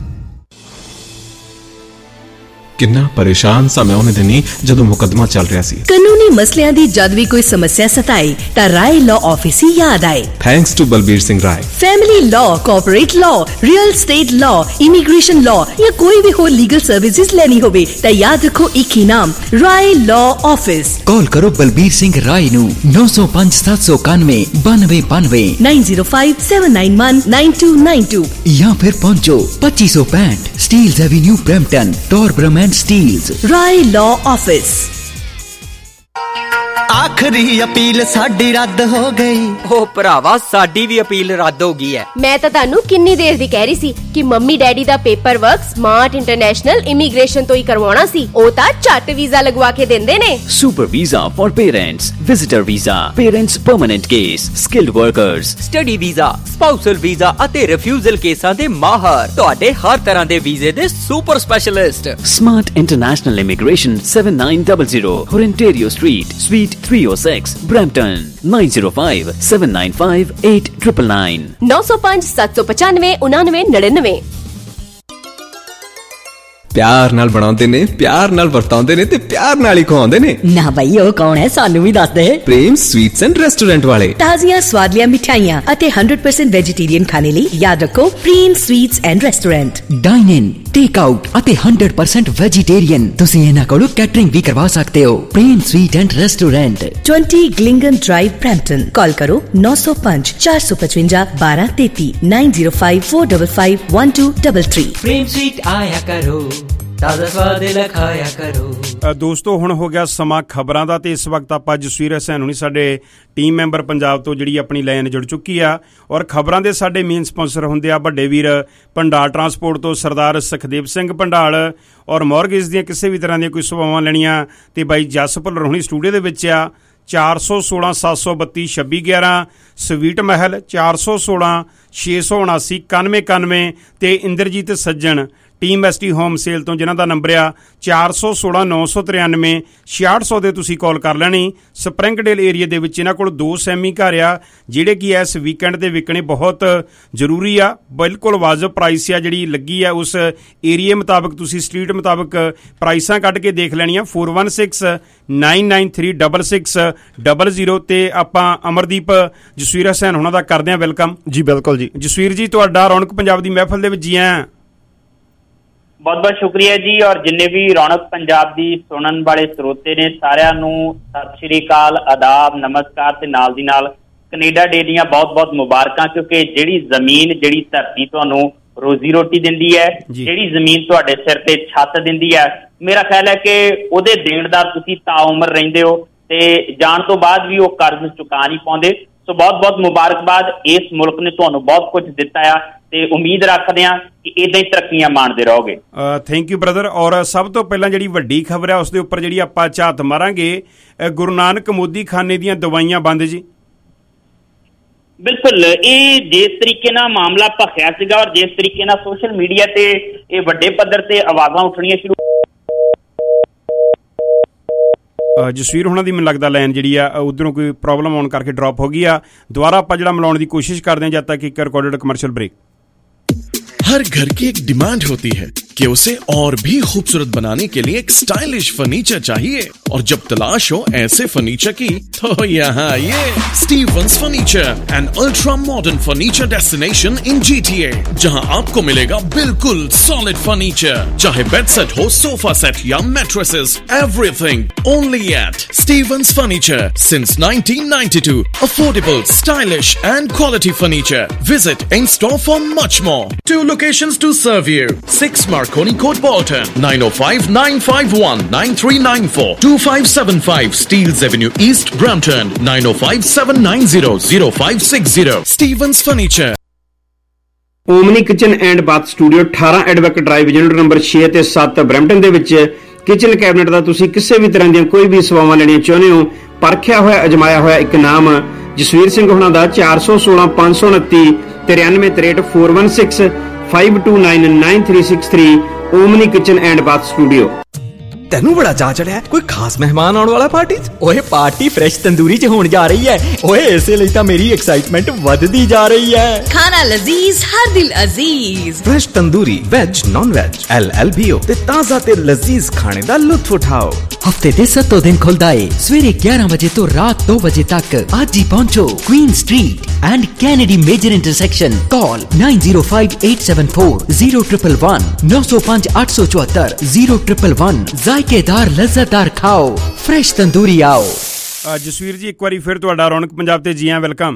ਕਿੰਨਾ ਪਰੇਸ਼ਾਨ ਸਾਂ ਮੈਂ ਉਹਨੇ ਦਿਨੀ ਜਦੋਂ ਮੁਕੱਦਮਾ ਚੱਲ ਰਿਹਾ ਸੀ। ਕਾਨੂੰਨੀ ਮਸਲਿਆਂ ਦੀ ਜਦ ਵੀ ਕੋਈ ਸਮੱਸਿਆ ਸਤਾਏ ਤਾਂ ਰਾਏ ਲਾਅ ਆਫਿਸ ਹੀ ਯਾਦ ਆਏ। Thanks to Balbir Singh Rai. Family law, corporate law, real estate law, immigration law ਜਾਂ ਕੋਈ ਵੀ ਹੋਰ ਲੀਗਲ ਸਰਵਿਸਿਜ਼ ਲੈਣੀ ਹੋਵੇ ਤਾਂ ਯਾਦ ਰੱਖੋ ਇੱਕ ਹੀ ਨਾਮ, ਰਾਏ ਲਾਅ ਆਫਿਸ। ਕਾਲ ਕਰੋ ਬਲਬੀਰ ਸਿੰਘ ਰਾਏ ਨੂੰ ਨੌ ਸੌ ਪੰਜ ਸੱਤ ਸੌ ਇਕਾਨਵੇਂ ਬਾਨਵੇਂ ਬਾਨਵੇਂ nine zero five seven nine one nine two nine two ਜਾਂ ਫਿਰ ਪਹੁੰਚੋ ਪੱਚੀ ਸੌ ਪੈਂਹਠ Steeles avenue Brampton, Torbram and Steeles। Rai law office. ਆਖਰੀ ਅਪੀਲ ਸਾਡੀ ਰੱਦ ਹੋ ਗਈ। ਓ ਭਰਾਵਾ, ਸਾਡੀ ਵੀ ਅਪੀਲ ਰੱਦ ਹੋ ਗਈ ਹੈ। ਮੈਂ ਤਾਂ ਤੁਹਾਨੂੰ ਕਿੰਨੀ ਦੇਰ ਦੀ ਕਹਿ ਰਹੀ ਸੀ ਕਿ ਮੰਮੀ ਡੈਡੀ ਦਾ paper work smart international immigration ਤੋਂ ਹੀ ਕਰਵਾਉਣਾ ਸੀ। ਉਹ ਤਾਂ ਝੱਟ ਵੀਜ਼ਾ ਲਗਵਾ ਕੇ ਦਿੰਦੇ ਨੇ। Super visa for parents, visitor visa, parents permanent case, skilled workers, study visa, spousal visa ਅਤੇ ਰਿਫਿਊਜ਼ਲ ਕੇਸਾਂ ਦੇ ਮਾਹਰ, ਤੁਹਾਡੇ ਹਰ ਤਰ੍ਹਾਂ ਦੇ ਵੀਜ਼ੇ ਦੇ super specialist. Smart international immigration seven nine zero zero, Ontario Street, Suite three oh six, Brampton, nine zero five seven nine five eight nine nine nine ਨੌ ਸੌ ਪੰਜ ਸੱਤ ਸੌ ਪਚਾਨਵੇਂ ਉਨਾਨਵੇਂ ਨੜਿਨਵੇਂ। ਪਿਆਰ ਨਾਲ ਬਣਾਉਂਦੇ ਨੇ, ਪਿਆਰ ਨਾਲ ਵਰਤਾਉਂਦੇ ਨੇ ਤੇ ਪਿਆਰ ਨਾਲ ਹੀ ਖਵਾਉਂਦੇ ਨੇ। ਨਾ ਬਈ, ਉਹ ਕੌਣ ਹੈ ਸਾਨੂੰ ਵੀ ਦੱਸ ਦੇ। ਪ੍ਰੇਮ ਸਵੀਟਸ ਐਂਡ ਰੈਸਟੋਰੈਂਟ ਵਾਲੇ। ਤਾਜ਼ੀਆਂ ਸਵਾਦਲੀਆਂ ਮਿਠਾਈਆਂ ਅਤੇ one hundred percent ਵੈਜੀਟੇਰੀਅਨ ਖਾਣੇ ਲਈ ਯਾਦ ਰੱਖੋ Prem sweets and restaurant. Dine in, take out ਅਤੇ one hundred percent ਵੈਜੀਟੇਰੀਅਨ। ਤੁਸੀਂ ਇਹਨਾਂ ਕੋਲੋਂ ਕੈਟਰਿੰਗ ਵੀ ਕਰਵਾ ਸਕਦੇ ਹੋ। Prem sweet and restaurant, twenty ਗਲਿੰਗਨ ਡਰਾਈਵ, ਬ੍ਰੈਂਪਟਨ। ਕਾਲ ਕਰੋ ਨੌ ਸੌ ਪੰਜ ਚਾਰ ਸੌ ਪਚਵੰਜਾ ਬਾਰਾਂ ਤੇਤੀ nine zero five four five five one two three three। Prem sweet ਆਇਆ ਕਰੋ, ਤਾਜ਼ਾ ਸਵਾਦ ਲਖਾਇਆ ਕਰੋ। ਦੋਸਤੋ, ਹੁਣ ਹੋ ਗਿਆ ਸਮਾਂ ਖਬਰਾਂ ਦਾ ਤੇ ਇਸ ਵਕਤ ਆਪਾਂ ਜਸਵੀਰ ਹਸੈਨ ਹੁਣੀ ਸਾਡੇ ਟੀਮ ਮੈਂਬਰ ਪੰਜਾਬ ਤੋਂ ਜਿਹੜੀ ਆਪਣੀ ਲਾਈਨ ਜੁੜ ਚੁੱਕੀ ਆ ਔਰ ਖਬਰਾਂ ਦੇ ਸਾਡੇ ਮੇਨ ਸਪਾਂਸਰ ਹੁੰਦੇ ਆ ਵੱਡੇ ਵੀਰ ਭੰਡਾਲ ਟਰਾਂਸਪੋਰਟ ਤੋਂ ਸਰਦਾਰ ਸੁਖਦੇਵ ਸਿੰਘ ਭੰਡਾਲ ਔਰ ਮੌਰਗੇਜ ਦੀਆਂ ਕਿਸੇ ਵੀ ਤਰ੍ਹਾਂ ਦੀਆਂ ਕੋਈ ਸੇਵਾਵਾਂ ਲੈਣੀਆਂ ਤੇ ਬਾਈ ਜਸ ਭੁੱਲਰ ਹੁਣੀ ਸਟੂਡੀਓ ਦੇ ਵਿੱਚ ਆ। ਚਾਰ ਸੌ ਸੋਲਾਂ ਸੱਤ ਸੌ ਬੱਤੀ ਛੱਬੀ ਗਿਆਰਾਂ ਸਵੀਟ ਮਹਿਲ, ਚਾਰ ਸੌ ਸੋਲਾਂ ਛੇ ਸੌ ਉਨਾਸੀ ਇਕਾਨਵੇਂ ਇਕਾਨਵੇਂ ਤੇ Inderjit Sajjan team S T home sale ਤੋਂ, ਜਿਨ੍ਹਾਂ ਦਾ ਨੰਬਰ ਆ ਚਾਰ ਸੌ ਸੋਲਾਂ ਨੌ ਸੌ ਤਰਾਨਵੇਂ ਛਿਆਹਠ ਸੌ ਦੇ ਤੁਸੀਂ ਕਾਲ ਕਰ ਲੈਣੀ। ਸਪਰਿੰਗਡੇਲ ਏਰੀਆ ਦੇ ਵਿੱਚ ਇਹਨਾਂ ਕੋਲ ਦੋ ਸੈਮੀ ਘਰ ਆ ਜਿਹੜੇ ਕਿ ਇਸ ਵੀਕਐਂਡ ਦੇ ਵਿਕਣੇ ਬਹੁਤ ਜ਼ਰੂਰੀ ਆ। ਬਿਲਕੁਲ ਵਾਜਬ ਪ੍ਰਾਈਸ ਆ ਜਿਹੜੀ ਲੱਗੀ ਆ ਉਸ ਏਰੀਏ ਮੁਤਾਬਕ, ਤੁਸੀਂ ਸਟਰੀਟ ਮੁਤਾਬਕ ਪ੍ਰਾਈਸਾਂ ਕੱਢ ਕੇ ਦੇਖ ਲੈਣੀਆਂ। Four one six nine nine three double six double zero ਤੇ ਆਪਾਂ ਅਮਰਦੀਪ ਜਸਵੀਰ ਹਸੈਨ ਉਹਨਾਂ ਦਾ ਕਰਦੇ ਹਾਂ ਵੈਲਕਮ। ਜੀ ਬਿਲਕੁਲ ਜੀ। ਜਸਵੀਰ ਜੀ, ਤੁਹਾਡਾ ਰੌਣਕ ਪੰਜਾਬ ਦੀ ਮਹਿਫਲ ਦੇ ਵਿੱਚ ਜੀ ਆਇਆਂ। ਬਹੁਤ ਬਹੁਤ ਸ਼ੁਕਰੀਆ ਜੀ। ਔਰ ਜਿੰਨੇ ਵੀ ਰੌਣਕ ਪੰਜਾਬ ਦੀ ਸੁਣਨ ਵਾਲੇ ਸਰੋਤੇ ਨੇ ਸਾਰਿਆਂ ਨੂੰ ਸਤਿ ਸ਼੍ਰੀ ਅਕਾਲ, ਆਦਾਬ, ਨਮਸਕਾਰ ਤੇ ਨਾਲ ਦੀ ਨਾਲ ਕੈਨੇਡਾ ਡੇ ਦੀਆਂ ਬਹੁਤ ਬਹੁਤ ਮੁਬਾਰਕਾਂ। ਕਿਉਂਕਿ ਜਿਹੜੀ ਜ਼ਮੀਨ, ਜਿਹੜੀ ਧਰਤੀ ਤੁਹਾਨੂੰ ਰੋਜ਼ੀ ਰੋਟੀ ਦਿੰਦੀ ਹੈ, ਜਿਹੜੀ ਜ਼ਮੀਨ ਤੁਹਾਡੇ ਸਿਰ ਤੇ ਛੱਤ ਦਿੰਦੀ ਹੈ, ਮੇਰਾ ਖਿਆਲ ਹੈ ਕਿ ਉਹਦੇ ਦੇਣਦਾਰ ਤੁਸੀਂ ਤਾਉਮਰ ਰਹਿੰਦੇ ਹੋ ਤੇ ਜਾਣ ਤੋਂ ਬਾਅਦ ਵੀ ਉਹ ਕਰਜ਼ ਚੁਕਾ ਨਹੀਂ ਪਾਉਂਦੇ। ਸੋ ਬਹੁਤ ਬਹੁਤ ਮੁਬਾਰਕਬਾਦ। ਇਸ ਮੁਲਕ ਨੇ ਤੁਹਾਨੂੰ ਬਹੁਤ ਕੁਝ ਦਿੱਤਾ ਆ ਤੇ ਉਮੀਦ ਰੱਖਦੇ ਹਾਂ ਕਿ ਇਦਾਂ ਹੀ ਤਰੱਕੀਆਂ ਮਾਣਦੇ ਰਹੋਗੇ। Thank you brother. ਔਰ ਸਭ ਤੋਂ ਪਹਿਲਾਂ ਜਿਹੜੀ ਵੱਡੀ ਖਬਰ ਹੈ ਉਸ ਦੇ ਉੱਪਰ ਜਿਹੜੀ ਆਪਾਂ ਝਾਤ ਮਾਰਾਂਗੇ, ਗੁਰੂ ਨਾਨਕ ਮੋਦੀ ਖਾਨੇ ਦੀਆਂ ਦਵਾਈਆਂ ਬੰਦ ਜੀ। ਬਿਲਕੁਲ, ਇਹ ਜਿਸ ਤਰੀਕੇ ਨਾਲ ਮਾਮਲਾ ਭਖਿਆ ਸੀਗਾ ਔਰ ਜਿਸ ਤਰੀਕੇ ਨਾਲ ਸੋਸ਼ਲ ਮੀਡੀਆ ਤੇ ਇਹ ਵੱਡੇ ਪੱਧਰ ਤੇ ਆਵਾਜ਼ਾਂ ਉੱਠਣੀਆਂ ਸ਼ੁਰੂ ਜਸਵੀਰ ਹੋਣਾ ਦੀ ਮੈਨੂੰ ਲੱਗਦਾ ਲਾਈਨ ਜਿਹੜੀ ਆ ਉਧਰੋਂ ਕੋਈ ਪ੍ਰੋਬਲਮ ਆਉਣ ਕਰਕੇ ਡ੍ਰੌਪ ਹੋ ਗਈ ਆ। ਦੁਬਾਰਾ ਆਪਾਂ ਜਿਹੜਾ ਮਿਲਾਉਣ ਦੀ ਕੋਸ਼ਿਸ਼ ਕਰਦੇ ਹਾਂ ਜਦ ਤੱਕ ਇੱਕ ਰਿਕਾਰਡਡ ਕਮਰਸ਼ੀਅਲ ब्रेक। हर घर की एक डिमांड होती है कि उसे और भी खूबसूरत बनाने के लिए एक स्टाइलिश फर्नीचर चाहिए, और जब तलाश हो ऐसे फर्नीचर की तो यहाँ ये Stevens furniture, an ultra modern furniture destination in GTA, जहाँ आपको मिलेगा बिल्कुल सॉलिड फर्नीचर, चाहे बेड सेट हो, सोफा सेट या mattresses, everything only at Stevens furniture since nineteen ninety two. Affordable, stylish and quality furniture. Visit in store for much more. Two locations to serve you. six Marconi Court, Bolton. nine oh five, nine five one, nine three nine four. two five seven five Steeles Avenue East, Brampton. nine oh five, seven nine zero, zero five six zero. Stevens Furniture. Omni kitchen and bath studio ਅਠਾਰਾਂ Edvac drive unit number ਛੇ ਤੇ ਸੱਤ Brampton ਦੇ ਵਿੱਚ kitchen cabinet ਦਾ ਤੁਸੀਂ ਕਿਸੇ ਵੀ ਤਰ੍ਹਾਂ ਦੀਆਂ ਕੋਈ ਵੀ ਸੇਵਾਵਾਂ ਲੈਣੀਆਂ ਚਾਹੁੰਦੇ ਹੋ, ਪਰਖਿਆ ਹੋਇਆ ਅਜਮਾਇਆ ਹੋਇਆ ਇੱਕ ਨਾਮ ਜਸਵੀਰ ਸਿੰਘ ਹੁਣਾਂ ਦਾ ਚਾਰ ਸੌ ਸੋਲਾਂ ਪੰਜ ਸੌ ਉਨੱਤੀ ਤਰਿਆਨਵੇਂ ਤਰੇਹਠ four one six five two nine nine three six three Omni kitchen and bath studio. ਤੈਨੂੰ ਬੜਾ ਚਾਅ ਚੜਿਆ ਕੋਈ ਖਾਸ ਮਹਿਮਾਨ ਆਉਣ ਵਾਲਾ ਪਾਰਟੀ ਚ? ਓਏ ਪਾਰਟੀ ਫਰੈਸ਼ ਤੰਦੂਰੀ ਚ ਹੋਣ ਜਾ ਰਹੀ ਹੈ। ਓਏ ਇਸੇ ਲਈ ਤਾਂ ਮੇਰੀ ਐਕਸਾਈਟਮੈਂਟ ਵੱਧਦੀ ਜਾ ਰਹੀ ਹੈ। ਖਾਣਾ ਲਜ਼ੀਜ਼ ਹਰ ਦਿਲ ਅਜ਼ੀਜ਼, fresh tandoori veg non veg L L B O ਤੇ ਤਾਜ਼ਾ ਤੇ ਲਜ਼ੀਜ਼ ਖਾਣੇ ਦਾ ਲੁਤਫ ਉਠਾਓ। ਹਫਤੇ ਦੇ ਸੱਤੋਂ ਦਿਨ ਖੁੱਲਦਾ ਏ ਸਵੇਰੇ ਗਿਆਰਾਂ ਵਜੇ ਤੋਂ ਰਾਤ ਦੋ ਵਜੇ ਤੱਕ। ਅੱਜ ਹੀ ਪਹੁੰਚੋ Queen Street and Kennedy major intersection. Call nine zero five eight seven four zero one one one nine oh five eight four four zero one one one। ਜ਼ਾਇਕੇਦਾਰ ਲਜ਼ਤਦਾਰ ਖਾਓ, ਫਰੈਸ਼ ਤੰਦੂਰੀ ਆਓ। ਜਸਵੀਰ ਜੀ ਇੱਕ ਵਾਰੀ ਫਿਰ ਤੁਹਾਡਾ ਰੌਣਕ ਪੰਜਾਬ ਤੇ ਜੀ ਆਇਆਂ, ਵੈਲਕਮ।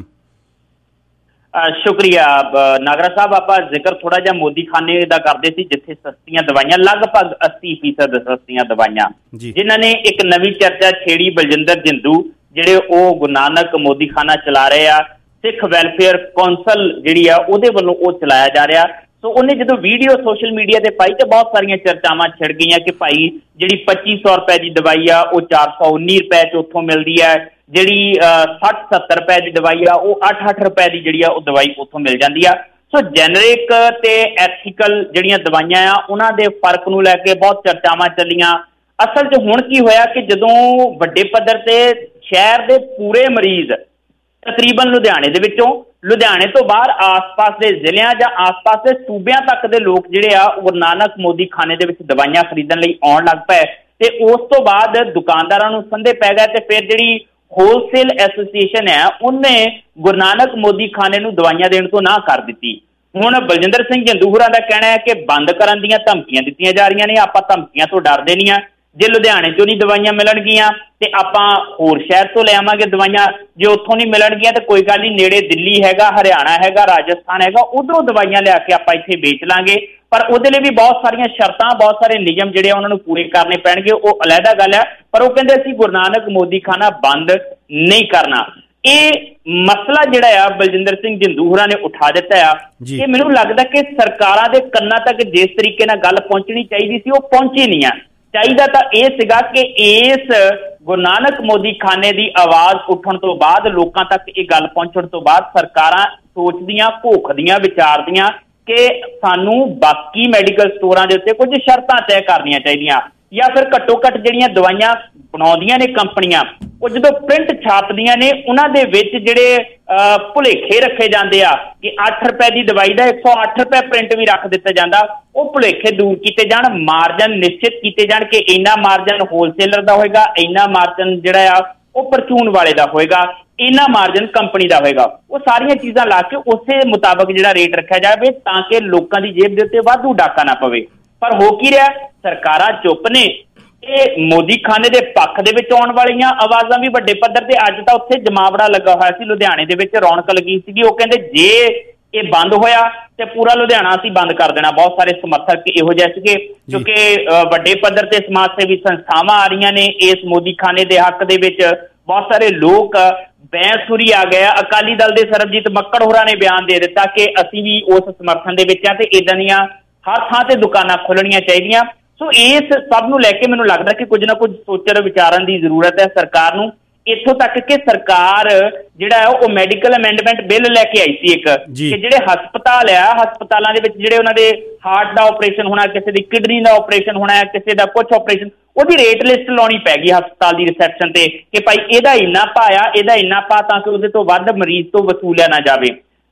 ਸ਼ੁਕਰੀਆ ਨਾਗਰਾ ਸਾਹਿਬ। ਆਪਾਂ ਜ਼ਿਕਰ ਥੋੜਾ ਜਿਹਾ ਮੋਦੀ ਖਾਨੇ ਦਾ ਕਰਦੇ ਸੀ, ਜਿੱਥੇ ਸਸਤੀਆਂ ਦਵਾਈਆਂ, ਲਗਭਗ ਅੱਸੀ ਫੀਸਦ ਸਸਤੀਆਂ ਦਵਾਈਆਂ, ਜਿਨ੍ਹਾਂ ਨੇ ਇੱਕ ਨਵੀਂ ਚਰਚਾ ਛੇੜੀ। ਬਲਜਿੰਦਰ ਜਿੰਦੂ ਜਿਹੜੇ ਉਹ ਗੁਰੂ ਨਾਨਕ ਮੋਦੀ ਖਾਨਾ ਚਲਾ ਰਹੇ ਆ, ਸਿੱਖ ਵੈਲਫੇਅਰ ਕੌਂਸਲ ਜਿਹੜੀ ਆ ਉਹਦੇ ਵੱਲੋਂ ਉਹ ਚਲਾਇਆ ਜਾ ਰਿਹਾ। ਸੋ ਉਹਨੇ ਜਦੋਂ ਵੀਡੀਓ ਸੋਸ਼ਲ ਮੀਡੀਆ ਤੇ ਪਾਈ ਤੇ ਬਹੁਤ ਸਾਰੀਆਂ ਚਰਚਾਵਾਂ ਛਿੜ ਗਈਆਂ ਕਿ ਭਾਈ ਜਿਹੜੀ ਪੱਚੀ ਸੌ ਰੁਪਏ ਦੀ ਦਵਾਈ ਆ ਉਹ ਚਾਰ ਸੌ ਉੱਨੀ ਰੁਪਏ ਚ ਉੱਥੋਂ ਮਿਲਦੀ ਹੈ, ਜਿਹੜੀ ਸੱਠ ਸੱਤਰ ਰੁਪਏ ਦੀ ਦਵਾਈ ਆ ਉਹ ਅੱਠ ਅੱਠ ਰੁਪਏ ਦੀ ਜਿਹੜੀ ਆ ਉਹ ਦਵਾਈ ਉੱਥੋਂ ਮਿਲ ਜਾਂਦੀ ਆ। ਸੋ ਜੈਨਰਿਕ ਤੇ ਐਥੀਕਲ ਜਿਹੜੀਆਂ ਦਵਾਈਆਂ ਆ ਉਹਨਾਂ ਦੇ ਫਰਕ ਨੂੰ ਲੈ ਕੇ ਬਹੁਤ ਚਰਚਾਵਾਂ ਚੱਲੀਆਂ। ਅਸਲ 'ਚ ਹੁਣ ਕੀ ਹੋਇਆ ਕਿ ਜਦੋਂ ਵੱਡੇ ਪੱਧਰ ਤੇ ਸ਼ਹਿਰ ਦੇ ਪੂਰੇ ਮਰੀਜ਼ ਤਕਰੀਬਨ ਲੁਧਿਆਣੇ ਦੇ ਵਿੱਚੋਂ, ਲੁਧਿਆਣੇ ਤੋਂ ਬਾਹਰ ਆਸ-ਪਾਸ ਦੇ ਜ਼ਿਲ੍ਹਿਆਂ ਜਾਂ ਆਸ-ਪਾਸ ਦੇ ਸੂਬਿਆਂ ਤੱਕ ਦੇ ਲੋਕ ਜਿਹੜੇ ਆ ਗੁਰੂ ਨਾਨਕ ਮੋਦੀ ਖਾਨੇ ਦੇ ਵਿੱਚ ਦਵਾਈਆਂ ਖਰੀਦਣ ਲਈ ਆਉਣ ਲੱਗ ਪਏ ਤੇ ਉਸ ਤੋਂ ਬਾਅਦ ਦੁਕਾਨਦਾਰਾਂ ਨੂੰ ਸੰਦੇ ਪੈ ਗਏ ਤੇ ਫਿਰ ਜਿਹੜੀ ਹੋਲਸੇਲ ਐਸੋਸੀਏਸ਼ਨ ਹੈ ਉਹਨੇ ਗੁਰੂ ਨਾਨਕ ਮੋਦੀ ਖਾਨੇ ਨੂੰ ਦਵਾਈਆਂ ਦੇਣ ਤੋਂ ਨਾ ਕਰ ਦਿੱਤੀ। ਹੁਣ ਬਲਜਿੰਦਰ ਸਿੰਘ ਜਿੰਦੂ ਹੋਰਾਂ ਦਾ ਕਹਿਣਾ ਹੈ ਕਿ ਬੰਦ ਕਰਨ ਦੀਆਂ ਧਮਕੀਆਂ ਦਿੱਤੀਆਂ ਜਾ ਰਹੀਆਂ ਨੇ, ਆਪਾਂ ਧਮਕੀਆਂ ਤੋਂ ਡਰਦੇ ਨਹੀਂ ਆ। ਜੇ ਲੁਧਿਆਣੇ ਚੋਂ ਨਹੀਂ ਦਵਾਈਆਂ ਮਿਲਣਗੀਆਂ ਤੇ ਆਪਾਂ ਹੋਰ ਸ਼ਹਿਰ ਤੋਂ ਲੈ ਆਵਾਂਗੇ ਦਵਾਈਆਂ, ਜੇ ਉੱਥੋਂ ਨਹੀਂ ਮਿਲਣਗੀਆਂ ਤੇ ਕੋਈ ਗੱਲ ਨਹੀਂ, ਨੇੜੇ ਦਿੱਲੀ ਹੈਗਾ, ਹਰਿਆਣਾ ਹੈਗਾ, ਰਾਜਸਥਾਨ ਹੈਗਾ, ਉਧਰੋਂ ਦਵਾਈਆਂ ਲਿਆ ਕੇ ਆਪਾਂ ਇੱਥੇ ਵੇਚ ਲਾਂਗੇ। ਪਰ ਉਹਦੇ ਲਈ ਵੀ ਬਹੁਤ ਸਾਰੀਆਂ ਸ਼ਰਤਾਂ, ਬਹੁਤ ਸਾਰੇ ਨਿਯਮ ਜਿਹੜੇ ਉਹਨਾਂ ਨੂੰ ਪੂਰੇ ਕਰਨੇ ਪੈਣਗੇ, ਉਹ ਅਲੱਗਾ ਗੱਲ ਹੈ। ਪਰ ਉਹ ਕਹਿੰਦੇ ਅਸੀਂ ਗੁਰੂ ਨਾਨਕ ਮੋਦੀ ਖਾਨਾ ਬੰਦ ਨਹੀਂ ਕਰਨਾ। ਇਹ ਮਸਲਾ ਜਿਹੜਾ ਆ ਬਲਜਿੰਦਰ ਸਿੰਘ ਜਿੰਦੂ ਹੋਰਾਂ ਨੇ ਉਠਾ ਦਿੱਤਾ ਆ, ਇਹ ਮੈਨੂੰ ਲੱਗਦਾ ਕਿ ਸਰਕਾਰਾਂ ਦੇ ਕੰਨਾਂ ਤੱਕ ਜਿਸ ਤਰੀਕੇ ਨਾਲ ਗੱਲ ਪਹੁੰਚਣੀ ਚਾਹੀਦੀ ਸੀ ਉਹ ਪਹੁੰਚੀ ਨਹੀਂ ਆ। ਚਾਹੀਦਾ ਤਾਂ ਇਹ ਸੀਗਾ ਕਿ ਇਸ ਗੁਰੂ ਨਾਨਕ ਮੋਦੀ ਖਾਨੇ ਦੀ ਆਵਾਜ਼ ਉੱਠਣ ਤੋਂ ਬਾਅਦ, ਲੋਕਾਂ ਤੱਕ ਇਹ ਗੱਲ ਪਹੁੰਚਣ ਤੋਂ ਬਾਅਦ ਸਰਕਾਰਾਂ ਸੋਚਦੀਆਂ, ਘੋਖਦੀਆਂ, ਵਿਚਾਰਦੀਆਂ ਕਿ ਸਾਨੂੰ ਬਾਕੀ ਮੈਡੀਕਲ ਸਟੋਰਾਂ ਦੇ ਉੱਤੇ ਕੁਝ ਸ਼ਰਤਾਂ ਤੈਅ ਕਰਨੀਆਂ ਚਾਹੀਦੀਆਂ, ਜਾਂ ਫਿਰ ਘੱਟੋ ਘੱਟ ਜਿਹੜੀਆਂ ਦਵਾਈਆਂ ਬਣਾਉਂਦੀਆਂ ਨੇ ਕੰਪਨੀਆਂ, ਉਹ ਜਦੋਂ ਪ੍ਰਿੰਟ ਛਾਪਦੀਆਂ ਨੇ ਉਹਨਾਂ ਦੇ ਵਿੱਚ ਜਿਹੜੇ ਭੁਲੇਖੇ ਰੱਖੇ ਜਾਂਦੇ ਆ ਕਿ ਅੱਠ ਰੁਪਏ ਦੀ ਦਵਾਈ ਦਾ ਇੱਕ ਸੌ ਅੱਠ ਰੁਪਏ ਪ੍ਰਿੰਟ ਵੀ ਰੱਖ ਦਿੱਤਾ ਜਾਂਦਾ, ਉਹ ਭੁਲੇਖੇ ਦੂਰ ਕੀਤੇ ਜਾਣ, ਮਾਰਜਨ ਨਿਸ਼ਚਿਤ ਕੀਤੇ ਜਾਣ ਕਿ ਇੰਨਾ ਮਾਰਜਨ ਹੋਲਸੇਲਰ ਦਾ ਹੋਏਗਾ, ਇੰਨਾ ਮਾਰਜਨ ਜਿਹੜਾ ਆ ਉਹ ਪਰਚੂਨ ਵਾਲੇ ਦਾ ਹੋਏਗਾ, ਇੰਨਾ ਮਾਰਜਨ ਕੰਪਨੀ ਦਾ ਹੋਏਗਾ। ਉਹ ਸਾਰੀਆਂ ਚੀਜ਼ਾਂ ਲਾ ਕੇ ਉਸੇ ਮੁਤਾਬਕ ਜਿਹੜਾ ਰੇਟ ਰੱਖਿਆ ਜਾਵੇ ਤਾਂ ਕਿ ਲੋਕਾਂ ਦੀ ਜੇਬ ਦੇ ਉੱਤੇ ਵਾਧੂ ਡਾਕਾ ਨਾ ਪਵੇ। ਪਰ ਹੋ ਕੀ ਰਿਹਾ, ਸਰਕਾਰਾਂ ਚੁੱਪ ਨੇ। ਇਹ ਮੋਦੀ ਖਾਨੇ ਦੇ ਪੱਖ ਦੇ ਵਿੱਚ ਆਉਣ ਵਾਲੀਆਂ ਆਵਾਜ਼ਾਂ ਵੀ ਵੱਡੇ ਪੱਧਰ ਤੇ, ਅੱਜ ਤਾਂ ਉੱਥੇ ਜਮਾਵੜਾ ਲੱਗਾ ਹੋਇਆ ਸੀ ਲੁਧਿਆਣੇ ਦੇ ਵਿੱਚ, ਰੌਣਕ ਲੱਗੀ ਸੀਗੀ। ਉਹ ਕਹਿੰਦੇ ਜੇ ਇਹ ਬੰਦ ਹੋਇਆ ਤੇ ਪੂਰਾ ਲੁਧਿਆਣਾ ਅਸੀਂ ਬੰਦ ਕਰ ਦੇਣਾ। ਬਹੁਤ ਸਾਰੇ ਸਮਰਥਕ ਇਹੋ ਜਿਹੇ ਸੀਗੇ ਕਿਉਂਕਿ ਵੱਡੇ ਪੱਧਰ ਤੇ ਸਮਾਜ ਸੇਵੀ ਸੰਸਥਾਵਾਂ ਆ ਰਹੀਆਂ ਨੇ ਇਸ ਮੋਦੀ ਖਾਨੇ ਦੇ ਹੱਕ ਦੇ ਵਿੱਚ। ਬਹੁਤ ਸਾਰੇ ਲੋਕ ਬੈਂਸੁਰੀ ਆ ਗਏ। ਅਕਾਲੀ ਦਲ ਦੇ ਸਰਬਜੀਤ ਮੱਕੜ ਹੋਰਾਂ ਨੇ ਬਿਆਨ ਦੇ ਦਿੱਤਾ ਕਿ ਅਸੀਂ ਵੀ ਉਸ ਸਮਰਥਨ ਦੇ ਵਿੱਚ ਆ ਤੇ ਇਦਾਂ ਦੀਆਂ ਹਰ ਥਾਂ ਤੇ ਦੁਕਾਨਾਂ ਖੋਲਣੀਆਂ ਚਾਹੀਦੀਆਂ। ਸੋ ਇਸ ਸਭ ਨੂੰ ਲੈ ਕੇ ਮੈਨੂੰ ਲੱਗਦਾ ਕਿ ਕੁਝ ਨਾ ਕੁਝ ਸੋਚਣ ਵਿਚਾਰਨ ਦੀ ਜ਼ਰੂਰਤ ਹੈ ਸਰਕਾਰ ਨੂੰ। ਇੱਥੋਂ ਤੱਕ ਕਿ ਸਰਕਾਰ ਜਿਹੜਾ ਹੈ ਉਹ ਮੈਡੀਕਲ ਅਮੈਂਡਮੈਂਟ ਬਿੱਲ ਲੈ ਕੇ ਆਈ ਸੀ ਇੱਕ, ਕਿ ਜਿਹੜੇ ਹਸਪਤਾਲ ਆ, ਹਸਪਤਾਲਾਂ ਦੇ ਵਿੱਚ ਜਿਹੜੇ ਉਹਨਾਂ ਦੇ ਹਾਰਟ ਦਾ ਆਪਰੇਸ਼ਨ ਹੋਣਾ, ਕਿਸੇ ਦੀ ਕਿਡਨੀ ਦਾ ਆਪਰੇਸ਼ਨ ਹੋਣਾ, ਕਿਸੇ ਦਾ ਕੁਛ ਆਪਰੇਸ਼ਨ, ਉਹਦੀ ਰੇਟ ਲਿਸਟ ਲਾਉਣੀ ਪੈ ਗਈ ਹਸਪਤਾਲ ਦੀ ਰਿਸੈਪਸ਼ਨ ਤੇ ਕਿ ਭਾਈ ਇਹਦਾ ਇੰਨਾ ਭਾਅ ਆ, ਇਹਦਾ ਇੰਨਾ ਭਾਅ, ਤਾਂ ਕਿ ਉਹਦੇ ਤੋਂ ਵੱਧ ਮਰੀਜ਼ ਤੋਂ ਵਸੂਲਿਆ ਨਾ ਜਾਵੇ।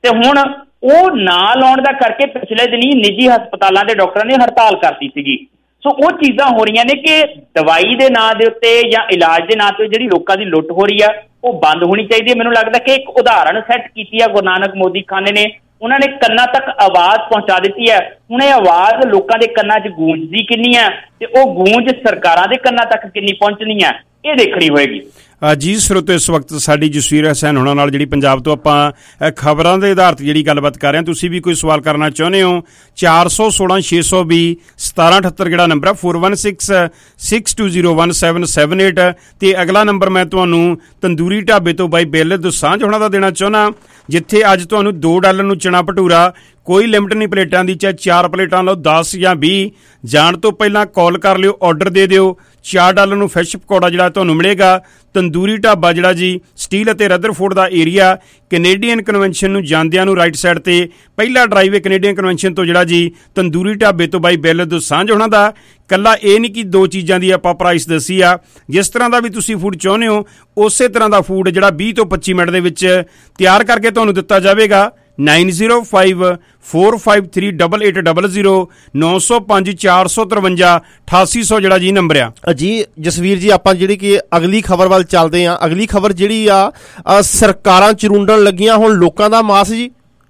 ਤੇ ਹੁਣ ਉਹ ਨਾ ਲਾਉਣ ਦਾ ਕਰਕੇ ਪਿਛਲੇ ਦਿਨੀ ਨਿੱਜੀ ਹਸਪਤਾਲਾਂ ਦੇ ਡਾਕਟਰਾਂ ਨੇ ਹੜਤਾਲ ਕਰਤੀ ਸੀਗੀ। ਸੋ ਉਹ ਚੀਜ਼ਾਂ ਹੋ ਰਹੀਆਂ ਨੇ ਕਿ ਦਵਾਈ ਦੇ ਨਾਂ ਦੇ ਉੱਤੇ ਜਾਂ ਇਲਾਜ ਦੇ ਨਾਂ ਤੇ ਜਿਹੜੀ ਲੋਕਾਂ ਦੀ ਲੁੱਟ ਹੋ ਰਹੀ ਆ ਉਹ ਬੰਦ ਹੋਣੀ ਚਾਹੀਦੀ ਹੈ। ਮੈਨੂੰ ਲੱਗਦਾ ਕਿ ਇੱਕ ਉਦਾਹਰਣ ਸੈੱਟ ਕੀਤੀ ਆ ਗੁਰੂ ਨਾਨਕ ਮੋਦੀ ਖਾਨੇ ਨੇ, ਉਹਨਾਂ ਨੇ ਕੰਨਾਂ ਤੱਕ ਆਵਾਜ਼ ਪਹੁੰਚਾ ਦਿੱਤੀ ਹੈ। ਹੁਣ ਇਹ ਆਵਾਜ਼ ਲੋਕਾਂ ਦੇ ਕੰਨਾਂ 'ਚ ਗੂੰਜਦੀ ਕਿੰਨੀ ਹੈ ਤੇ ਉਹ ਗੂੰਜ ਸਰਕਾਰਾਂ ਦੇ ਕੰਨਾਂ ਤੱਕ ਕਿੰਨੀ ਪਹੁੰਚਣੀ ਹੈ, ਇਹ ਦੇਖਣੀ ਹੋਏਗੀ। ਜੀ ਸਰੋਤੋ, ਇਸ ਵਕਤ ਸਾਡੀ ਜਸਵੀਰ ਹਸੈਨ ਹੋਣਾ ਨਾਲ ਜਿਹੜੀ ਪੰਜਾਬ ਤੋਂ ਆਪਾਂ ਖਬਰਾਂ ਦੇ ਆਧਾਰ 'ਤੇ ਜਿਹੜੀ ਗੱਲਬਾਤ ਕਰ ਰਹੇ ਹਾਂ, ਤੁਸੀਂ ਵੀ ਕੋਈ ਸਵਾਲ ਕਰਨਾ ਚਾਹੁੰਦੇ ਹੋ ਚਾਰ ਸੌ ਸੋਲਾਂ ਛੇ ਸੌ ਵੀਹ ਸਤਾਰਾਂ ਅਠੱਤਰ ਜਿਹੜਾ ਨੰਬਰ ਹੈ four one six six two zero one seven seven eight ਅਤੇ ਅਗਲਾ ਨੰਬਰ ਮੈਂ ਤੁਹਾਨੂੰ ਤੰਦੂਰੀ ਢਾਬੇ ਤੋਂ ਬਾਈ ਬੇਲੇ ਦੋਸਾਂਝ ਹੋਣਾ ਦਾ ਦੇਣਾ ਚਾਹੁੰਦਾ, ਜਿੱਥੇ ਅੱਜ ਤੁਹਾਨੂੰ ਦੋ ਡਾਲਰ ਨੂੰ ਚਣਾ ਭਟੂਰਾ, ਕੋਈ ਲਿਮਟ ਨਹੀਂ ਪਲੇਟਾਂ ਦੀ, ਚਾਹੇ ਚਾਰ ਪਲੇਟਾਂ ਲਓ ਦਸ ਜਾਂ ਵੀਹ, ਜਾਣ ਤੋਂ ਪਹਿਲਾਂ ਕਾਲ ਕਰ ਲਿਓ, ਆਰਡਰ ਦੇ ਦਿਓ। ਚਾਰ ਡਾਲਰ ਨੂੰ ਫਿਸ਼ ਪਕੌੜਾ ਜਿਹੜਾ ਤੁਹਾਨੂੰ ਮਿਲੇਗਾ। ਤੰਦੂਰੀ ਢਾਬਾ ਜਿਹੜਾ ਜੀ ਸਟੀਲ ਅਤੇ ਰਦਰਫੋਰਡ ਦਾ ਏਰੀਆ, ਕੈਨੇਡੀਅਨ ਕਨਵੈਨਸ਼ਨ ਨੂੰ ਜਾਂਦਿਆਂ ਨੂੰ ਰਾਈਟ ਸਾਈਡ ਤੇ ਪਹਿਲਾ ਡਰਾਈਵੇ ਕੈਨੇਡੀਅਨ ਕਨਵੈਨਸ਼ਨ ਤੋਂ ਜਿਹੜਾ ਜੀ ਤੰਦੂਰੀ ਢਾਬੇ ਤੋਂ ਬਾਈ ਬੇਲੇ ਦੋਸਾਂਝ ਹੋਣਾ ਦਾ। ਕੱਲਾ ਇਹ ਨਹੀਂ ਕਿ ਦੋ ਚੀਜ਼ਾਂ ਦੀ ਆਪਾਂ ਪ੍ਰਾਈਸ ਦੱਸੀ ਆ, ਜਿਸ ਤਰ੍ਹਾਂ ਦਾ ਵੀ ਤੁਸੀਂ ਫੂਡ ਚਾਹੁੰਦੇ ਹੋ ਉਸੇ ਤਰ੍ਹਾਂ ਦਾ ਫੂਡ ਜਿਹੜਾ ਵੀਹ ਤੋਂ ਪੱਚੀ ਮਿੰਟ ਦੇ ਵਿੱਚ ਤਿਆਰ ਕਰਕੇ ਤੁਹਾਨੂੰ ਦਿੱਤਾ ਜਾਵੇਗਾ। Nine zero five four five three double eight double zero ਨੌ ਸੌ ਪੰਜ ਚਾਰ ਸੌ ਤਰਵੰਜਾ ਅਠਾਸੀ ਸੌ ਜਿਹੜਾ ਜੀ ਨੰਬਰ ਆ। ਜੀ ਜਸਵੀਰ ਜੀ, ਆਪਾਂ ਜਿਹੜੀ ਕਿ ਅਗਲੀ ਖਬਰ ਵੱਲ ਚੱਲਦੇ ਹਾਂ। ਅਗਲੀ ਖਬਰ ਜਿਹੜੀ ਆ ਸਰਕਾਰਾਂ ਚਰੁੰਡਣ ਲੱਗੀਆਂ ਹੁਣ ਲੋਕਾਂ ਦਾ ਮਾਸ ਜੀ।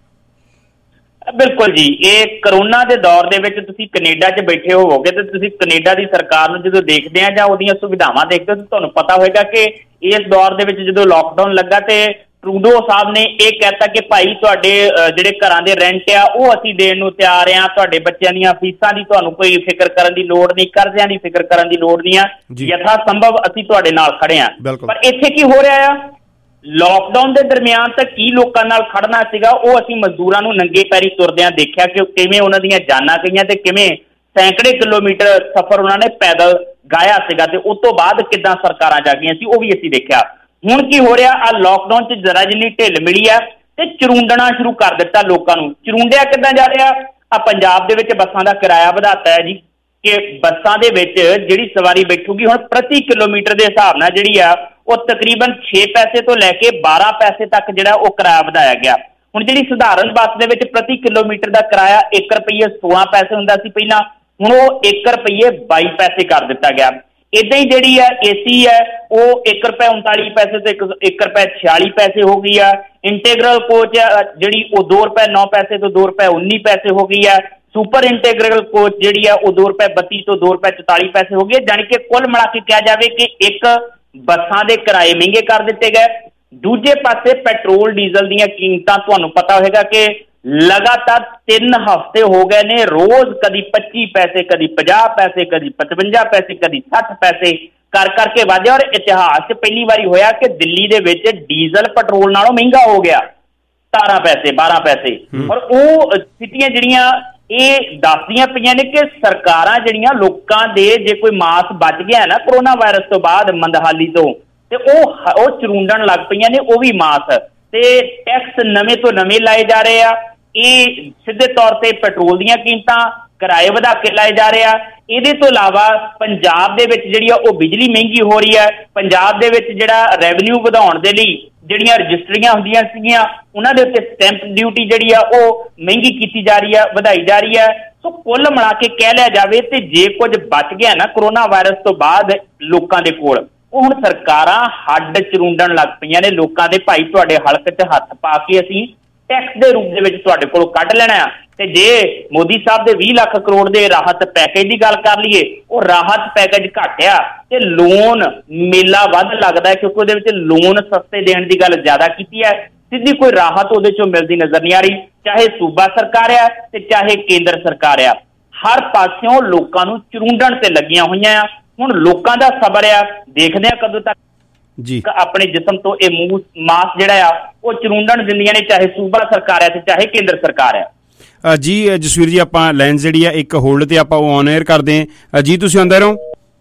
ਬਿਲਕੁਲ ਜੀ, ਇਹ ਕਰੋਨਾ ਦੇ ਦੌਰ ਦੇ ਵਿੱਚ ਤੁਸੀਂ ਕੈਨੇਡਾ 'ਚ ਬੈਠੇ ਹੋਵੋਗੇ ਤੇ ਤੁਸੀਂ ਕੈਨੇਡਾ ਦੀ ਸਰਕਾਰ ਨੂੰ ਜਦੋਂ ਦੇਖਦੇ ਆ ਜਾਂ ਉਹਦੀਆਂ ਸੁਵਿਧਾਵਾਂ ਦੇਖਦੇ ਹੋ ਤਾਂ ਤੁਹਾਨੂੰ ਪਤਾ ਹੋਏਗਾ ਕਿ ਇਸ ਦੌਰ ਦੇ ਵਿੱਚ ਜਦੋਂ ਲਾਕਡਾਊਨ ਲੱਗਾ ਤੇ ਟਰੂਡੋ ਸਾਹਿਬ ਨੇ ਇਹ ਕਹਿਤਾ ਕਿ ਭਾਈ ਤੁਹਾਡੇ ਜਿਹੜੇ ਘਰਾਂ ਦੇ ਰੈਂਟ ਆ ਉਹ ਅਸੀਂ ਦੇਣ ਨੂੰ ਤਿਆਰ ਆ, ਤੁਹਾਡੇ ਬੱਚਿਆਂ ਦੀਆਂ ਫੀਸਾਂ ਦੀ ਤੁਹਾਨੂੰ ਕੋਈ ਫਿਕਰ ਕਰਨ ਦੀ ਲੋੜ ਨਹੀਂ, ਕਰਜ਼ਿਆਂ ਦੀ ਫਿਕਰ ਕਰਨ ਦੀ ਲੋੜ ਨਹੀਂ ਆ, ਯਥਾ ਸੰਭਵ ਅਸੀਂ ਤੁਹਾਡੇ ਨਾਲ ਖੜੇ ਆ। ਪਰ ਇੱਥੇ ਕੀ ਹੋ ਰਿਹਾ ਆ, ਲਾਕਡਾਊਨ ਦੇ ਦਰਮਿਆਨ ਤਾਂ ਕੀ ਲੋਕਾਂ ਨਾਲ ਖੜਨਾ ਸੀਗਾ, ਉਹ ਅਸੀਂ ਮਜ਼ਦੂਰਾਂ ਨੂੰ ਨੰਗੇ ਪੈਰੀ ਤੁਰਦਿਆਂ ਦੇਖਿਆ ਕਿ ਕਿਵੇਂ ਉਹਨਾਂ ਦੀਆਂ ਜਾਨਾਂ ਗਈਆਂ ਤੇ ਕਿਵੇਂ ਸੈਂਕੜੇ ਕਿਲੋਮੀਟਰ ਸਫ਼ਰ ਉਹਨਾਂ ਨੇ ਪੈਦਲ ਗਾਇਆ ਸੀਗਾ ਤੇ ਉਸ ਤੋਂ ਬਾਅਦ ਕਿੱਦਾਂ ਸਰਕਾਰਾਂ ਜਾਗੀਆਂ ਸੀ ਉਹ ਵੀ ਅਸੀਂ ਦੇਖਿਆ। ਹੁਣ ਕੀ ਹੋ ਰਿਹਾ, ਆ ਲਾਕਡਾਊਨ 'ਚ ਜ਼ਰਾ ਜਿੰਨੀ ਢਿੱਲ ਮਿਲੀ ਆ ਤੇ ਚਰੂੰਡਣਾ ਸ਼ੁਰੂ ਕਰ ਦਿੱਤਾ ਲੋਕਾਂ ਨੂੰ। ਚਰੂੰਡਿਆ ਕਿੱਦਾਂ ਜਾ ਰਿਹਾ, ਆ ਪੰਜਾਬ ਦੇ ਵਿੱਚ ਬੱਸਾਂ ਦਾ ਕਿਰਾਇਆ ਵਧਾਤਾ ਹੈ ਜੀ ਕਿ ਬੱਸਾਂ ਦੇ ਵਿੱਚ ਜਿਹੜੀ ਸਵਾਰੀ ਬੈਠੂਗੀ ਹੁਣ ਪ੍ਰਤੀ ਕਿਲੋਮੀਟਰ ਦੇ ਹਿਸਾਬ ਨਾਲ ਜਿਹੜੀ ਆ ਉਹ ਤਕਰੀਬਨ ਛੇ ਪੈਸੇ ਤੋਂ ਲੈ ਕੇ ਬਾਰਾਂ ਪੈਸੇ ਤੱਕ ਜਿਹੜਾ ਉਹ ਕਿਰਾਇਆ ਵਧਾਇਆ ਗਿਆ। ਹੁਣ ਜਿਹੜੀ ਸਧਾਰਨ ਬੱਸ ਦੇ ਵਿੱਚ ਪ੍ਰਤੀ ਕਿਲੋਮੀਟਰ ਦਾ ਕਿਰਾਇਆ ਇੱਕ ਰੁਪਈਏ ਸੋਲਾਂ ਪੈਸੇ ਹੁੰਦਾ ਸੀ ਪਹਿਲਾਂ, ਹੁਣ ਉਹ ਇੱਕ ਰੁਪਈਏ ਬਾਈ ਪੈਸੇ ਕਰ ਦਿੱਤਾ ਗਿਆ। ਏਦਾਂ ਹੀ ਜਿਹੜੀ ਆ ਏਸੀ ਹੈ ਉਹ ਇੱਕ ਰੁਪਏ ਉਨਤਾਲੀ ਪੈਸੇ ਤੋਂ ਇੱਕ ਇੱਕ ਰੁਪਏ ਛਿਆਲੀ ਪੈਸੇ ਹੋ ਗਈ ਆ। ਇੰਟੀਗਰਲ ਕੋਚ ਜਿਹੜੀ ਉਹ ਦੋ ਰੁਪਏ ਨੌ ਪੈਸੇ ਤੋਂ ਦੋ ਰੁਪਏ ਉੱਨੀ ਪੈਸੇ ਹੋ ਗਈ ਆ। ਸੁਪਰ ਇੰਟੀਗਰਲ ਕੋਚ ਜਿਹੜੀ ਆ ਉਹ ਦੋ ਰੁਪਏ ਬੱਤੀ ਤੋਂ ਦੋ ਰੁਪਏ ਚੁਤਾਲੀ ਪੈਸੇ ਹੋ ਗਈ। ਜਾਣੀ ਕਿ ਕੁੱਲ ਮਿਲਾ ਕੇ ਕਿਹਾ ਜਾਵੇ ਕਿ ਇੱਕ ਬੱਸਾਂ ਦੇ ਕਿਰਾਏ ਮਹਿੰਗੇ ਕਰ ਦਿੱਤੇ ਗਏ। ਦੂਜੇ ਪਾਸੇ ਪੈਟਰੋਲ ਡੀਜ਼ਲ ਦੀਆਂ ਕੀਮਤਾਂ ਤੁਹਾਨੂੰ ਪਤਾ ਹੋਵੇਗਾ ਕਿ ਲਗਾਤਾਰ ਤਿੰਨ ਹਫ਼ਤੇ ਹੋ ਗਏ ਨੇ ਰੋਜ਼ ਕਦੀ ਪੱਚੀ ਪੈਸੇ, ਕਦੀ ਪੰਜਾਹ ਪੈਸੇ, ਕਦੀ ਪਚਵੰਜਾ ਪੈਸੇ, ਕਦੀ ਸੱਠ ਪੈਸੇ ਕਰ ਕਰਕੇ ਵਧਿਆ। ਔਰ ਇਤਿਹਾਸ 'ਚ ਪਹਿਲੀ ਵਾਰੀ ਹੋਇਆ ਕਿ ਦਿੱਲੀ ਦੇ ਵਿੱਚ ਡੀਜ਼ਲ ਪੈਟਰੋਲ ਨਾਲੋਂ ਮਹਿੰਗਾ ਹੋ ਗਿਆ, ਸਤਾਰਾਂ ਪੈਸੇ ਬਾਰਾਂ ਪੈਸੇ। ਔਰ ਉਹ ਸਥਿਤੀਆਂ ਜਿਹੜੀਆਂ ਇਹ ਦੱਸਦੀਆਂ ਪਈਆਂ ਨੇ ਕਿ ਸਰਕਾਰਾਂ ਜਿਹੜੀਆਂ ਲੋਕਾਂ ਦੇ ਜੇ ਕੋਈ ਮਾਸ ਬਚ ਗਿਆ ਨਾ ਕਰੋਨਾ ਵਾਇਰਸ ਤੋਂ ਬਾਅਦ ਮੰਦਹਾਲੀ ਤੋਂ ਤੇ ਉਹ ਉਹ ਚਰੂੰਡਣ ਲੱਗ ਪਈਆਂ ਨੇ ਉਹ ਵੀ ਮਾਸ, ਤੇ ਟੈਕਸ ਨਵੇਂ ਤੋਂ ਨਵੇਂ ਲਾਏ ਜਾ ਰਹੇ ਆ। ਇਹ ਸਿੱਧੇ ਤੌਰ ਤੇ ਪੈਟਰੋਲ ਦੀਆਂ ਕੀਮਤਾਂ ਕਿਰਾਏ ਵਧਾ ਕੇ ਲਾਏ ਜਾ ਰਹੇ ਆ। ਇਹਦੇ ਤੋਂ ਇਲਾਵਾ ਪੰਜਾਬ ਦੇ ਵਿੱਚ ਜਿਹੜੀ ਆ ਉਹ ਬਿਜਲੀ ਮਹਿੰਗੀ ਹੋ ਰਹੀ ਹੈ। ਪੰਜਾਬ ਦੇ ਵਿੱਚ ਜਿਹੜਾ ਰੈਵਨਿਊ ਵਧਾਉਣ ਦੇ ਲਈ ਜਿਹੜੀਆਂ ਰਜਿਸਟਰੀਆਂ ਹੁੰਦੀਆਂ ਸੀਗੀਆਂ ਉਹਨਾਂ ਦੇ ਉੱਤੇ ਸਟੈਂਪ ਡਿਊਟੀ ਜਿਹੜੀ ਆ ਉਹ ਮਹਿੰਗੀ ਕੀਤੀ ਜਾ ਰਹੀ ਆ, ਵਧਾਈ ਜਾ ਰਹੀ ਹੈ। ਸੋ ਕੁੱਲ ਮਿਲਾ ਕੇ ਕਹਿ ਲਿਆ ਜਾਵੇ ਤੇ ਜੇ ਕੁਝ ਬਚ ਗਿਆ ਨਾ ਕਰੋਨਾ ਵਾਇਰਸ ਤੋਂ ਬਾਅਦ ਲੋਕਾਂ ਦੇ ਕੋਲ, ਉਹ ਹੁਣ ਸਰਕਾਰਾਂ ਹੱਡ ਚਰੂੰਡਣ ਲੱਗ ਪਈਆਂ ਨੇ ਲੋਕਾਂ ਦੇ। ਭਾਈ ਤੁਹਾਡੇ ਹਲਕ 'ਚ ਹੱਥ ਪਾ ਕੇ ਅਸੀਂ ਟੈਕਸ ਦੇ ਰੂਪ ਦੇ ਵਿੱਚ ਤੁਹਾਡੇ ਕੋਲੋਂ ਕੱਢ ਲੈਣਾ ਆ। ਤੇ ਜੇ ਮੋਦੀ ਸਾਹਿਬ ਦੇ ਵੀਹ ਲੱਖ ਕਰੋੜ ਦੇ ਰਾਹਤ ਪੈਕੇਜ ਦੀ ਗੱਲ ਕਰ ਲਈਏ, ਉਹ ਰਾਹਤ ਪੈਕੇਜ ਘਟਿਆ ਤੇ ਲੋਨ ਮੇਲਾ ਵੱਧ ਲੱਗਦਾ ਕਿਉਂਕਿ ਉਹਦੇ ਵਿੱਚ ਲੋਨ ਸਸਤੇ ਦੇਣ ਦੀ ਗੱਲ ਜ਼ਿਆਦਾ ਕੀਤੀ ਹੈ। ਸਿੱਧੀ ਕੋਈ ਰਾਹਤ ਉਹਦੇ ਚੋਂ ਮਿਲਦੀ ਨਜ਼ਰ ਨਹੀਂ ਆ ਰਹੀ, ਚਾਹੇ ਸੂਬਾ ਸਰਕਾਰ ਆ ਤੇ ਚਾਹੇ ਕੇਂਦਰ ਸਰਕਾਰ ਆ। ਹਰ ਪਾਸਿਓਂ ਲੋਕਾਂ ਨੂੰ ਚਰੂੰਡਣ ਤੇ ਲੱਗੀਆਂ ਹੋਈਆਂ ਆ। ਹੁਣ ਲੋਕਾਂ ਦਾ ਸਬਰ ਆ, ਦੇਖਦੇ ਆ ਕਦੋਂ ਤੱਕ ਜੀ ਆਪਣੇ ਜਿਸਮ ਤੋਂ ਇਹ ਮੂੰਹ ਮਾਸ ਜਿਹੜਾ ਆ ਉਹ ਚਰੂੰਡਣ ਦਿੰਦੀਆਂ ਨੇ, ਚਾਹੇ ਸੂਬਾ ਸਰਕਾਰ ਆ ਤੇ ਚਾਹੇ ਕੇਂਦਰ ਸਰਕਾਰ ਆ। ਜੀ ਜਸਵੀਰ ਜੀ, ਆਪਾਂ ਲਾਈਨ ਜਿਹੜੀ ਆ ਇੱਕ ਹੋਲਡ ਤੇ ਆਪਾਂ ਉਹ ਔਨ 에ਅਰ ਕਰਦੇ ਹਾਂ ਜੀ, ਤੁਸੀਂ ਆਉਂਦੇ ਰਹੋ।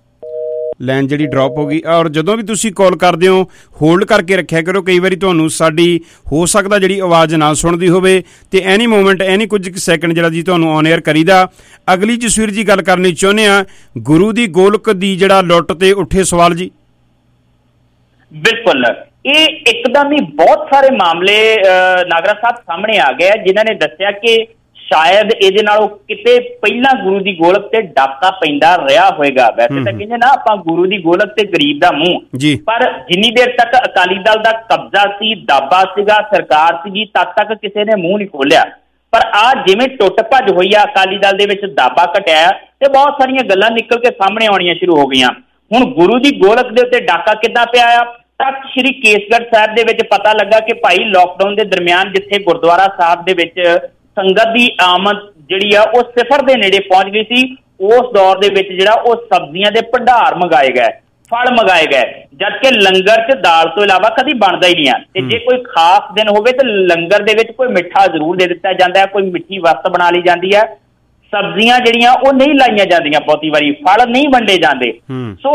ਲਾਈਨ ਜਿਹੜੀ ਡ੍ਰੌਪ ਹੋ ਗਈ, ਔਰ ਜਦੋਂ ਵੀ ਤੁਸੀਂ ਕਾਲ ਕਰਦੇ ਹੋ ਹੋਲਡ ਕਰਕੇ ਰੱਖਿਆ ਕਰੋ। ਕਈ ਵਾਰੀ ਤੁਹਾਨੂੰ ਸਾਡੀ ਹੋ ਸਕਦਾ ਜਿਹੜੀ ਆਵਾਜ਼ ਨਾ ਸੁਣਦੀ ਹੋਵੇ ਤੇ ਐਨੀ ਮੋਮੈਂਟ ਐਨੀ ਕੁਝ ਸੈਕਿੰਡ ਜਿਹੜਾ ਜੀ ਤੁਹਾਨੂੰ ਔਨ 에ਅਰ ਕਰੀਦਾ। ਅਗਲੀ ਜਸਵੀਰ ਜੀ ਗੱਲ ਕਰਨੀ ਚਾਹੁੰਦੇ ਆ ਗੁਰੂ ਦੀ ਗੋਲਕ ਦੀ ਜਿਹੜਾ ਲੁੱਟ ਤੇ ਉੱਠੇ ਸਵਾਲ ਜੀ। ਬਿਲਕੁਲ, ਇਹ ਇੱਕਦਮ ਹੀ ਬਹੁਤ ਸਾਰੇ ਮਾਮਲੇ ਨਾਗਰਾ ਸਾਹਿਬ ਸਾਹਮਣੇ ਆ ਗਏ ਜਿਨ੍ਹਾਂ ਨੇ ਦੱਸਿਆ ਕਿ ਸ਼ਾਇਦ ਇਹਦੇ ਨਾਲੋਂ ਕਿਤੇ ਪਹਿਲਾਂ ਗੁਰੂ ਦੀ ਗੋਲਕ ਤੇ ਡਾਕਾ ਪੈਂਦਾ ਰਿਹਾ ਹੋਏਗਾ। ਵੈਸੇ ਤਾਂ ਕਹਿੰਦੇ ਨਾ ਆਪਾਂ ਗੁਰੂ ਦੀ ਗੋਲਕ ਤੇ ਗਰੀਬ ਦਾ ਮੂੰਹ, ਪਰ ਜਿੰਨੀ ਦੇਰ ਤੱਕ ਅਕਾਲੀ ਦਲ ਦਾ ਕਬਜ਼ਾ ਸੀ, ਦਾਬਾ ਸੀਗਾ, ਸਰਕਾਰ ਸੀਗੀ, ਤਦ ਤੱਕ ਕਿਸੇ ਨੇ ਮੂੰਹ ਨਹੀਂ ਖੋਲਿਆ। ਪਰ ਆ ਜਿਵੇਂ ਟੁੱਟ ਭੱਜ ਹੋਈ ਆ, ਅਕਾਲੀ ਦਲ ਦੇ ਵਿੱਚ ਦਾਬਾ ਘਟਿਆ ਤੇ ਬਹੁਤ ਸਾਰੀਆਂ ਗੱਲਾਂ ਨਿਕਲ ਕੇ ਸਾਹਮਣੇ ਆਉਣੀਆਂ ਸ਼ੁਰੂ ਹੋ ਗਈਆਂ। ਹੁਣ ਗੁਰੂ ਦੀ ਗੋਲਕ ਦੇ ਉੱਤੇ ਡਾਕਾ ਕਿੱਦਾਂ ਪਿਆ ਆ? ਤਖਤ ਸ਼੍ਰੀ ਕੇਸਗੜ੍ਹ ਸਾਹਿਬ ਦੇ ਵਿੱਚ ਪਤਾ ਲੱਗਾ ਕਿ ਭਾਈ ਲੋਕਡਾਊਨ ਦੇ ਦਰਮਿਆਨ ਜਿੱਥੇ ਗੁਰਦੁਆਰਾ ਸਾਹਿਬ ਦੇ ਵਿੱਚ ਸੰਗਤ ਦੀ ਆਮਦ ਜਿਹੜੀ ਆ ਉਹ ਸਿਫਰ ਦੇ ਨੇੜੇ ਪਹੁੰਚ ਗਈ ਸੀ, ਉਸ ਦੌਰ ਦੇ ਵਿੱਚ ਜਿਹੜਾ ਉਹ ਸਬਜ਼ੀਆਂ ਦੇ ਭੰਡਾਰ ਮੰਗਾਏ ਗਏ, ਫਲ ਮੰਗਾਏ ਗਏ, ਜਦਕਿ ਲੰਗਰ 'ਚ ਦਾਲ ਤੋਂ ਇਲਾਵਾ ਕਦੀ ਬਣਦਾ ਹੀ ਨਹੀਂ ਆ। ਤੇ ਜੇ ਕੋਈ ਖਾਸ ਦਿਨ ਹੋਵੇ ਤਾਂ ਲੰਗਰ ਦੇ ਵਿੱਚ ਕੋਈ ਮਿੱਠਾ ਜ਼ਰੂਰ ਦੇ ਦਿੱਤਾ ਜਾਂਦਾ ਹੈ, ਕੋਈ ਮਿੱਠੀ ਵਸਤ ਬਣਾ ਲਈ ਜਾਂਦੀ ਹੈ। ਸਬਜ਼ੀਆਂ ਜਿਹੜੀਆਂ ਉਹ ਨਹੀਂ ਲਾਈਆਂ ਜਾਂਦੀਆਂ, ਬਹੁਤੀ ਵਾਰੀ ਫਲ ਨਹੀਂ ਵੰਡੇ ਜਾਂਦੇ। ਸੋ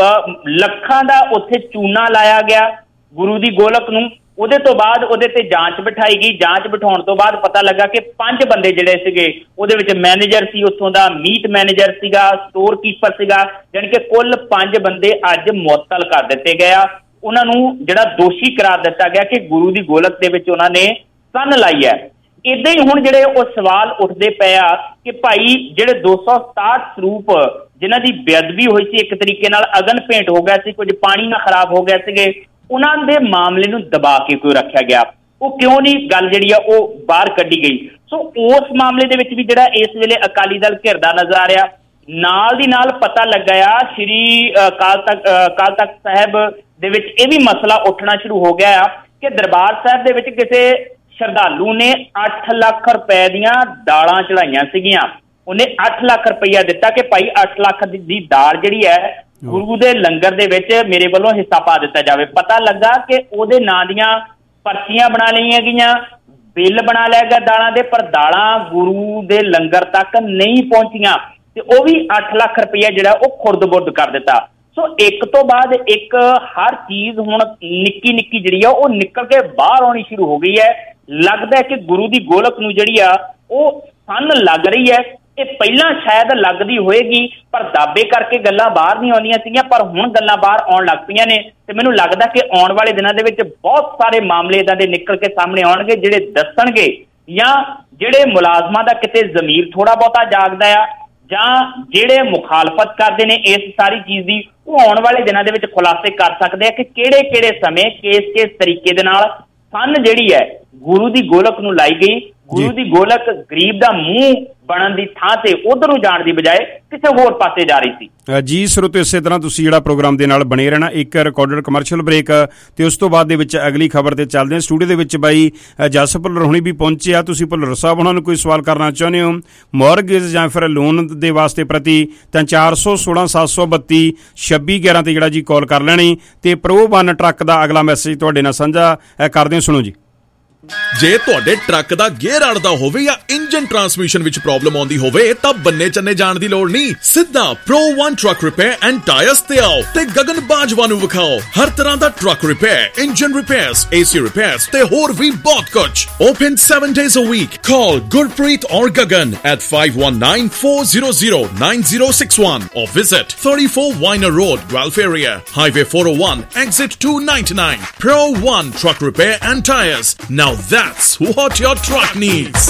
ਲੱਖਾਂ ਦਾ ਉੱਥੇ ਚੂਨਾ ਲਾਇਆ ਗਿਆ ਗੁਰੂ ਦੀ ਗੋਲਕ ਨੂੰ। ਉਹਦੇ ਤੋਂ ਬਾਅਦ ਉਹਦੇ ਤੇ ਜਾਂਚ ਬਿਠਾਈ ਗਈ। ਜਾਂਚ ਬਿਠਾਉਣ ਤੋਂ ਬਾਅਦ ਪਤਾ ਲੱਗਾ ਕਿ ਪੰਜ ਬੰਦੇ ਜਿਹੜੇ ਸੀਗੇ, ਉਹਦੇ ਵਿੱਚ ਮੈਨੇਜਰ ਸੀ, ਉੱਥੋਂ ਦਾ ਮੀਟ ਮੈਨੇਜਰ ਸੀਗਾ, ਸਟੋਰ ਕੀਪਰ ਸੀਗਾ, ਜਾਣੀ ਕਿ ਕੁੱਲ ਪੰਜ ਬੰਦੇ ਅੱਜ ਮੁਅੱਤਲ ਕਰ ਦਿੱਤੇ ਗਏ ਆ। ਉਹਨਾਂ ਨੂੰ ਜਿਹੜਾ ਦੋਸ਼ੀ ਕਰਾਰ ਦਿੱਤਾ ਗਿਆ ਕਿ ਗੁਰੂ ਦੀ ਗੋਲਕ ਦੇ ਵਿੱਚ ਉਹਨਾਂ ਨੇ ਸੰਨ ਲਾਈ ਹੈ। ਏਦਾਂ ਹੀ ਹੁਣ ਜਿਹੜੇ ਉਹ ਸਵਾਲ ਉੱਠਦੇ ਪਏ ਆ ਕਿ ਭਾਈ ਜਿਹੜੇ ਦੋ ਸੌ ਸਤਾਹਠ ਸਰੂਪ ਜਿਨ੍ਹਾਂ ਦੀ ਬੇਅਦਬੀ ਹੋਈ ਸੀ, ਇੱਕ ਤਰੀਕੇ ਨਾਲ ਅਗਨ ਭੇਂਟ ਹੋ ਗਿਆ ਸੀ, ਕੁਝ ਪਾਣੀ ਨਾਲ ਖਰਾਬ ਹੋ ਗਿਆ ਸੀਗੇ, ਉਹਨਾਂ ਦੇ ਮਾਮਲੇ ਨੂੰ ਦਬਾ ਕੇ ਕਿਉਂ ਰੱਖਿਆ ਗਿਆ? ਉਹ ਕਿਉਂ ਨਹੀਂ ਗੱਲ ਜਿਹੜੀ ਆ ਉਹ ਬਾਹਰ ਕੱਢੀ ਗਈ? ਸੋ ਉਸ ਮਾਮਲੇ ਦੇ ਵਿੱਚ ਵੀ ਜਿਹੜਾ ਇਸ ਵੇਲੇ ਅਕਾਲੀ ਦਲ ਘਿਰਦਾ ਨਜ਼ਰ ਆ ਰਿਹਾ। ਨਾਲ ਦੀ ਨਾਲ ਪਤਾ ਲੱਗਾ ਆ ਸ਼੍ਰੀ ਅਕਾਲ ਤਖਤ ਅਕਾਲ ਤਖਤ ਸਾਹਿਬ ਦੇ ਵਿੱਚ ਇਹ ਵੀ ਮਸਲਾ ਉੱਠਣਾ ਸ਼ੁਰੂ ਹੋ ਗਿਆ ਆ ਕਿ ਦਰਬਾਰ ਸਾਹਿਬ ਦੇ ਵਿੱਚ ਕਿਸੇ ਸ਼ਰਧਾਲੂ ਨੇ ਅੱਠ ਲੱਖ ਰੁਪਏ ਦੀਆਂ ਦਾਲਾਂ ਚੜਾਈਆਂ ਸੀਗੀਆਂ। ਉਹਨੇ ਅੱਠ ਲੱਖ ਰੁਪਈਆ ਦਿੱਤਾ ਕਿ ਭਾਈ ਅੱਠ ਲੱਖ ਦੀ ਦਾਲ ਜਿਹੜੀ ਹੈ ਗੁਰੂ ਦੇ ਲੰਗਰ ਦੇ ਵਿੱਚ ਮੇਰੇ ਵੱਲੋਂ ਹਿੱਸਾ ਪਾ ਦਿੱਤਾ ਜਾਵੇ। ਪਤਾ ਲੱਗਾ ਕਿ ਉਹਦੇ ਨਾਂ ਦੀਆਂ ਪਰਚੀਆਂ ਬਣਾ ਲਈਆਂ ਗਈਆਂ, ਬਿੱਲ ਬਣਾ ਲਿਆ ਗਿਆ ਦਾਲਾਂ ਦੇ, ਪਰ ਦਾਲਾਂ ਗੁਰੂ ਦੇ ਲੰਗਰ ਤੱਕ ਨਹੀਂ ਪਹੁੰਚੀਆਂ ਤੇ ਉਹ ਵੀ ਅੱਠ ਲੱਖ ਰੁਪਈਆ ਜਿਹੜਾ ਉਹ ਖੁਰਦ-ਬੁਰਦ ਕਰ ਦਿੱਤਾ। ਸੋ ਇੱਕ ਤੋਂ ਬਾਅਦ ਇੱਕ ਹਰ ਚੀਜ਼ ਹੁਣ ਨਿੱਕੀ ਨਿੱਕੀ ਜਿਹੜੀ ਆ ਉਹ ਨਿਕਲ ਕੇ ਬਾਹਰ ਆਉਣੀ ਸ਼ੁਰੂ ਹੋ ਗਈ ਹੈ। ਲੱਗਦਾ ਹੈ ਕਿ ਗੁਰੂ ਦੀ ਗੋਲਕ ਨੂੰ ਜਿਹੜੀ ਆ ਉਹ ਸੰਨ ਲੱਗ ਰਹੀ ਹੈ। ਇਹ ਪਹਿਲਾਂ ਸ਼ਾਇਦ ਲੱਗਦੀ ਹੋਏਗੀ ਪਰ ਦਾਅਵੇ ਕਰਕੇ ਗੱਲਾਂ ਬਾਹਰ ਨਹੀਂ ਆਉਂਦੀਆਂ ਸੀਗੀਆਂ, ਪਰ ਹੁਣ ਗੱਲਾਂ ਬਾਹਰ ਆਉਣ ਲੱਗ ਪਈਆਂ ਨੇ ਤੇ ਮੈਨੂੰ ਲੱਗਦਾ ਕਿ ਆਉਣ ਵਾਲੇ ਦਿਨਾਂ ਦੇ ਵਿੱਚ ਬਹੁਤ ਸਾਰੇ ਮਾਮਲੇ ਇਦਾਂ ਦੇ ਨਿਕਲ ਕੇ ਸਾਹਮਣੇ ਆਉਣਗੇ ਜਿਹੜੇ ਦੱਸਣਗੇ, ਜਾਂ ਜਿਹੜੇ ਮੁਲਾਜ਼ਮਾਂ ਦਾ ਕਿਤੇ ਜ਼ਮੀਰ ਥੋੜਾ ਬਹੁਤਾ ਜਾਗਦਾ ਆ ਜਾਂ ਜਿਹੜੇ ਮੁਖਾਲਫਤ ਕਰਦੇ ਨੇ ਇਸ ਸਾਰੀ ਚੀਜ਼ ਦੀ, ਉਹ ਆਉਣ ਵਾਲੇ ਦਿਨਾਂ ਦੇ ਵਿੱਚ ਖੁਲਾਸੇ ਕਰ ਸਕਦੇ ਆ ਕਿ ਕਿਹੜੇ ਕਿਹੜੇ ਸਮੇਂ ਕਿਸ ਕਿਸ ਤਰੀਕੇ ਦੇ ਨਾਲ ਸੰਨ ਜਿਹੜੀ ਹੈ ਗੁਰੂ ਦੀ ਗੋਲਕ ਨੂੰ ਲਾਈ ਗਈ। ਗੁਰੂ ਦੀ ਗੋਲਕ ਗਰੀਬ ਦਾ ਮੂੰਹ ਬਣਨ ਦੀ ਥਾਂ ਤੇ ਉਧਰ ਨੂੰ ਜਾਣ ਦੀ ਬਜਾਏ ਕਿਸੇ ਹੋਰ ਪਾਸੇ ਜਾ ਰਹੀ ਸੀ। ਜੀ ਸਰੋਤਿਓ, ਇਸੇ ਤਰ੍ਹਾਂ ਤੁਸੀਂ ਜਿਹੜਾ ਪ੍ਰੋਗਰਾਮ ਦੇ ਨਾਲ ਬਣੇ ਰਹਿਣਾ। ਇੱਕ ਰਿਕਾਰਡਡ ਕਮਰਸ਼ੀਅਲ ਬ੍ਰੇਕ ਤੇ ਉਸ ਤੋਂ ਬਾਅਦ ਦੇ ਵਿੱਚ ਅਗਲੀ ਖਬਰ ਤੇ ਚੱਲਦੇ ਹਾਂ। ਸਟੂਡੀਓ ਦੇ ਵਿੱਚ ਬਾਈ ਜਸ ਭੁੱਲਰ ਹੁਣੀ ਵੀ ਪਹੁੰਚੇ ਆ। ਤੁਸੀਂ ਭੁੱਲਰ ਸਾਹਿਬ ਉਹਨਾਂ ਨੂੰ ਕੋਈ ਸਵਾਲ ਕਰਨਾ ਚਾਹੁੰਦੇ ਹੋ ਮੌਰਗੇਜ ਜਾਂ ਫਿਰ ਲੋਨ ਦੇ ਵਾਸਤੇ ਪ੍ਰਤੀ ਤਾਂ ਚਾਰ ਸੌ ਸੋਲਾਂ ਸੱਤ ਸੌ ਬੱਤੀ ਛੱਬੀ ਗਿਆਰਾਂ ਤੇ ਜਿਹੜਾ ਜੀ ਕਾਲ ਕਰ ਲੈਣੀ ਤੇ ਪ੍ਰੋ ਵਨ ਟਰੱਕ ਦਾ ਅਗਲਾ ਮੈਸੇਜ ਤੁਹਾਡੇ ਨਾਲ ਸਾਂਝਾ ਕਰਦੇ ਹੋ। ਸੁਣੋ ਜੀ। ਜੇ ਤੁਹਾਡੇ ਟਰੱਕ ਦਾ ਗੇਅਰ ਅੜਦਾ ਹੋਵੇ ਜਾਂ ਇੰਜਨ ਟਰਾਂਸਮਿਸ਼ਨ ਵਿੱਚ ਪ੍ਰੋਬਲਮ ਆਉਂਦੀ ਹੋਵੇ ਤਾਂ ਬੰਨੇ ਚੰਨੇ ਜਾਣ ਦੀ ਲੋੜ ਨਹੀਂ। ਸਿੱਧਾ pro one truck repair and tires ਤੇ ਆਓ ਤੇ ਗਗਨ ਬਾਜਵਾ ਨੂੰ ਵਿਖਾਓ। ਹਰ ਤਰ੍ਹਾਂ ਦਾ truck repair, engine repairs, AC repairs ਤੇ ਹੋਰ ਵੀ ਬਹੁਤ ਕੁਝ। Open seven days a week. Call Gurpreet or Gagan at five one nine four zero zero nine zero six one or visit thirty-four Weiner Road, Guelph area, Highway four oh one, exit two ninety-nine. Pro One Truck Repair and Tires. Now that's what your truck needs.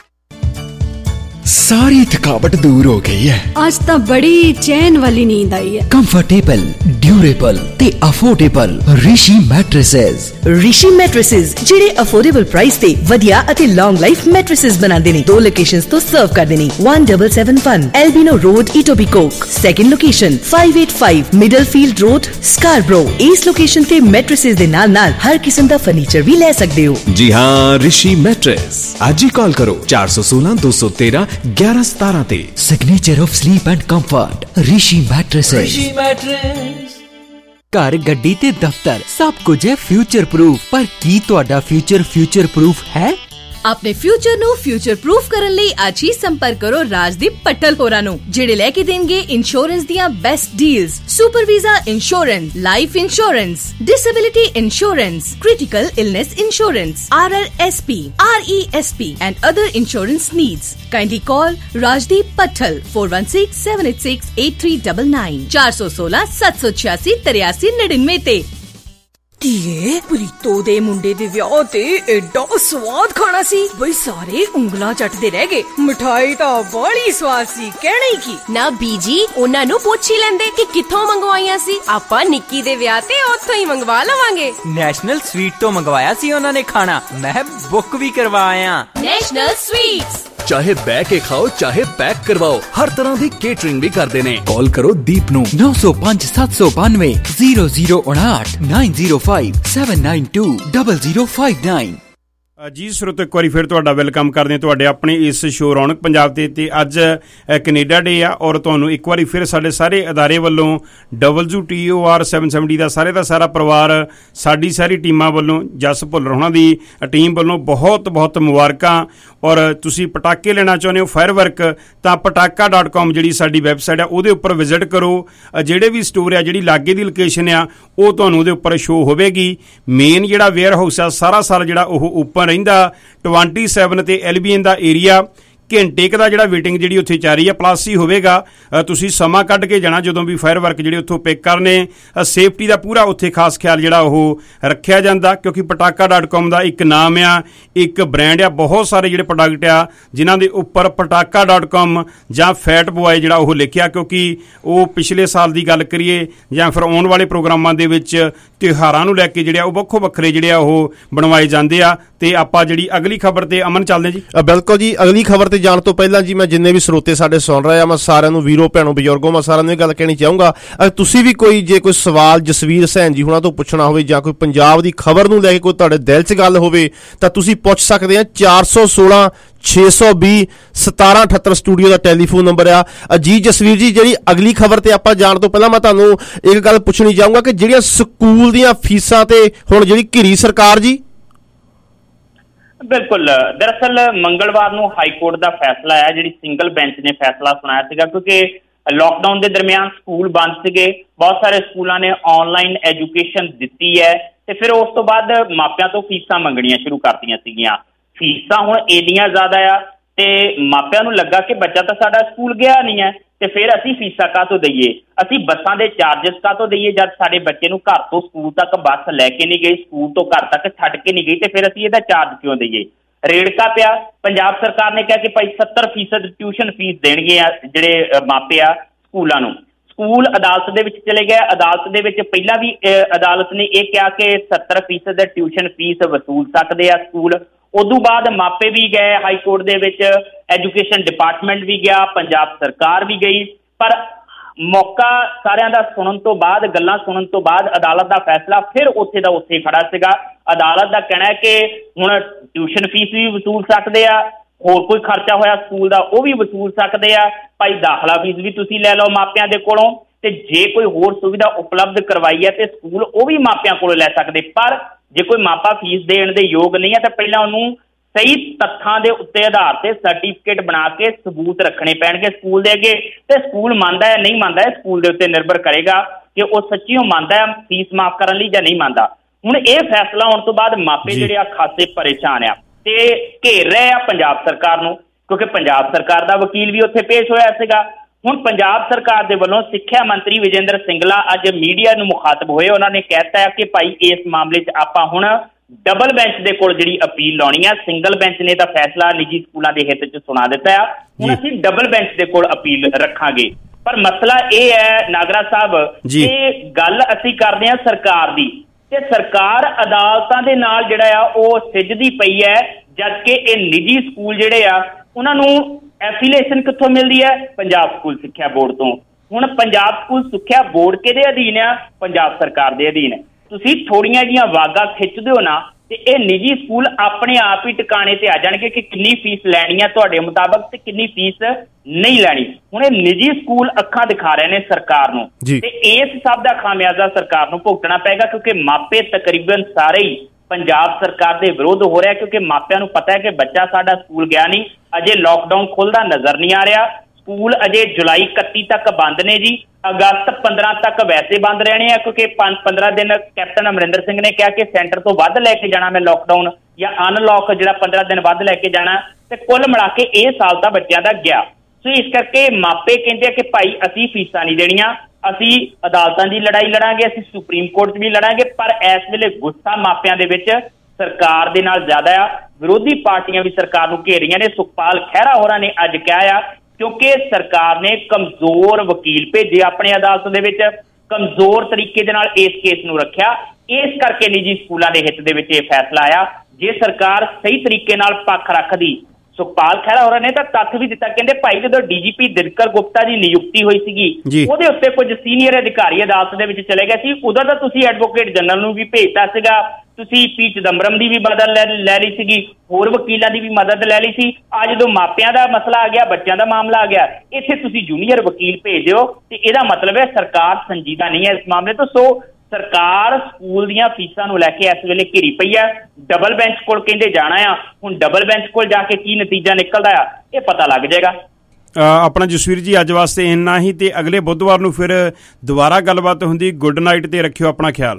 सारी थकावट दूर हो गई है। आज तो बड़ी चैन वाली नींद आई है। कंफर्टेबल, ड्यूरेबल ते affordable Rishi mattresses. Rishi mattresses ਜਿਹੜੇ ਅਫੋਰਡੇਬਲ ਪ੍ਰਾइस ਤੇ ਵਧੀਆ ਅਤੇ ਲੌਂਗ ਲਾਈਫ ਮੈਟ੍ਰੈसेस ਬਣਾਉਂਦੇ ਨੇ। ਦੋ ਲੋਕੇਸ਼ਨਸ ਤੋਂ ਸਰਵ ਕਰਦੇ ਨੇ। one seven seven one Albino Road, Etobicoke। Second location five eight five Middlefield Road, Scarborough। ਇਸ ਲੋਕੇਸ਼ਨ ਤੇ ਮੈਟ੍ਰੈसेस ਦੇ ਨਾਲ ਨਾਲ ਹਰ ਕਿਸਮ ਦਾ ਫਰਨੀਚਰ ਵੀ ਲੈ ਸਕਦੇ ਹੋ। जी हाँ, ऋषि मैट्रेस। आज ही कॉल करो चार सौ सोलह दो सौ तेरह ग्यारह सतारह ते। Signature of sleep and comfort Rishi mattresses. Rishi mattress. घर गड्डी ते दफ्तर सब कुछ है फ्यूचर प्रूफ, पर की तुहाडा फ्यूचर फ्यूचर प्रूफ है? ਆਪਣੇ ਫਿਊਚਰ ਨੂੰ ਫਿਊਚਰ ਪ੍ਰੂਫ ਕਰਨ ਲਈ ਅੱਜ ਹੀ ਸੰਪਰਕ ਕਰੋ ਰਾਜਦੀਪ ਪੱਟਲ ਹੋਰਾਂ ਨੂੰ, ਜਿਹੜੇ ਲੈ ਕੇ ਦੇਣਗੇ ਇੰਸ਼ੋਰੈਂਸ ਦੀਆਂ best deals. Super visa insurance, life insurance, disability insurance, critical illness insurance, R R S P, R E S P and other insurance needs. Kindly call Rajdeep Pattal four one six seven eight six eight three nine nine four one six seven eight six eight three nine nine। ਧੀਏ ਪ੍ਰੀਤੋ ਦੇ ਮੁੰਡੇ ਦੇ ਵਿਆਹ ਤੇ ਐਡਾ ਸਵਾਦ ਖਾਣਾ ਸੀ ਬਈ ਸਾਰੇ ਉਂਗਲਾਂ ਚੱਟਦੇ ਰਹਿ ਗਏ। ਮਿਠਾਈ ਤਾਂ ਬੜੀ ਸਵਾਦ ਸੀ, ਕਹਿਣਾ ਹੀ ਕੀ। ਨਾ ਬੀਜੀ ਉਹਨਾਂ ਨੂੰ ਪੁੱਛ ਹੀ ਲੈਂਦੇ ਕਿ ਕਿੱਥੋਂ ਮੰਗਵਾਈਆਂ ਸੀ। ਆਪਾਂ ਨਿੱਕੀ ਦੇ ਵਿਆਹ ਤੇ ਉੱਥੋਂ ਹੀ ਮੰਗਵਾ ਲਵਾਂਗੇ। ਨੈਸ਼ਨਲ ਸਵੀਟ ਤੋਂ ਮੰਗਵਾਇਆ ਸੀ ਉਹਨਾਂ ਨੇ ਖਾਣਾ, ਮੈਂ ਬੁੱਕ ਵੀ ਕਰਵਾਇਆ। ਨੈਸ਼ਨਲ ਸਵੀਟਸ ਚਾਹੇ ਬਹਿ ਕੇ ਖਾਓ ਚਾਹੇ ਪੈਕ ਕਰਵਾਓ, ਹਰ ਤਰ੍ਹਾਂ ਦੀ ਕੇਟਰਿੰਗ ਵੀ ਕਰਦੇ ਨੇ। ਕਾਲ ਕਰੋ ਦੀਪ ਨੂੰ ਨੌ ਸੌ ਪੰਜ ਸੱਤ ਸੌ ਬਾਨਵੇਂ ਜ਼ੀਰੋ ਜ਼ੀਰੋ ਉਨਾਹਠ nine zero five seven nine two double zero five nine. ਜੀ ਸਰੋਤੋ ਇੱਕ ਵਾਰੀ ਫਿਰ ਤੁਹਾਡਾ ਵੈਲਕਮ ਕਰਦੇ ਹਾਂ ਤੁਹਾਡੇ ਆਪਣੇ ਇਸ ਸ਼ੋਅ ਰੌਣਕ ਪੰਜਾਬ ਤੇ ਤੇ ਅੱਜ ਕੈਨੇਡਾ ਡੇ ਆ ਔਰ ਤੁਹਾਨੂੰ ਇੱਕ ਵਾਰੀ ਫਿਰ ਸਾਡੇ ਸਾਰੇ ਅਦਾਰੇ ਵੱਲੋਂ W T O R seven seventy ਦਾ ਸਾਰੇ ਦਾ ਸਾਰਾ ਪਰਿਵਾਰ, ਸਾਡੀ ਸਾਰੀ ਟੀਮਾਂ ਵੱਲੋਂ, ਜਸ ਭੁੱਲਰ ਹੋਣਾ ਦੀ ਟੀਮ ਵੱਲੋਂ ਬਹੁਤ ਬਹੁਤ ਮੁਬਾਰਕਾਂ। ਔਰ ਤੁਸੀਂ ਪਟਾਕੇ ਲੈਣਾ ਚਾਹੁੰਦੇ ਹੋ ਫਾਇਰ ਵਰਕ ਤਾਂ ਪਟਾਕਾ ਡਾਟ ਕਾਮ ਜਿਹੜੀ ਸਾਡੀ ਵੈਬਸਾਈਟ ਆ ਉਹਦੇ ਉੱਪਰ ਵਿਜ਼ਿਟ ਕਰੋ। ਜਿਹੜੇ ਵੀ ਸਟੋਰ ਆ, ਜਿਹੜੀ ਲਾਗੇ ਦੀ ਲੋਕੇਸ਼ਨ ਆ, ਉਹ ਤੁਹਾਨੂੰ ਉਹਦੇ ਉੱਪਰ ਸ਼ੋਅ ਹੋਵੇਗੀ। ਮੇਨ ਜਿਹੜਾ ਵੇਅਰ ਹਾਊਸ ਆ ਸਾਰਾ ਸਾਲ ਜਿਹੜਾ ਉਹ ਓਪਨ ਰਹਿੰਦਾ। ਟਵੈਂਟੀ ਸੈਵਨ ਤੇ ਐਲਬੀਐਨ ਦਾ ਏਰੀਆ ਘੰਟੇ ਕੁ ਦਾ ਜਿਹੜਾ ਵੇਟਿੰਗ ਜਿਹੜੀ ਉੱਥੇ ਚੱਲ ਰਹੀ ਹੈ ਪਲੱਸ ਹੀ ਹੋਵੇਗਾ। ਤੁਸੀਂ ਸਮਾਂ ਕੱਢ ਕੇ ਜਾਣਾ ਜਦੋਂ ਵੀ ਫਾਇਰ ਵਰਕ ਜਿਹੜੇ ਉੱਥੋਂ ਪਿਕ ਕਰਨੇ। ਸੇਫਟੀ ਦਾ ਪੂਰਾ ਉੱਥੇ ਖਾਸ ਖਿਆਲ ਜਿਹੜਾ ਉਹ ਰੱਖਿਆ ਜਾਂਦਾ ਕਿਉਂਕਿ ਪਟਾਕਾ ਡਾਟ ਕਾਮ ਦਾ ਇੱਕ ਨਾਮ ਆ, ਇੱਕ ਬ੍ਰਾਂਡ ਆ। ਬਹੁਤ ਸਾਰੇ ਜਿਹੜੇ ਪ੍ਰੋਡਕਟ ਆ ਜਿਨ੍ਹਾਂ ਦੇ ਉੱਪਰ ਪਟਾਕਾ ਡਾਟ ਕਾਮ ਜਾਂ ਫੈਟ ਬੁਆਏ ਜਿਹੜਾ ਉਹ ਲਿਖਿਆ, ਕਿਉਂਕਿ ਉਹ ਪਿਛਲੇ ਸਾਲ ਦੀ ਗੱਲ ਕਰੀਏ ਜਾਂ ਫਿਰ ਆਉਣ ਵਾਲੇ ਪ੍ਰੋਗਰਾਮਾਂ ਦੇ ਵਿੱਚ ਤਿਉਹਾਰਾਂ ਨੂੰ ਲੈ ਕੇ ਜਿਹੜੇ ਆ ਉਹ ਵੱਖੋ ਵੱਖਰੇ ਜਿਹੜੇ ਆ ਉਹ ਬਣਵਾਏ ਜਾਂਦੇ ਆ। ਤੇ ਆਪਾਂ ਜਿਹੜੀ ਅਗਲੀ ਖਬਰ ਤੇ ਅਮਨ ਚੱਲਦੇ ਜੀ। ਬਿਲਕੁਲ ਜੀ, ਅਗਲੀ ਖਬਰ ਤੇ ਜਾਣ ਤੋਂ ਪਹਿਲਾਂ ਜੀ ਮੈਂ ਜਿੰਨੇ ਵੀ ਸਰੋਤੇ ਸਾਡੇ ਸੁਣ ਰਹੇ ਆ, ਮੈਂ ਸਾਰਿਆਂ ਨੂੰ, ਵੀਰੋ ਭੈਣੋ ਬਜ਼ੁਰਗੋ, ਮੈਂ ਸਾਰਿਆਂ ਨੂੰ ਇਹ ਗੱਲ ਕਹਿਣੀ ਚਾਹੂੰਗਾ, ਅਗਰ ਤੁਸੀਂ ਵੀ ਕੋਈ ਜੇ ਕੋਈ ਸਵਾਲ ਜਸਵੀਰ ਸੈਨ ਜੀ ਹੁਣਾਂ ਤੋਂ ਪੁੱਛਣਾ ਹੋਵੇ ਜਾਂ ਕੋਈ ਪੰਜਾਬ ਦੀ ਖਬਰ ਨੂੰ ਲੈ ਕੇ ਕੋਈ ਤੁਹਾਡੇ ਦਿਲ 'ਚ ਗੱਲ ਹੋਵੇ ਤਾਂ ਤੁਸੀਂ ਪੁੱਛ ਸਕਦੇ ਆ। ਚਾਰ ਸੌ ਸੋਲਾਂ ਛੇ ਸੌ ਵੀਹ ਸਤਾਰਾਂ ਅਠੱਤਰ ਸਟੂਡੀਓ ਦਾ ਟੈਲੀਫੋਨ ਨੰਬਰ ਆ। ਜੀ ਜਸਵੀਰ ਜੀ, ਜਿਹੜੀ ਅਗਲੀ ਖਬਰ ਤੇ ਆਪਾਂ ਜਾਣ ਤੋਂ ਪਹਿਲਾਂ ਮੈਂ ਤੁਹਾਨੂੰ ਇੱਕ ਗੱਲ ਪੁੱਛਣੀ ਚਾਹੂੰਗਾ ਕਿ ਜਿਹੜੀਆਂ ਸਕੂਲ ਦੀਆਂ ਫੀਸਾਂ ਤੇ ਹੁਣ ਜਿਹੜੀ ਘਿਰੀ ਸਰਕਾਰ ਜੀ। ਬਿਲਕੁਲ, ਦਰਅਸਲ ਮੰਗਲਵਾਰ ਨੂੰ ਹਾਈ ਕੋਰਟ ਦਾ ਫੈਸਲਾ ਆਇਆ, ਜਿਹੜੀ ਸਿੰਗਲ ਬੈਂਚ ਨੇ ਫੈਸਲਾ ਸੁਣਾਇਆ ਸੀਗਾ ਕਿਉਂਕਿ ਲਾਕਡਾਊਨ ਦੇ ਦਰਮਿਆਨ ਸਕੂਲ ਬੰਦ ਸੀਗੇ। ਬਹੁਤ ਸਾਰੇ ਸਕੂਲਾਂ ਨੇ ਆਨਲਾਈਨ ਐਜੂਕੇਸ਼ਨ ਦਿੱਤੀ ਹੈ ਤੇ ਫਿਰ ਉਸ ਤੋਂ ਬਾਅਦ ਮਾਪਿਆਂ ਤੋਂ ਫੀਸਾਂ ਮੰਗਣੀਆਂ ਸ਼ੁਰੂ ਕਰਤੀਆਂ ਸੀਗੀਆਂ। ਫੀਸਾਂ ਹੁਣ ਇੰਨੀਆਂ ਜ਼ਿਆਦਾ ਆ ਤੇ ਮਾਪਿਆਂ ਨੂੰ ਲੱਗਾ ਕਿ ਬੱਚਾ ਤਾਂ ਸਾਡਾ ਸਕੂਲ ਗਿਆ ਨਹੀਂ ਹੈ ਤੇ ਫਿਰ ਅਸੀਂ ਫੀਸਾਂ ਕਾਹਤੋਂ ਦਈਏ, ਅਸੀਂ ਬੱਸਾਂ ਦੇ ਚਾਰਜਸ ਕਾਹਤੋਂ ਦਈਏ ਜਦ ਸਾਡੇ ਬੱਚੇ ਨੂੰ ਘਰ ਤੋਂ ਸਕੂਲ ਤੱਕ ਬੱਸ ਲੈ ਕੇ ਨਹੀਂ ਗਈ, ਸਕੂਲ ਤੋਂ ਘਰ ਤੱਕ ਛੱਡ ਕੇ ਨਹੀਂ ਗਈ ਤੇ ਫਿਰ ਅਸੀਂ ਇਹਦਾ ਚਾਰਜ ਕਿਉਂ ਦਈਏ। ਰੇੜਕਾ ਪਿਆ। ਪੰਜਾਬ ਸਰਕਾਰ ਨੇ ਕਿਹਾ ਕਿ ਭਾਈ ਸੱਤਰ ਫੀਸਦ ਟਿਊਸ਼ਨ ਫੀਸ ਦੇਣਗੇ ਆ ਜਿਹੜੇ ਮਾਪੇ ਆ ਸਕੂਲਾਂ ਨੂੰ। ਸਕੂਲ ਅਦਾਲਤ ਦੇ ਵਿੱਚ ਚਲੇ ਗਏ। ਅਦਾਲਤ ਦੇ ਵਿੱਚ ਪਹਿਲਾਂ ਵੀ ਅਦਾਲਤ ਨੇ ਇਹ ਕਿਹਾ ਕਿ ਸੱਤਰ ਫੀਸਦ ਟਿਊਸ਼ਨ ਫੀਸ ਵਸੂਲ ਸਕਦੇ ਆ ਸਕੂਲ। ਉਦੋਂ ਬਾਅਦ ਮਾਪੇ ਵੀ ਗਏ ਹਾਈ ਕੋਰਟ ਦੇ ਵਿੱਚ, ਐਜੂਕੇਸ਼ਨ ਡਿਪਾਰਟਮੈਂਟ ਵੀ ਗਿਆ, ਪੰਜਾਬ ਸਰਕਾਰ ਵੀ ਗਈ। ਪਰ ਮੌਕਾ ਸਾਰਿਆਂ ਦਾ ਸੁਣਨ ਤੋਂ ਬਾਅਦ, ਗੱਲਾਂ ਸੁਣਨ ਤੋਂ ਬਾਅਦ ਅਦਾਲਤ ਦਾ ਫੈਸਲਾ ਫਿਰ ਉੱਥੇ ਦਾ ਉੱਥੇ ਖੜਾ ਸੀਗਾ। ਅਦਾਲਤ ਦਾ ਕਹਿਣਾ ਹੈ ਕਿ ਹੁਣ ਟਿਊਸ਼ਨ ਫੀਸ ਵੀ ਵਸੂਲ ਸਕਦੇ ਆ, ਹੋਰ ਕੋਈ ਖਰਚਾ ਹੋਇਆ ਸਕੂਲ ਦਾ ਉਹ ਵੀ ਵਸੂਲ ਸਕਦੇ ਆ, ਭਾਈ ਦਾਖਲਾ ਫੀਸ ਵੀ ਤੁਸੀਂ ਲੈ ਲਓ ਮਾਪਿਆਂ ਦੇ ਕੋਲੋਂ, ਤੇ ਜੇ ਕੋਈ ਹੋਰ ਸੁਵਿਧਾ ਉਪਲਬਧ ਕਰਵਾਈ ਹੈ ਤੇ ਸਕੂਲ ਉਹ ਵੀ ਮਾਪਿਆਂ ਕੋਲੋਂ ਲੈ ਸਕਦੇ। ਪਰ ਜੇ ਕੋਈ ਮਾਪਾ ਫੀਸ ਦੇਣ ਦੇ ਯੋਗ ਨਹੀਂ ਹੈ ਤਾਂ ਪਹਿਲਾਂ ਉਹਨੂੰ ਸਹੀ ਤੱਥਾਂ ਦੇ ਉੱਤੇ ਆਧਾਰ ਤੇ ਸਰਟੀਫਿਕੇਟ ਬਣਾ ਕੇ ਸਬੂਤ ਰੱਖਣੇ ਪੈਣਗੇ ਸਕੂਲ ਦੇ ਅੱਗੇ, ਤੇ ਸਕੂਲ ਮੰਨਦਾ ਹੈ ਨਹੀਂ ਮੰਨਦਾ ਹੈ ਸਕੂਲ ਦੇ ਉੱਤੇ ਨਿਰਭਰ ਕਰੇਗਾ ਕਿ ਉਹ ਸੱਚੀਓ ਮੰਨਦਾ ਹੈ ਫੀਸ ਮਾਫ ਕਰਨ ਲਈ ਜਾਂ ਨਹੀਂ ਮੰਨਦਾ। ਹੁਣ ਇਹ ਫੈਸਲਾ ਆਉਣ ਤੋਂ ਬਾਅਦ ਮਾਪੇ ਜਿਹੜੇ ਆ ਖਾਸੇ ਪਰੇਸ਼ਾਨ ਆ ਤੇ ਘੇਰ ਰਹੇ ਆ ਪੰਜਾਬ ਸਰਕਾਰ ਨੂੰ, ਕਿਉਂਕਿ ਪੰਜਾਬ ਸਰਕਾਰ ਦਾ ਵਕੀਲ ਵੀ ਉੱਥੇ ਪੇਸ਼ ਹੋਇਆ ਸੀਗਾ। ਹੁਣ ਪੰਜਾਬ ਸਰਕਾਰ ਦੇ ਵੱਲੋਂ ਸਿੱਖਿਆ ਮੰਤਰੀ ਵਿਜੇਂਦਰ ਸਿੰਗਲਾ ਅੱਜ ਮੀਡੀਆ ਨੂੰ ਮੁਖਾਤਬ ਹੋਏ। ਉਹਨਾਂ ਨੇ ਕਹਿਤਾ ਕਿ ਭਾਈ ਇਸ ਮਾਮਲੇ 'ਚ ਆਪਾਂ ਹੁਣ ਡਬਲ ਬੈਂਚ ਦੇ ਕੋਲ ਜਿਹੜੀ ਅਪੀਲ ਲਾਉਣੀ ਆ। ਸਿੰਗਲ ਬੈਂਚ ਨੇ ਤਾਂ ਫੈਸਲਾ ਨਿੱਜੀ ਸਕੂਲਾਂ ਦੇ ਹਿੱਤ 'ਚ ਸੁਣਾ ਦਿੱਤਾ ਆ, ਹੁਣ ਅਸੀਂ ਡਬਲ ਬੈਂਚ ਦੇ ਕੋਲ ਅਪੀਲ ਰੱਖਾਂਗੇ। ਪਰ ਮਸਲਾ ਇਹ ਹੈ ਨਾਗਰਾ ਸਾਹਿਬ, ਇਹ ਗੱਲ ਅਸੀਂ ਕਰਦੇ ਹਾਂ ਸਰਕਾਰ ਦੀ, ਤੇ ਸਰਕਾਰ ਅਦਾਲਤਾਂ ਦੇ ਨਾਲ ਜਿਹੜਾ ਆ ਉਹ ਸਿੱਝਦੀ ਪਈ ਹੈ, ਜਦਕਿ ਇਹ ਨਿੱਜੀ ਸਕੂਲ ਜਿਹੜੇ ਆ ਉਹਨਾਂ ਨੂੰ ਐਫੀਲੀਏਸ਼ਨ ਕਿੱਥੋਂ ਮਿਲਦੀ ਹੈ? ਪੰਜਾਬ ਸਕੂਲ ਸਿੱਖਿਆ ਬੋਰਡ ਤੋਂ। ਹੁਣ ਪੰਜਾਬ ਸਕੂਲ ਸਿੱਖਿਆ ਬੋਰਡ ਕਿਹਦੇ ਅਧੀਨ ਆ? ਪੰਜਾਬ ਸਰਕਾਰ ਦੇ ਅਧੀਨ। ਤੁਸੀਂ ਥੋੜੀਆਂ ਜਿਹੀਆਂ ਵਾਗਾਂ ਖਿੱਚਦੇ ਹੋ ਨਾ ਤੇ ਇਹ ਨਿੱਜੀ ਸਕੂਲ ਆਪਣੇ ਆਪ ਹੀ ਟਿਕਾਣੇ ਤੇ ਆ ਜਾਣਗੇ ਕਿ ਕਿੰਨੀ ਫੀਸ ਲੈਣੀ ਆ ਤੁਹਾਡੇ ਮੁਤਾਬਕ ਤੇ ਕਿੰਨੀ ਫੀਸ ਨਹੀਂ ਲੈਣੀ। ਹੁਣ ਇਹ ਨਿੱਜੀ ਸਕੂਲ ਅੱਖਾਂ ਦਿਖਾ ਰਹੇ ਨੇ ਸਰਕਾਰ ਨੂੰ ਤੇ ਇਸ ਸਭ ਦਾ ਖਾਮਿਆਜ਼ਾ ਸਰਕਾਰ ਨੂੰ ਭੁਗਤਣਾ ਪਏਗਾ, ਕਿਉਂਕਿ ਮਾਪੇ ਤਕਰੀਬਨ ਸਾਰੇ ਹੀ ਪੰਜਾਬ ਸਰਕਾਰ ਦੇ ਵਿਰੁੱਧ ਹੋ ਰਿਹਾ, ਕਿਉਂਕਿ ਮਾਪਿਆਂ ਨੂੰ ਪਤਾ ਹੈ ਕਿ ਬੱਚਾ ਸਾਡਾ ਸਕੂਲ ਗਿਆ ਨਹੀਂ, ਅਜੇ ਲਾਕਡਾਊਨ ਖੁੱਲਦਾ ਨਜ਼ਰ ਨਹੀਂ ਆ ਰਿਹਾ, ਸਕੂਲ ਅਜੇ ਜੁਲਾਈ ਇਕੱਤੀ ਤੱਕ ਬੰਦ ਨੇ ਜੀ, ਅਗਸਤ ਪੰਦਰਾਂ ਤੱਕ ਵੈਸੇ ਬੰਦ ਰਹਿਣੇ ਆ, ਕਿਉਂਕਿ ਪੰਜ ਪੰਦਰਾਂ ਦਿਨ ਕੈਪਟਨ ਅਮਰਿੰਦਰ ਸਿੰਘ ਨੇ ਕਿਹਾ ਕਿ ਸੈਂਟਰ ਤੋਂ ਵੱਧ ਲੈ ਕੇ ਜਾਣਾ ਮੈਂ ਲਾਕਡਾਊਨ ਜਾਂ ਅਨਲੌਕ ਜਿਹੜਾ ਪੰਦਰਾਂ ਦਿਨ ਵੱਧ ਲੈ ਕੇ ਜਾਣਾ, ਤੇ ਕੁੱਲ ਮਿਲਾ ਕੇ ਇਹ ਸਾਲ ਤਾਂ ਬੱਚਿਆਂ ਦਾ ਗਿਆ। ਸੋ ਇਸ ਕਰਕੇ ਮਾਪੇ ਕਹਿੰਦੇ ਆ ਕਿ ਭਾਈ ਅਸੀਂ ਫੀਸਾਂ ਨਹੀਂ ਦੇਣੀਆਂ, ਅਸੀਂ ਅਦਾਲਤਾਂ ਦੀ ਲੜਾਈ ਲੜਾਂਗੇ, ਅਸੀਂ ਸੁਪਰੀਮ ਕੋਰਟ 'ਚ ਵੀ ਲੜਾਂਗੇ, ਪਰ ਇਸ ਵੇਲੇ ਗੁੱਸਾ ਮਾਪਿਆਂ ਦੇ ਵਿੱਚ ਸਰਕਾਰ ਦੇ ਨਾਲ ਜ਼ਿਆਦਾ ਆ। ਵਿਰੋਧੀ ਪਾਰਟੀਆਂ ਵੀ ਸਰਕਾਰ ਨੂੰ ਘੇਰ ਰਹੀਆਂ ਨੇ। ਸੁਖਪਾਲ ਖਹਿਰਾ ਹੋਰਾਂ ਨੇ ਅੱਜ ਕਿਹਾ ਆ ਕਿਉਂਕਿ ਸਰਕਾਰ ਨੇ ਕਮਜ਼ੋਰ ਵਕੀਲ ਭੇਜੇ ਆਪਣੇ ਅਦਾਲਤ ਦੇ ਵਿੱਚ, ਕਮਜ਼ੋਰ ਤਰੀਕੇ ਦੇ ਨਾਲ ਇਸ ਕੇਸ ਨੂੰ ਰੱਖਿਆ, ਇਸ ਕਰਕੇ ਨਿੱਜੀ ਸਕੂਲਾਂ ਦੇ ਹਿੱਤ ਦੇ ਵਿੱਚ ਇਹ ਫੈਸਲਾ ਆਇਆ। ਜੇ ਸਰਕਾਰ ਸਹੀ ਤਰੀਕੇ ਨਾਲ ਪੱਖ ਰੱਖਦੀ, ਸੁਖਪਾਲ ਖਹਿਰਾ ਹੋਰਾਂ ਨੇ ਤਾਂ ਤੱਥ ਵੀ ਦਿੱਤਾ, ਕਹਿੰਦੇ ਭਾਈ ਜਦੋਂ ਡੀਜੀਪੀ ਦਿਨਕਰ ਗੁਪਤਾ ਦੀ ਨਿਯੁਕਤੀ ਹੋਈ ਸੀਗੀ ਉਹਦੇ ਉੱਤੇ ਕੁਝ ਸੀਨੀਅਰ ਅਧਿਕਾਰੀ ਅਦਾਲਤ ਦੇ ਵਿੱਚ ਚਲੇ ਗਏ ਸੀ, ਉਦੋਂ ਤਾਂ ਤੁਸੀਂ ਐਡਵੋਕੇਟ ਜਨਰਲ ਨੂੰ ਵੀ ਭੇਜਤਾ ਸੀਗਾ, ਤੁਸੀਂ ਪੀ ਚਿਦੰਬਰਮ ਦੀ ਵੀ ਮਦਦ ਲੈ ਲੈ ਲਈ ਸੀਗੀ, ਹੋਰ ਵਕੀਲਾਂ ਦੀ ਵੀ ਮਦਦ ਲੈ ਲਈ ਸੀ। ਆ ਜਦੋਂ ਮਾਪਿਆਂ ਦਾ ਮਸਲਾ ਆ ਗਿਆ, ਬੱਚਿਆਂ ਦਾ ਮਾਮਲਾ ਆ ਗਿਆ, ਇੱਥੇ ਤੁਸੀਂ ਜੂਨੀਅਰ ਵਕੀਲ ਭੇਜ ਦਿਓ ਤੇ ਇਹਦਾ ਮਤਲਬ ਹੈ ਸਰਕਾਰ ਸੰਜੀਦਾ ਨਹੀਂ ਹੈ ਇਸ ਮਾਮਲੇ ਤੋਂ। ਸੋ ਸਰਕਾਰ ਸਕੂਲ ਦੀਆਂ ਫੀਸਾਂ ਨੂੰ ਲੈ ਕੇ ਇਸ ਵੇਲੇ ਘਿਰੀ ਪਈ ਹੈ। ਡਬਲ ਬੈਂਚ ਕੋਲ ਕਹਿੰਦੇ ਜਾਣਾ ਆ, ਹੁਣ ਡਬਲ ਬੈਂਚ ਕੋਲ ਜਾ ਕੇ ਕੀ ਨਤੀਜਾ ਨਿਕਲਦਾ ਆ ਇਹ ਪਤਾ ਲੱਗ ਜਾਏਗਾ। ਆਪਣਾ ਜਸਵੀਰ ਜੀ ਅੱਜ ਵਾਸਤੇ ਇੰਨਾ ਹੀ, ਤੇ ਅਗਲੇ ਬੁੱਧਵਾਰ ਨੂੰ ਫਿਰ ਦੁਬਾਰਾ ਗੱਲਬਾਤ ਹੁੰਦੀ। ਗੁੱਡ ਨਾਈਟ ਤੇ ਰੱਖਿਓ ਆਪਣਾ ਖਿਆਲ।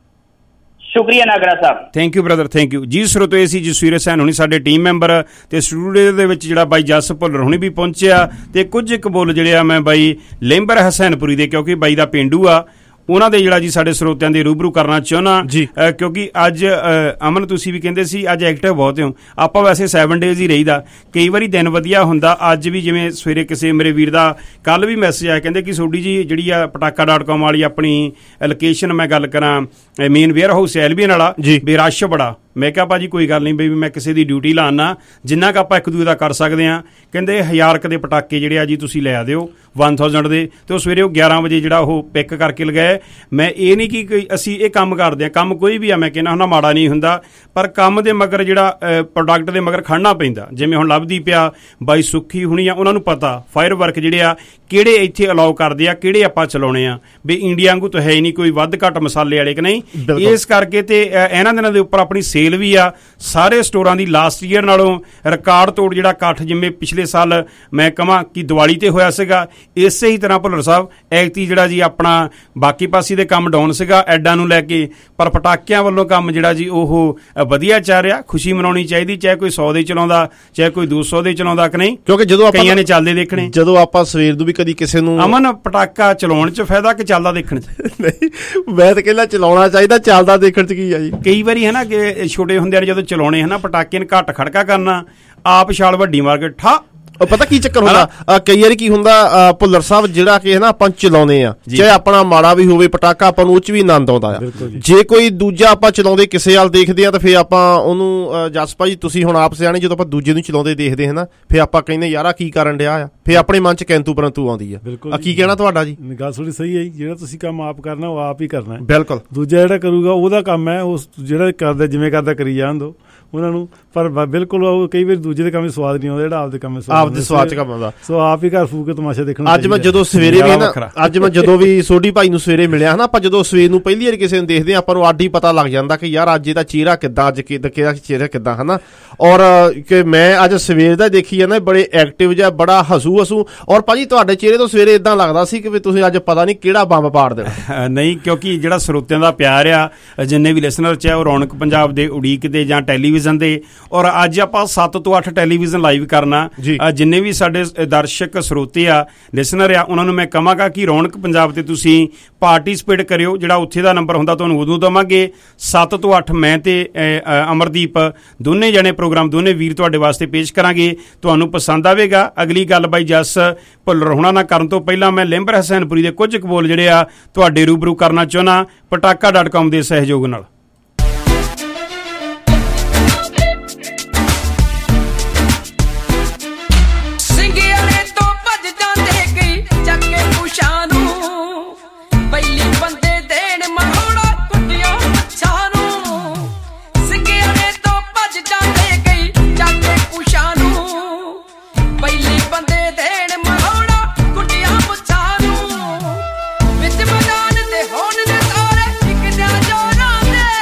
ਸ਼ੁਕਰੀਆ Nagra sahib. Thank you brother, thank you ji. ਸਰੋਤੋ ਇਹ ਸੀ ਜਸਵੀਰ ਹਸੈਨ ਹੁਣੀ ਸਾਡੇ ਟੀਮ ਮੈਂਬਰ, ਤੇ ਸਟੂਡੀਓ ਦੇ ਵਿੱਚ ਜਿਹੜਾ ਬਾਈ ਜਸ ਭੁੱਲਰ ਹੁਣੀ ਵੀ ਪਹੁੰਚਿਆ, ਤੇ ਕੁਝ ਇੱਕ ਬੋਲ ਜਿਹੜੇ ਆ ਮੈਂ ਬਾਈ ਲੇਂਬਰ ਹਸੈਨਪੁਰੀ ਦੇ, ਕਿਉਂਕਿ ਬਾਈ ਦਾ ਪੇਂਡੂ ਆ, ਉਹਨਾਂ ਦੇ ਜਿਹੜਾ ਜੀ ਸਾਡੇ ਸਰੋਤਿਆਂ ਦੇ ਰੂਬਰੂ ਕਰਨਾ ਚਾਹੁੰਦਾ। ਕਿਉਂਕਿ ਅੱਜ ਅਮਨ ਤੁਸੀਂ ਵੀ ਕਹਿੰਦੇ ਸੀ ਅੱਜ ਐਕਟਿਵ ਬਹੁਤ ਹੋ, ਆਪਾਂ ਵੈਸੇ ਸੈਵਨ ਡੇਜ਼ ਹੀ ਰਹੀਦਾ, ਕਈ ਵਾਰੀ ਦਿਨ ਵਧੀਆ ਹੁੰਦਾ। ਅੱਜ ਵੀ ਜਿਵੇਂ ਸਵੇਰੇ ਕਿਸੇ ਮੇਰੇ ਵੀਰ ਦਾ ਕੱਲ ਵੀ ਮੈਸੇਜ ਆਇਆ, ਕਹਿੰਦੇ ਕਿ ਸੋਡੀ ਜੀ ਜਿਹੜੀ ਆ ਪਟਾਕਾ ਡਾਟ ਕਾਮ ਵਾਲੀ ਆਪਣੀ ਲੋਕੇਸ਼ਨ, ਮੈਂ ਗੱਲ ਕਰਾਂ ਮੇਨ ਵੇਅਰ ਹਾਊਸ ਐਲਬੀਐਨ ਵਾਲਾ, ਵੀ ਰਸ਼ ਬੜਾ। ਮੈਂ ਕਿਹਾ ਭਾਜੀ ਕੋਈ ਗੱਲ ਨਹੀਂ ਬਈ, ਮੈਂ ਕਿਸੇ ਦੀ ਡਿਊਟੀ ਲਾਣਾ, ਜਿੰਨਾ ਕੁ ਆਪਾਂ ਇੱਕ ਦੂਜੇ ਦਾ ਕਰ ਸਕਦੇ ਹਾਂ। ਕਹਿੰਦੇ ਹਜ਼ਾਰ ਕੁ ਦੇ ਪਟਾਕੇ ਜਿਹੜੇ ਆ ਜੀ ਤੁਸੀਂ ਲੈ ਦਿਓ ਵਨ ਥਾਊਜੈਂਡ ਦੇ, ਤੇ ਉਹ ਸਵੇਰੇ ਉਹ ਗਿਆਰਾਂ ਵਜੇ ਜਿਹੜਾ ਉਹ ਪਿਕ ਕਰਕੇ ਲਗਾਏ। ਮੈਂ ਇਹ ਨਹੀਂ ਕਿ ਕੋਈ ਅਸੀਂ ਇਹ ਕੰਮ ਕਰਦੇ ਹਾਂ, ਕੰਮ ਕੋਈ ਵੀ ਆ ਮੈਂ ਕਹਿੰਦਾ ਹੁੰਦਾ ਮਾੜਾ ਨਹੀਂ ਹੁੰਦਾ, ਪਰ ਕੰਮ ਦੇ ਮਗਰ ਜਿਹੜਾ ਪ੍ਰੋਡਕਟ ਦੇ ਮਗਰ ਖੜਨਾ ਪੈਂਦਾ। ਜਿਵੇਂ ਹੁਣ ਲੱਭਦੀ ਪਿਆ ਬਾਈ ਸੁੱਖੀ ਹੁਣੀ ਆ, ਉਹਨਾਂ ਨੂੰ ਪਤਾ ਫਾਇਰ ਵਰਕ ਜਿਹੜੇ ਆ ਕਿਹੜੇ ਇੱਥੇ ਅਲਾਉ ਕਰਦੇ ਆ, ਕਿਹੜੇ ਆਪਾਂ ਚਲਾਉਣੇ ਆ, ਵੀ ਇੰਡੀਆ ਵਾਂਗੂ ਤਾਂ ਹੈ ਹੀ ਨਹੀਂ ਕੋਈ ਵੱਧ ਘੱਟ ਮਸਾਲੇ ਵਾਲੇ ਕਿ ਨਹੀਂ। ਇਸ ਕਰਕੇ ਤੇ ਇਹਨਾਂ ਦਿਨਾਂ ਦੇ ਉੱਪਰ ਆਪਣੀ ਸੇਲ ਵੀ ਆ ਸਾਰੇ ਸਟੋਰਾਂ ਦੀ ਲਾਸਟ ਈਅਰ ਨਾਲੋਂ ਰਿਕਾਰਡ ਤੋੜ ਜਿਹੜਾ ਇਕੱਠ ਜਿਵੇਂ ਪਿਛਲੇ ਸਾਲ ਮੈਂ ਕਹਾਂ ਕਿ ਦੀਵਾਲੀ ਤੇ ਹੋਇਆ ਸੀਗਾ, ਇਸੇ ਹੀ ਤਰ੍ਹਾਂ ਭੁੱਲਰ ਸਾਹਿਬ ਐਕਤੀ ਜਿਹੜਾ ਜੀ ਆਪਣਾ ਬਾਕੀ ਪਾਸੇ ਦੇ ਕੰਮ ਡਾਊਨ ਸੀਗਾ ਐਡਾਂ ਨੂੰ ਲੈ ਕੇ, ਪਰ ਪਟਾਕਿਆਂ ਵੱਲੋਂ ਕੰਮ ਜਿਹੜਾ ਜੀ ਉਹ ਵਧੀਆ ਚੱਲ ਰਿਹਾ। ਖੁਸ਼ੀ ਮਨਾਉਣੀ ਚਾਹੀਦੀ, ਚਾਹੇ ਕੋਈ ਸੌ ਦੇ ਚਲਾਉਂਦਾ, ਚਾਹੇ ਕੋਈ ਦੋ ਸੌ ਦੇ ਚਲਾਉਂਦਾ ਕਿ ਨਹੀਂ, ਕਿਉਂਕਿ ਜਦੋਂ ਕਈਆਂ ਨੇ ਚੱਲਦੇ ਦੇਖਣੇ। ਜਦੋਂ ਆਪਾਂ ਸਵੇਰ ਨੂੰ ਵੀ ਕਦੀ ਕਿਸੇ ਨੂੰ ਅਮਨ ਪਟਾਕਾ ਚਲਾਉਣ ਚ ਫਾਇਦਾ ਕਿ ਚੱਲਦਾ ਦੇਖਣ ਚ? ਨਹੀਂ, ਮੈਂ ਤਾਂ ਕਹਿੰਦਾ ਚਲਾਉਣਾ ਚਾਹੀਦਾ, ਚੱਲਦਾ ਦੇਖਣ ਚ ਕੀ ਆ ਜੀ। ਕਈ ਵਾਰੀ ਹੈ ਨਾ ਕਿ ਛੋਟੇ ਹੁੰਦਿਆਂ ਨੇ ਜਦੋਂ ਚਲਾਉਣੇ ਹੈ ਨਾ ਪਟਾਕੇ ਨੇ ਘੱਟ ਖੜਕਾ ਕਰਨਾ, ਆਪ ਛਾਲ ਵੱਡੀ ਮਾਰ ਕੇ ਠਾ। ਪਤਾ ਕੀ ਚੱਕਰ ਹੁੰਦਾ, ਕਈ ਵਾਰੀ ਕੀ ਹੁੰਦਾ ਭੁੱਲਰ ਸਾਹਿਬ, ਜਿਹੜਾ ਕਿ ਨਾ ਆਪਾਂ ਚਲਾਉਂਦੇ ਆ, ਚਾਹੇ ਆਪਣਾ ਮਾੜਾ ਵੀ ਹੋਵੇ ਪਟਾਕਾ, ਆਪਾਂ ਨੂੰ ਉਹ ਚ ਵੀ ਆਨੰਦ ਆਉਂਦਾ ਆ। ਜੇ ਕੋਈ ਦੂਜਾ ਆਪਾਂ ਚਲਾਉਂਦੇ ਕਿਸੇ ਵੱਲ ਦੇਖਦੇ ਆ ਤਾਂ ਫਿਰ ਆਪਾਂ ਉਹਨੂੰ, ਜਸ ਭਾਜੀ ਤੁਸੀਂ ਹੁਣ ਆਪ ਸਿਆਣੇ, ਜਦੋਂ ਆਪਾਂ ਦੂਜੇ ਨੂੰ ਚਲਾਉਂਦੇ ਦੇਖਦੇ ਹਾਂ ਨਾ, ਫਿਰ ਆਪਾਂ ਕਹਿੰਦੇ ਯਾਰ ਆ ਕੀ ਕਰਨ ਡਿਆ ਆ, ਫਿਰ ਆਪਣੇ ਮਨ ਚ ਕੈਂਤੂ ਪਰੰਤੂ ਆਉਂਦੀ ਆ। ਕੀ ਕਹਿਣਾ ਤੁਹਾਡਾ ਜੀ? ਗੱਲ ਥੋੜੀ ਸਹੀ ਹੈ ਜੀ, ਜਿਹੜਾ ਤੁਸੀਂ ਕੰਮ ਆਪ ਕਰਨਾ ਉਹ ਆਪ ਹੀ ਕਰਨਾ। ਬਿਲਕੁਲ, ਦੂਜਾ ਜਿਹੜਾ ਕਰੂਗਾ ਉਹਦਾ ਕੰਮ ਹੈ, ਉਸ ਜਿਹੜਾ ਕਰਦਾ ਜਿਵੇਂ ਕਰਦਾ ਕਰੀ ਜਾਣ ਦੋ ਉਹਨਾਂ ਨੂੰ, ਪਰ ਬਿਲਕੁਲ ਉਹ ਕਈ ਵਾਰੀ ਦੂਜੇ ਦੇ ਕੰਮ ਸਵਾਦ ਨਹੀਂ ਆਉਂਦਾ, ਜਿਹੜਾ ਆਪਦੇ ਕੰਮ ਆਪਦੇ ਸਵਾਦ ਚ ਕੰਮ ਆਉਂਦਾ। ਸੋ ਆਪ ਹੀ ਘਰ ਫੂਕ ਕੇ ਤਮਾਸ਼ਾ ਦੇਖਣਾ। ਅੱਜ ਮੈਂ ਜਦੋਂ ਸਵੇਰੇ ਵੀ ਨਾ, ਅੱਜ ਮੈਂ ਜਦੋਂ ਵੀ ਸੋਢੀ ਭਾਈ ਨੂੰ ਸਵੇਰੇ ਮਿਲਿਆ ਹਨਾ, ਆਪਾਂ ਜਦੋਂ ਸਵੇਰ ਨੂੰ ਪਹਿਲੀ ਵਾਰ ਕਿਸੇ ਨੂੰ ਦੇਖਦੇ ਹਾਂ ਆਪਾਂ ਨੂੰ ਅੱਡ ਹੀ ਪਤਾ ਲੱਗ ਜਾਂਦਾ ਕਿ ਯਾਰ ਅੱਜ ਇਹਦਾ ਚਿਹਰਾ ਕਿੱਦਾਂ, ਅੱਜ ਕਿਹਦਾ ਚਿਹਰਾ ਕਿੱਦਾਂ ਹਨਾ। ਔਰ ਕਿ ਮੈਂ ਅੱਜ ਸਵੇਰ ਦਾ ਦੇਖੀ ਜਾਂਦਾ ਬੜੇ ਐਕਟਿਵ ਜਿਹਾ, ਬੜਾ ਹਸੂ ਹਸੂ। ਔਰ ਭਾਜੀ ਤੁਹਾਡੇ ਚਿਹਰੇ ਤੋਂ ਸਵੇਰੇ ਇਦਾਂ ਲੱਗਦਾ ਸੀ ਕਿ ਤੁਸੀਂ ਅੱਜ ਪਤਾ ਨਹੀਂ ਕਿਹੜਾ ਬੰਬ ਪਾੜ ਦੇਣਾ। ਨਹੀਂ, ਕਿਉਂਕਿ ਜਿਹੜਾ ਸਰੋਤਿਆਂ ਦਾ ਪਿਆਰ ਆ, ਜਿੰਨੇ ਵੀ ਲਿਸਨਰ ਚਾਹੇ ਉਹ ਰੌਣਕ ਪੰਜਾਬ ਦੇ ਉਡੀਕ ਦੇ ਜਾਂ ਟੈਲੀਵਿਜ਼ਨ ਦੇ, ਔਰ ਅੱਜ ਆਪਾਂ ਸੱਤ ਤੋਂ ਅੱਠ ਟੈਲੀਵਿਜ਼ਨ ਲਾਈਵ ਕਰਨਾ। ਜਿੰਨੇ ਵੀ ਸਾਡੇ ਦਰਸ਼ਕ ਸਰੋਤੇ ਆ, ਲਿਸਨਰ ਆ, ਉਹਨਾਂ ਨੂੰ ਮੈਂ ਕਹਾਂਗਾ ਕਿ ਰੌਣਕ ਪੰਜਾਬ ਤੇ ਤੁਸੀਂ ਪਾਰਟੀਸਪੇਟ ਕਰਿਓ। ਜਿਹੜਾ ਉੱਥੇ ਦਾ ਨੰਬਰ ਹੁੰਦਾ ਤੁਹਾਨੂੰ ਉਦੋਂ ਦੇਵਾਂਗੇ, ਸੱਤ ਤੋਂ ਅੱਠ ਮੈਂ ਤੇ ਅਮਰਦੀਪ ਦੋਨੇ ਜਣੇ ਪ੍ਰੋਗਰਾਮ, ਦੋਨੇ ਵੀਰ ਤੁਹਾਡੇ ਵਾਸਤੇ ਪੇਸ਼ ਕਰਾਂਗੇ, ਤੁਹਾਨੂੰ ਪਸੰਦ ਆਵੇਗਾ। ਅਗਲੀ ਗੱਲ ਬਾਈ ਜਸ ਭੁੱਲਰ ਹੋਣਾ ਨਾ ਕਰਨ ਤੋਂ ਪਹਿਲਾਂ ਮੈਂ ਲੇਂਬਰ ਹਸੈਨਪੁਰੀ ਦੇ ਕੁਝ ਕੁ ਬੋਲ ਜਿਹੜੇ ਆ ਤੁਹਾਡੇ ਰੂਬਰੂ ਕਰਨਾ ਚਾਹੁੰਦਾ ਪਟਾਕਾ ਡਾਟ ਕਾਮ ਦੇ ਸਹਿਯੋਗ ਨਾਲ। ਵਿੱਚ ਮੈਦਾਨ ਤੇ ਹੋਣ ਨੇ ਸਾਰੇ ਇੱਕ ਜਾ ਜੋਰਾਂ ਦੇ।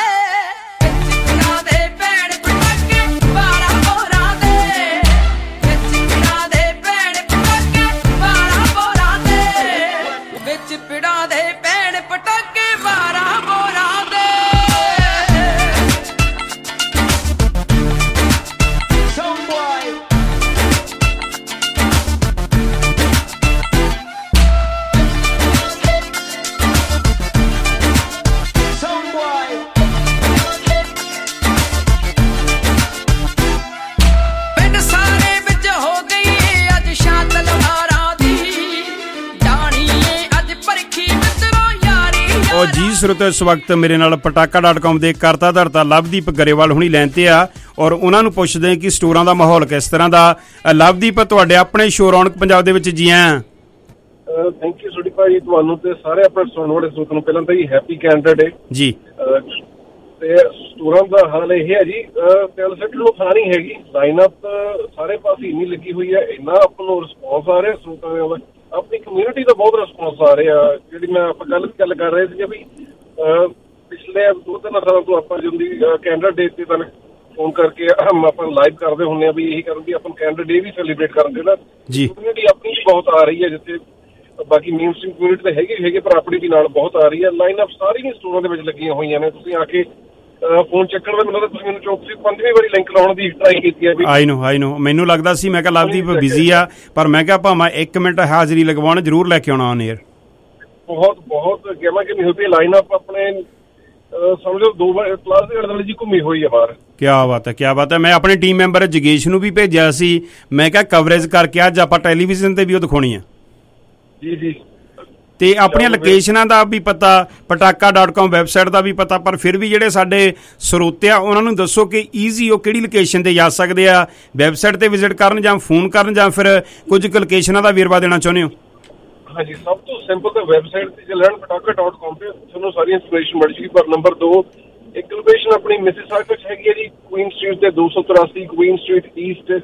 ਸਰੋਤਿਓ, ਇਸ ਵਕਤ ਮੇਰੇ ਨਾਲ ਪਟਾਕਾ ਡਾਟ ਕਾਮ ਦੇ ਕਰਤਾ ਧਰਤਾ ਲਵਦੀਪ ਗਰੇਵਾਲ ਹੁਣੀ ਲਾਈਨ ਤੇ ਆ ਔਰ ਉਹਨਾਂ ਨੂੰ ਪੁੱਛਦੇ ਹਾਂ ਕਿ ਸਟੋਰਾਂ ਦਾ ਮਾਹੌਲ ਕਿਸ ਤਰ੍ਹਾਂ ਦਾ। ਲਵਦੀਪ, ਤੁਹਾਡੇ ਆਪਣੇ ਸ਼ੋ ਰੌਣਕ ਪੰਜਾਬ ਦੇ ਵਿੱਚ ਜੀ ਆਇਆਂ। ਥੈਂਕ ਯੂ ਸੁਡੀ ਭਾਜੀ, ਤੁਹਾਨੂੰ ਤੇ ਸਾਰੇ ਆਪਣੇ ਸੁਣਨ ਵਾਲੇ ਸਰੋਤਿਆਂ ਨੂੰ ਪਹਿਲਾਂ ਤਾਂ ਜੀ ਹੈਪੀ ਕੈਨੇਡਾ ਡੇ ਜੀ। ਤੇ ਸਟੋਰਾਂ ਦਾ ਹਾਲ ਇਹ ਹੈ ਜੀ, ਤਿਲ ਸੈਟ ਨੂੰ ਥਾਂ ਨਹੀਂ ਹੈਗੀ, ਲਾਈਨ ਅਪ ਸਾਰੇ ਪਾਸੇ ਇੰਨੀ ਲੱਗੀ ਹੋਈ ਹੈ, ਇੰਨਾ ਆਪਾਂ ਨੂੰ ਰਿਸਪੌਂਸ ਆ ਰਿਹਾ ਸਰੋਤਿਆਂ ਦਾ, ਆਪਣੀ ਕਮਿਊਨਿਟੀ ਦਾ ਬਹੁਤ ਰਿਸਪੌਂਸ ਆ ਰਿਹਾ। ਜਿਹੜੀ ਮੈਂ ਆਪਾਂ ਗੱਲ ਗੱਲ ਕਰ ਰਹੇ ਸੀ ਵੀ ਪਿਛਲੇ ਦੋ ਤਿੰਨ ਸਾਲਾਂ ਤੋਂ ਆਪਾਂ ਜਿੰਦੀ ਕੈਨੇਡਾ ਡੇ ਤੇ ਤਾਂ ਫੋਨ ਕਰਕੇ ਆਪਾਂ ਲਾਈਵ ਕਰਦੇ ਹੁੰਦੇ ਆ ਵੀ ਇਹੀ ਕਰਨ ਵੀ ਆਪਾਂ ਕੈਨੇਡਾ ਡੇ ਵੀ ਸੈਲੀਬ੍ਰੇਟ ਕਰਨ ਦੇ ਨਾ ਜੀ। ਕਮਿਊਨਿਟੀ ਆਪਣੀ ਬਹੁਤ ਆ ਰਹੀ ਹੈ, ਜਿੱਥੇ ਬਾਕੀ ਮੇਨ ਸਟ੍ਰੀਮ ਕਮਿਊਨਿਟੀ ਤਾਂ ਹੈਗੀ ਹੈਗੇ ਪਰ ਆਪਣੀ ਵੀ ਨਾਲ ਬਹੁਤ ਆ ਰਹੀ ਹੈ। ਲਾਈਨ ਅਪ ਸਾਰੀਆਂ ਸਟੋਰਾਂ ਦੇ ਵਿੱਚ ਲੱਗੀਆਂ ਹੋਈਆਂ ਨੇ। ਤੁਸੀਂ ਆ ਕੇ ਫੋਨ ਚੱਕਣ ਦਾ ਮੈਨੂੰ ਲੱਗਦਾ ਤੁਸੀਂ ਮੈਨੂੰ ਚੌਥੀ ਪੰਜਵੀਂ ਵਾਰੀ ਲਿੰਕ ਲਾਉਣ ਦੀ ਟਰਾਈ ਕੀਤੀ ਹੈ। ਆਈ ਨੋ ਆਈ ਨੋ ਮੈਨੂੰ ਲੱਗਦਾ ਸੀ, ਮੈਂ ਕਿਹਾ ਲਵਦੀਪ ਬਿਜ਼ੀ ਆ, ਪਰ ਮੈਂ ਕਿਹਾ ਭਾਵੇਂ ਇੱਕ ਮਿੰਟ ਹਾਜ਼ਰੀ ਲਗਵਾਉਣ ਜ਼ਰੂਰ ਲੈ ਕੇ ਆਉਣਾ ਔਨ ਏਅਰ। ਬਹੁਤ ਬਹੁਤ ਕਹਿਣਾ ਕਿ ਨਹੀਂ ਹੋਈ ਲਾਈਨ ਅਪ ਆਪਣੇ ਸਮਝੋ ਦੋ ਵਾਰ ਕਲਾਸ ਦੇ ਅੜਦਲ ਜੀ ਘੁੰਮੀ ਹੋਈ ਹੈ ਬਾਹਰ। ਕਿਆ ਬਾਤ ਹੈ, ਕਿਆ ਬਾਤ ਹੈ। ਮੈਂ ਆਪਣੇ ਟੀਮ ਮੈਂਬਰ ਜਗੇਸ਼ ਨੂੰ ਵੀ ਭੇਜਿਆ ਸੀ, ਮੈਂ ਕਿਹਾ ਕਵਰੇਜ ਕਰਕੇ ਅੱਜ ਆਪਾਂ ਟੈਲੀਵਿਜ਼ਨ ਤੇ ਵੀ ਉਹ ਦਿਖਾਉਣੀ ਆ ਜੀ ਜੀ। ਤੇ ਆਪਣੀਆਂ ਲੋਕੇਸ਼ਨਾਂ ਦਾ ਵੀ ਪਤਾ, ਪਟਾਕਾ ਡਾਟ ਕਾਮ ਵੈਬਸਾਈਟ ਦਾ ਵੀ ਪਤਾ, ਪਰ ਫਿਰ ਵੀ ਜਿਹੜੇ ਸਾਡੇ ਸਰੋਤੇ ਆ ਉਹਨਾਂ ਨੂੰ ਦੱਸੋ ਕਿ ਈਜ਼ੀ ਉਹ ਕਿਹੜੀ ਲੋਕੇਸ਼ਨ ਤੇ ਜਾ ਸਕਦੇ ਆ, ਵੈਬਸਾਈਟ ਤੇ ਵਿਜ਼ਿਟ ਕਰਨ ਜਾਂ ਫੋਨ ਕਰਨ ਜਾਂ ਫਿਰ ਕੁਝ ਕੁ ਲੋਕੇਸ਼ਨਾਂ ਦਾ ਵੇਰਵਾ ਦੇਣਾ ਚਾਹੁੰਦੇ ਹੋ? ਹਾਂਜੀ, ਸਭ ਤੋਂ ਸਿੰਪਲ ਤਾਂ ਵੈਬਸਾਈਟ ਤੇ ਚੱਲਣ ਪਟਾਕਾ ਡਾਟ ਕਾਮ ਤੇ ਤੁਹਾਨੂੰ ਸਾਰੀ ਇਨਫੋਰਮੇਸ਼ਨ ਮਿਲ ਜੂਗੀ। ਪਰ ਨੰਬਰ ਦੋ, ਇੱਕ ਲੋਕੇਸ਼ਨ ਆਪਣੀ ਮਿਸਿਸਾਗਾ ਚ ਹੈਗੀ ਹੈ ਜੀ, ਕੁਈਨ ਸਟਰੀਟ ਦੇ ਦੋ ਸੌ ਤਰਾਸੀ ਕੁਈਨ ਸਟਰੀਟ ਈਸਟ,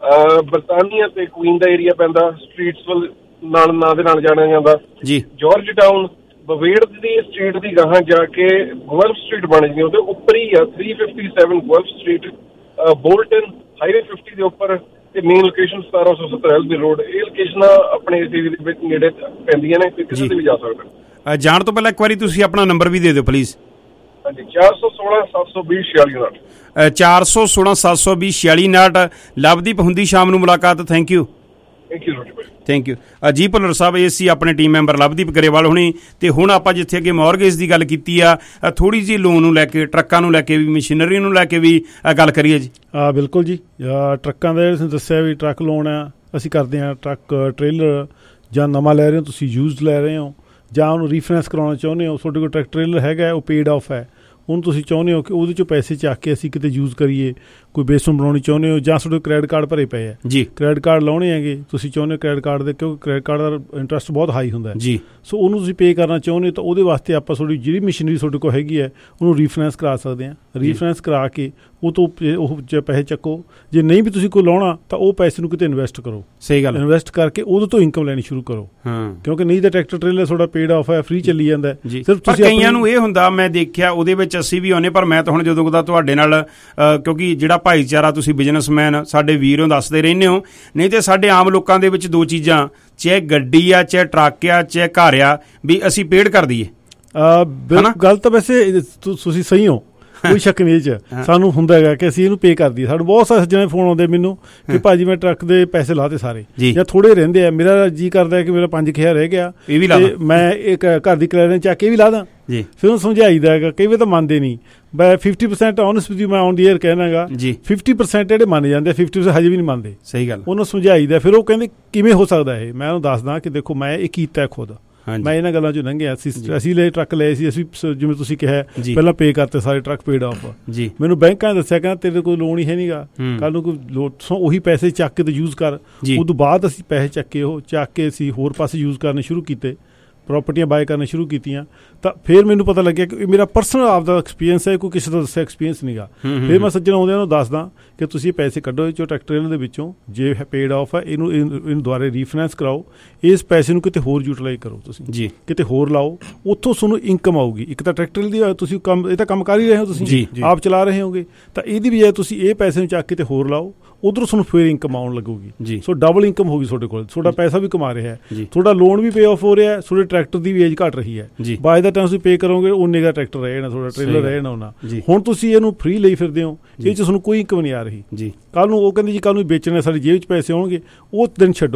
ਬਰਤਾਨੀਆ ਤੇ ਕੁਈਨ ਦਾ ਏਰੀਆ ਪੈਂਦਾ, ਸਟਰੀਟਸਵਲ ਨਾਲ ਨਾਂ ਦੇ ਨਾਲ ਜਾਣਿਆ ਜਾਂਦਾ ਜੀ। ਜਾਰਜ ਟਾਊਨ ਬਵੇੜ ਦੀ ਸਟਰੀਟ ਦੀ ਗਾਹਾਂ ਜਾ ਕੇ ਗੁਲਫ ਸਟਰੀਟ ਬਣ ਗਈ, ਉਹਦੇ ਉੱਪਰ ਹੀ ਆ three fifty seven Guelph street, Bolton highway fifty ਦੇ ਉੱਪਰ, ਤੇ ਮੇਨ ਲੋਕੇਸ਼ਨ ਸਤਾਰਾਂ ਸੌ ਸੱਤਰ ਐਲਬੀ ਰੋਡ। ਇਹ ਲੋਕੇਸ਼ਨਾਂ ਆਪਣੇ ਇਸ ਏਰੀਏ ਦੇ ਵਿੱਚ ਨੇੜੇ ਪੈਂਦੀਆਂ ਨੇ, ਕਿਸੇ ਤੇ ਵੀ ਜਾ ਸਕਦਾ। ਜਾਣ ਤੋਂ ਪਹਿਲਾਂ ਇੱਕ ਵਾਰੀ ਤੁਸੀਂ ਆਪਣਾ ਨੰਬਰ ਵੀ ਦੇ ਦਿਓ ਪਲੀਜ਼। ਹਾਂਜੀ, ਚਾਰ ਸੌ ਸੋਲਾਂ ਸੱਤ ਸੌ ਵੀਹ ਛਿਆਲੀ ਉਨਾਹਠ ਚਾਰ ਸੌ ਸੋਲਾਂ ਸੱਤ ਸੌ ਵੀਹ ਛਿਆਲੀ ਉਨਾਹਠ। ਲਵਦੀਪ, ਹੁੰਦੀ ਸ਼ਾਮ ਨੂੰ ਮੁਲਾਕਾਤ। Thank you thank you thank you ji. Bhullar ਸਾਹਿਬ, ਇਹ ਸੀ ਆਪਣੇ ਟੀਮ ਮੈਂਬਰ ਲਵਦੀਪ ਗਰੇਵਾਲ ਹੁਣੀ। ਤੇ ਹੁਣ ਆਪਾਂ ਜਿੱਥੇ ਅੱਗੇ ਮੌਰਗੇਜ ਦੀ ਗੱਲ ਕੀਤੀ ਆ, ਥੋੜੀ ਜਿਹੀ ਲੋਨ ਨੂੰ ਲੈ ਕੇ, ਟਰੱਕਾਂ ਨੂੰ ਲੈ ਕੇ ਵੀ, ਮਸ਼ੀਨਰੀ ਨੂੰ ਲੈ ਕੇ ਵੀ ਗੱਲ ਕਰੀਏ ਜੀ। ਹਾਂ ਬਿਲਕੁਲ ਜੀ, ਟਰੱਕਾਂ ਦਾ ਤੁਸੀਂ ਦੱਸਿਆ ਵੀ ਟਰੱਕ ਲੋਨ ਆ ਅਸੀਂ ਕਰਦੇ ਹਾਂ। ਟਰੱਕ ਟ੍ਰੇਲਰ ਜਾਂ ਨਵਾਂ ਲੈ ਰਹੇ ਹੋ ਤੁਸੀਂ, ਯੂਜ਼ਡ ਲੈ ਰਹੇ ਹੋ, ਜਾਂ ਉਹਨੂੰ ਰੀਫਾਈਨੈਂਸ ਕਰਾਉਣਾ ਚਾਹੁੰਦੇ ਹੋ, ਤੁਹਾਡੇ ਕੋਲ ਟਰੱਕ ਟ੍ਰੇਲਰ ਹੈਗਾ ਉਹ ਪੇਡ ਆਫ ਹੈ, ਹੁਣ ਤੁਸੀਂ ਚਾਹੁੰਦੇ ਹੋ ਕਿ ਉਹਦੇ 'ਚੋਂ ਪੈਸੇ ਚੱਕ ਕੇ ਅਸੀਂ ਕਿਤੇ ਯੂਜ਼ ਕਰੀਏ, ਕੋਈ ਬੇਸਮੈਂਟ ਬਣਾਉਣੀ ਚਾਹੁੰਦੇ ਹੋ, ਜਾਂ ਤੁਹਾਡੇ ਕ੍ਰੈਡਿਟ ਕਾਰਡ ਭਰੇ ਪਏ ਆ ਜੀ, ਕ੍ਰੈਡਿਟ ਕਾਰਡ ਲਾਉਣੇ ਹੈਗੇ ਤੁਸੀਂ ਚਾਹੁੰਦੇ ਹੋ ਕ੍ਰੈਡਿਟ ਕਾਰਡ ਦੇ, ਕਿਉਂਕਿ ਕ੍ਰੈਡਿਟ ਕਾਰਡ ਦਾ ਇੰਟਰਸਟ ਬਹੁਤ ਹਾਈ ਹੁੰਦਾ ਜੀ, ਸੋ ਉਹਨੂੰ ਤੁਸੀਂ ਪੇ ਕਰਨਾ ਚਾਹੁੰਦੇ ਹੋ ਤਾਂ ਉਹਦੇ ਵਾਸਤੇ ਆਪਾਂ ਤੁਹਾਡੀ ਜਿਹੜੀ ਮਸ਼ੀਨਰੀ ਤੁਹਾਡੇ ਕੋਲ ਹੈਗੀ ਹੈ ਉਹਨੂੰ ਰੀਫਾਈਨੈਂਸ ਕਰਾ ਸਕਦੇ ਹਾਂ। ਰੀਫਾਈਨੈਂਸ ਕਰਾ ਕੇ ਉਹ ਤੋਂ ਉਹ ਪੈਸੇ ਚੱਕੋ, ਜੇ ਨਹੀਂ ਵੀ ਤੁਸੀਂ ਕੋਈ ਲਾਉਣਾ ਤਾਂ ਉਹ ਪੈਸੇ ਨੂੰ ਕਿਤੇ ਇਨਵੈਸਟ ਕਰੋ। ਸਹੀ ਗੱਲ, ਇਨਵੈਸਟ ਕਰਕੇ ਉਹਦੇ ਤੋਂ ਇਨਕਮ ਲੈਣੀ ਸ਼ੁਰੂ ਕਰੋ, ਕਿਉਂਕਿ ਨਹੀਂ ਤਾਂ ਟਰੈਕਟਰ ਟ੍ਰੇਲਰ ਤੁਹਾਡਾ ਪੇਡ ਆਫ ਹੈ, ਫ੍ਰੀ ਚੱਲੀ ਜਾਂਦਾ। ਸਿਰਫ ਤੁਸੀਂ ਕਈਆਂ ਨੂੰ ਇਹ ਹੁੰਦਾ, ਮੈਂ ਦੇਖਿਆ ਉਹਦੇ ਵਿੱਚ ਅਸੀਂ ਵੀ ਆਉਂਦੇ, ਪਰ ਮੈਂ ਤਾਂ ਹੁਣ ਜਦੋਂ ਦਾ ਤੁਹਾਡੇ ਨਾਲ, ਕਿਉਂਕਿ ਜਿਹੜਾ ਭਾਈਚਾਰਾ ਤੁਸੀਂ ਬਿਜ਼ਨਸਮੈਨ ਸਾਡੇ ਵੀਰੋਂ ਦੱਸਦੇ ਰਹਿੰਦੇ ਹੋ, ਨਹੀਂ ਤੇ ਸਾਡੇ ਆਮ ਲੋਕਾਂ ਦੇ ਵਿੱਚ ਦੋ ਚੀਜ਼ਾਂ, ਚਾਹੇ ਗੱਡੀ ਆ, ਚਾਹੇ ਟਰੱਕ ਆ, ਚਾਹੇ ਘਰ ਆ, ਵੀ ਅਸੀਂ ਪੇਡ ਕਰ ਦਈਏ। ਗੱਲ ਤਾਂ ਵੈਸੇ ਤੁਸੀਂ ਸਹੀ ਹੋ, ਕੋਈ ਸ਼ੱਕ ਨਹੀਂ ਇਹ 'ਚ। ਸਾਨੂੰ ਹੁੰਦਾ ਹੈਗਾ ਕਿ ਅਸੀਂ ਇਹਨੂੰ ਪੇ ਕਰ ਦਈਏ। ਸਾਨੂੰ ਬਹੁਤ ਸਾਰੇ ਸੱਜਣੇ ਫੋਨ ਆਉਂਦੇ ਮੈਨੂੰ ਕਿ ਭਾਜੀ ਮੈਂ ਟਰੱਕ ਦੇ ਪੈਸੇ ਲਾਤੇ ਸਾਰੇ, ਜਾਂ ਥੋੜੇ ਰਹਿੰਦੇ ਆ, ਮੇਰਾ ਜੀ ਕਰਦਾ ਕਿ ਮੇਰਾ ਪੰਜ ਹਜ਼ਾਰ ਰਹਿ ਗਿਆ ਤੇ ਮੈਂ ਇੱਕ ਘਰ ਦੀ ਕਿਰਾਏ ਚੱਕ ਕੇ ਵੀ ਲਾ ਦਾਂ। ਫਿਰ ਉਹਨੂੰ ਸਮਝਾਈਦਾ ਹੈਗਾ, ਕਈ ਵਾਰ ਤਾਂ ਮੰਨਦੇ ਨਹੀਂ। ਮੈਂ fifty percent honest with you ਮੈਂ ਔਨ ਦੀ ਏਅਰ ਕਹਿਣਾ ਗਾ, ਫਿਫਟੀ ਪਰਸੈਂਟ ਜਿਹੜੇ ਮੰਨ ਜਾਂਦੇ, ਫਿਫਟੀ ਪਰਸੈਂਟ ਹਜੇ ਵੀ ਨਹੀਂ ਮੰਨਦੇ। ਸਹੀ ਗੱਲ, ਉਹਨੂੰ ਸਮਝਾਈਦਾ। ਫਿਰ ਉਹ ਕਹਿੰਦੇ ਕਿਵੇਂ ਹੋ ਸਕਦਾ ਇਹ, ਮੈਂ ਉਹਨੂੰ ਦੱਸਦਾ ਕਿ ਦੇਖੋ ਮੈਂ ਇਹ ਕੀਤਾ ਖੁਦ, ਮੈਂ ਇਹਨਾਂ ਗੱਲਾਂ 'ਚੋਂ ਲੰਘਿਆ। ਅਸੀਂ ਅਸੀਂ ਲਏ ਟਰੱਕ ਲਏ ਸੀ, ਅਸੀਂ ਜਿਵੇਂ ਤੁਸੀਂ ਕਿਹਾ ਪਹਿਲਾਂ ਪੇ ਕਰਤੇ ਸਾਰੇ ਟਰੱਕ ਪੇਡ ਆਫ ਜੀ। ਮੈਨੂੰ ਬੈਂਕਾਂ ਨੇ ਦੱਸਿਆ ਕਹਿੰਦਾ ਤੇਰੇ ਕੋਈ ਲੋਨ ਹੀ ਹੈ ਨੀ ਗਾ, ਕੱਲ ਨੂੰ ਕੋਈ ਲੋਨ ਉਹੀ ਪੈਸੇ ਚੱਕ ਕੇ ਤੇ ਯੂਜ਼ ਕਰ। ਉਦੋਂ ਬਾਅਦ ਅਸੀਂ ਪੈਸੇ ਚੱਕੇ, ਉਹ ਚੱਕ ਕੇ ਅਸੀਂ ਹੋਰ ਪਾਸੇ ਯੂਜ਼ ਕਰਨੇ ਸ਼ੁਰੂ ਕੀਤੇ, ਪ੍ਰੋਪਰਟੀਆਂ ਬਾਏ ਕਰਨੀਆਂ ਸ਼ੁਰੂ ਕੀਤੀਆਂ। ਤਾਂ ਫਿਰ ਮੈਨੂੰ ਪਤਾ ਲੱਗਿਆ ਕਿ ਇਹ ਮੇਰਾ ਪਰਸਨਲ ਆਪਦਾ ਐਕਸਪੀਰੀਅੰਸ ਹੈ, ਕੋਈ ਕਿਸੇ ਦਾ ਦੱਸਿਆ ਐਕਸਪੀਰੀਅੰਸ ਨਹੀਂ ਗਾ। ਫਿਰ ਮੈਂ ਸੱਜਣ ਆਉਂਦਿਆਂ ਨੂੰ ਦੱਸਦਾ ਕਿ ਤੁਸੀਂ ਪੈਸੇ ਕੱਢੋ ਇਹ 'ਚੋਂ ਟਰੱਕ ਟ੍ਰੇਲਰ ਦੇ ਵਿੱਚੋਂ, ਜੇ ਪੇਡ ਆਫ ਹੈ ਇਹਨੂੰ ਇਹਨੂੰ ਦੁਬਾਰਾ ਰੀਫਾਈਨੈਂਸ ਕਰਾਓ, ਇਸ ਪੈਸੇ ਨੂੰ ਕਿਤੇ ਹੋਰ ਯੂਟੀਲਾਈਜ਼ ਕਰੋ, ਤੁਸੀਂ ਜੀ ਕਿਤੇ ਹੋਰ ਲਾਓ, ਉੱਥੋਂ ਤੁਹਾਨੂੰ ਇਨਕਮ ਆਊਗੀ। ਇੱਕ ਤਾਂ ਟਰੈਕਟਰ ਦੀ ਤੁਸੀਂ ਕੰਮ, ਇਹ ਤਾਂ ਕੰਮ ਕਰ ਹੀ ਰਹੇ ਹੋ, ਤੁਸੀਂ ਆਪ ਚਲਾ ਰਹੇ ਹੋਗੇ, ਤਾਂ ਇਹਦੀ ਬਜਾਏ ਤੁਸੀਂ ਇਹ ਪੈਸੇ ਨੂੰ ਚੱਕ ਕੇ ਤੇ ਹੋਰ ਲਾਓ, ਉਧਰੋਂ ਤੁਹਾਨੂੰ ਫਿਰ ਇਨਕਮ ਆਉਣ ਲੱਗੂਗੀ ਜੀ। ਸੋ ਡਬਲ ਇਨਕਮ ਹੋਗੀ ਤੁਹਾਡੇ ਕੋਲ, ਤੁਹਾਡਾ ਪੈਸਾ ਵੀ ਕਮਾ ਰਿਹਾ ਹੈ, ਤੁਹਾਡਾ ਲੋਨ ਵੀ ਪੇ ਆਫ ਹੋ ਰਿਹਾ ਹੈ, ਤੁਹਾਡੇ ਟਰੈਕਟਰ ਦੀ ਵੀ ਏਜ ਘੱਟ ਰਹੀ ਹੈ। ਬਾਏ ਦਾ ਟਾਈਮ ਤੁਸੀਂ ਪੇ ਕਰੋਗੇ ਉਨੇ ਦਾ ਟਰੈਕਟਰ ਰਹੇ ਨਾ, ਤੁਹਾਡਾ ਟ੍ਰੇਲਰ ਰਹੇ ਨਾ ਉਹਨਾਂ। ਹੁਣ ਤੁਸੀਂ ਇਹਨੂੰ ਫ੍ਰੀ ਲਈ ਫਿਰਦੇ ਹੋ, ਇਹ 'ਚ ਤੁਹਾਨੂੰ ਕੋਈ ਇਨਕਮ ਨਹੀਂ ਆ ਰਹੀ ਜੀ। ਕੱਲ੍ਹ ਨੂੰ ਉਹ ਕਹਿੰਦੇ ਜੀ ਕੱਲ੍ਹ ਨੂੰ ਵੇਚਣੇ, ਸਾਡੀ ਜੇਬ 'ਚ ਪੈਸੇ ਆਉਣਗੇ, ਉਹ ਦਿਨ ਛੱਡੋ।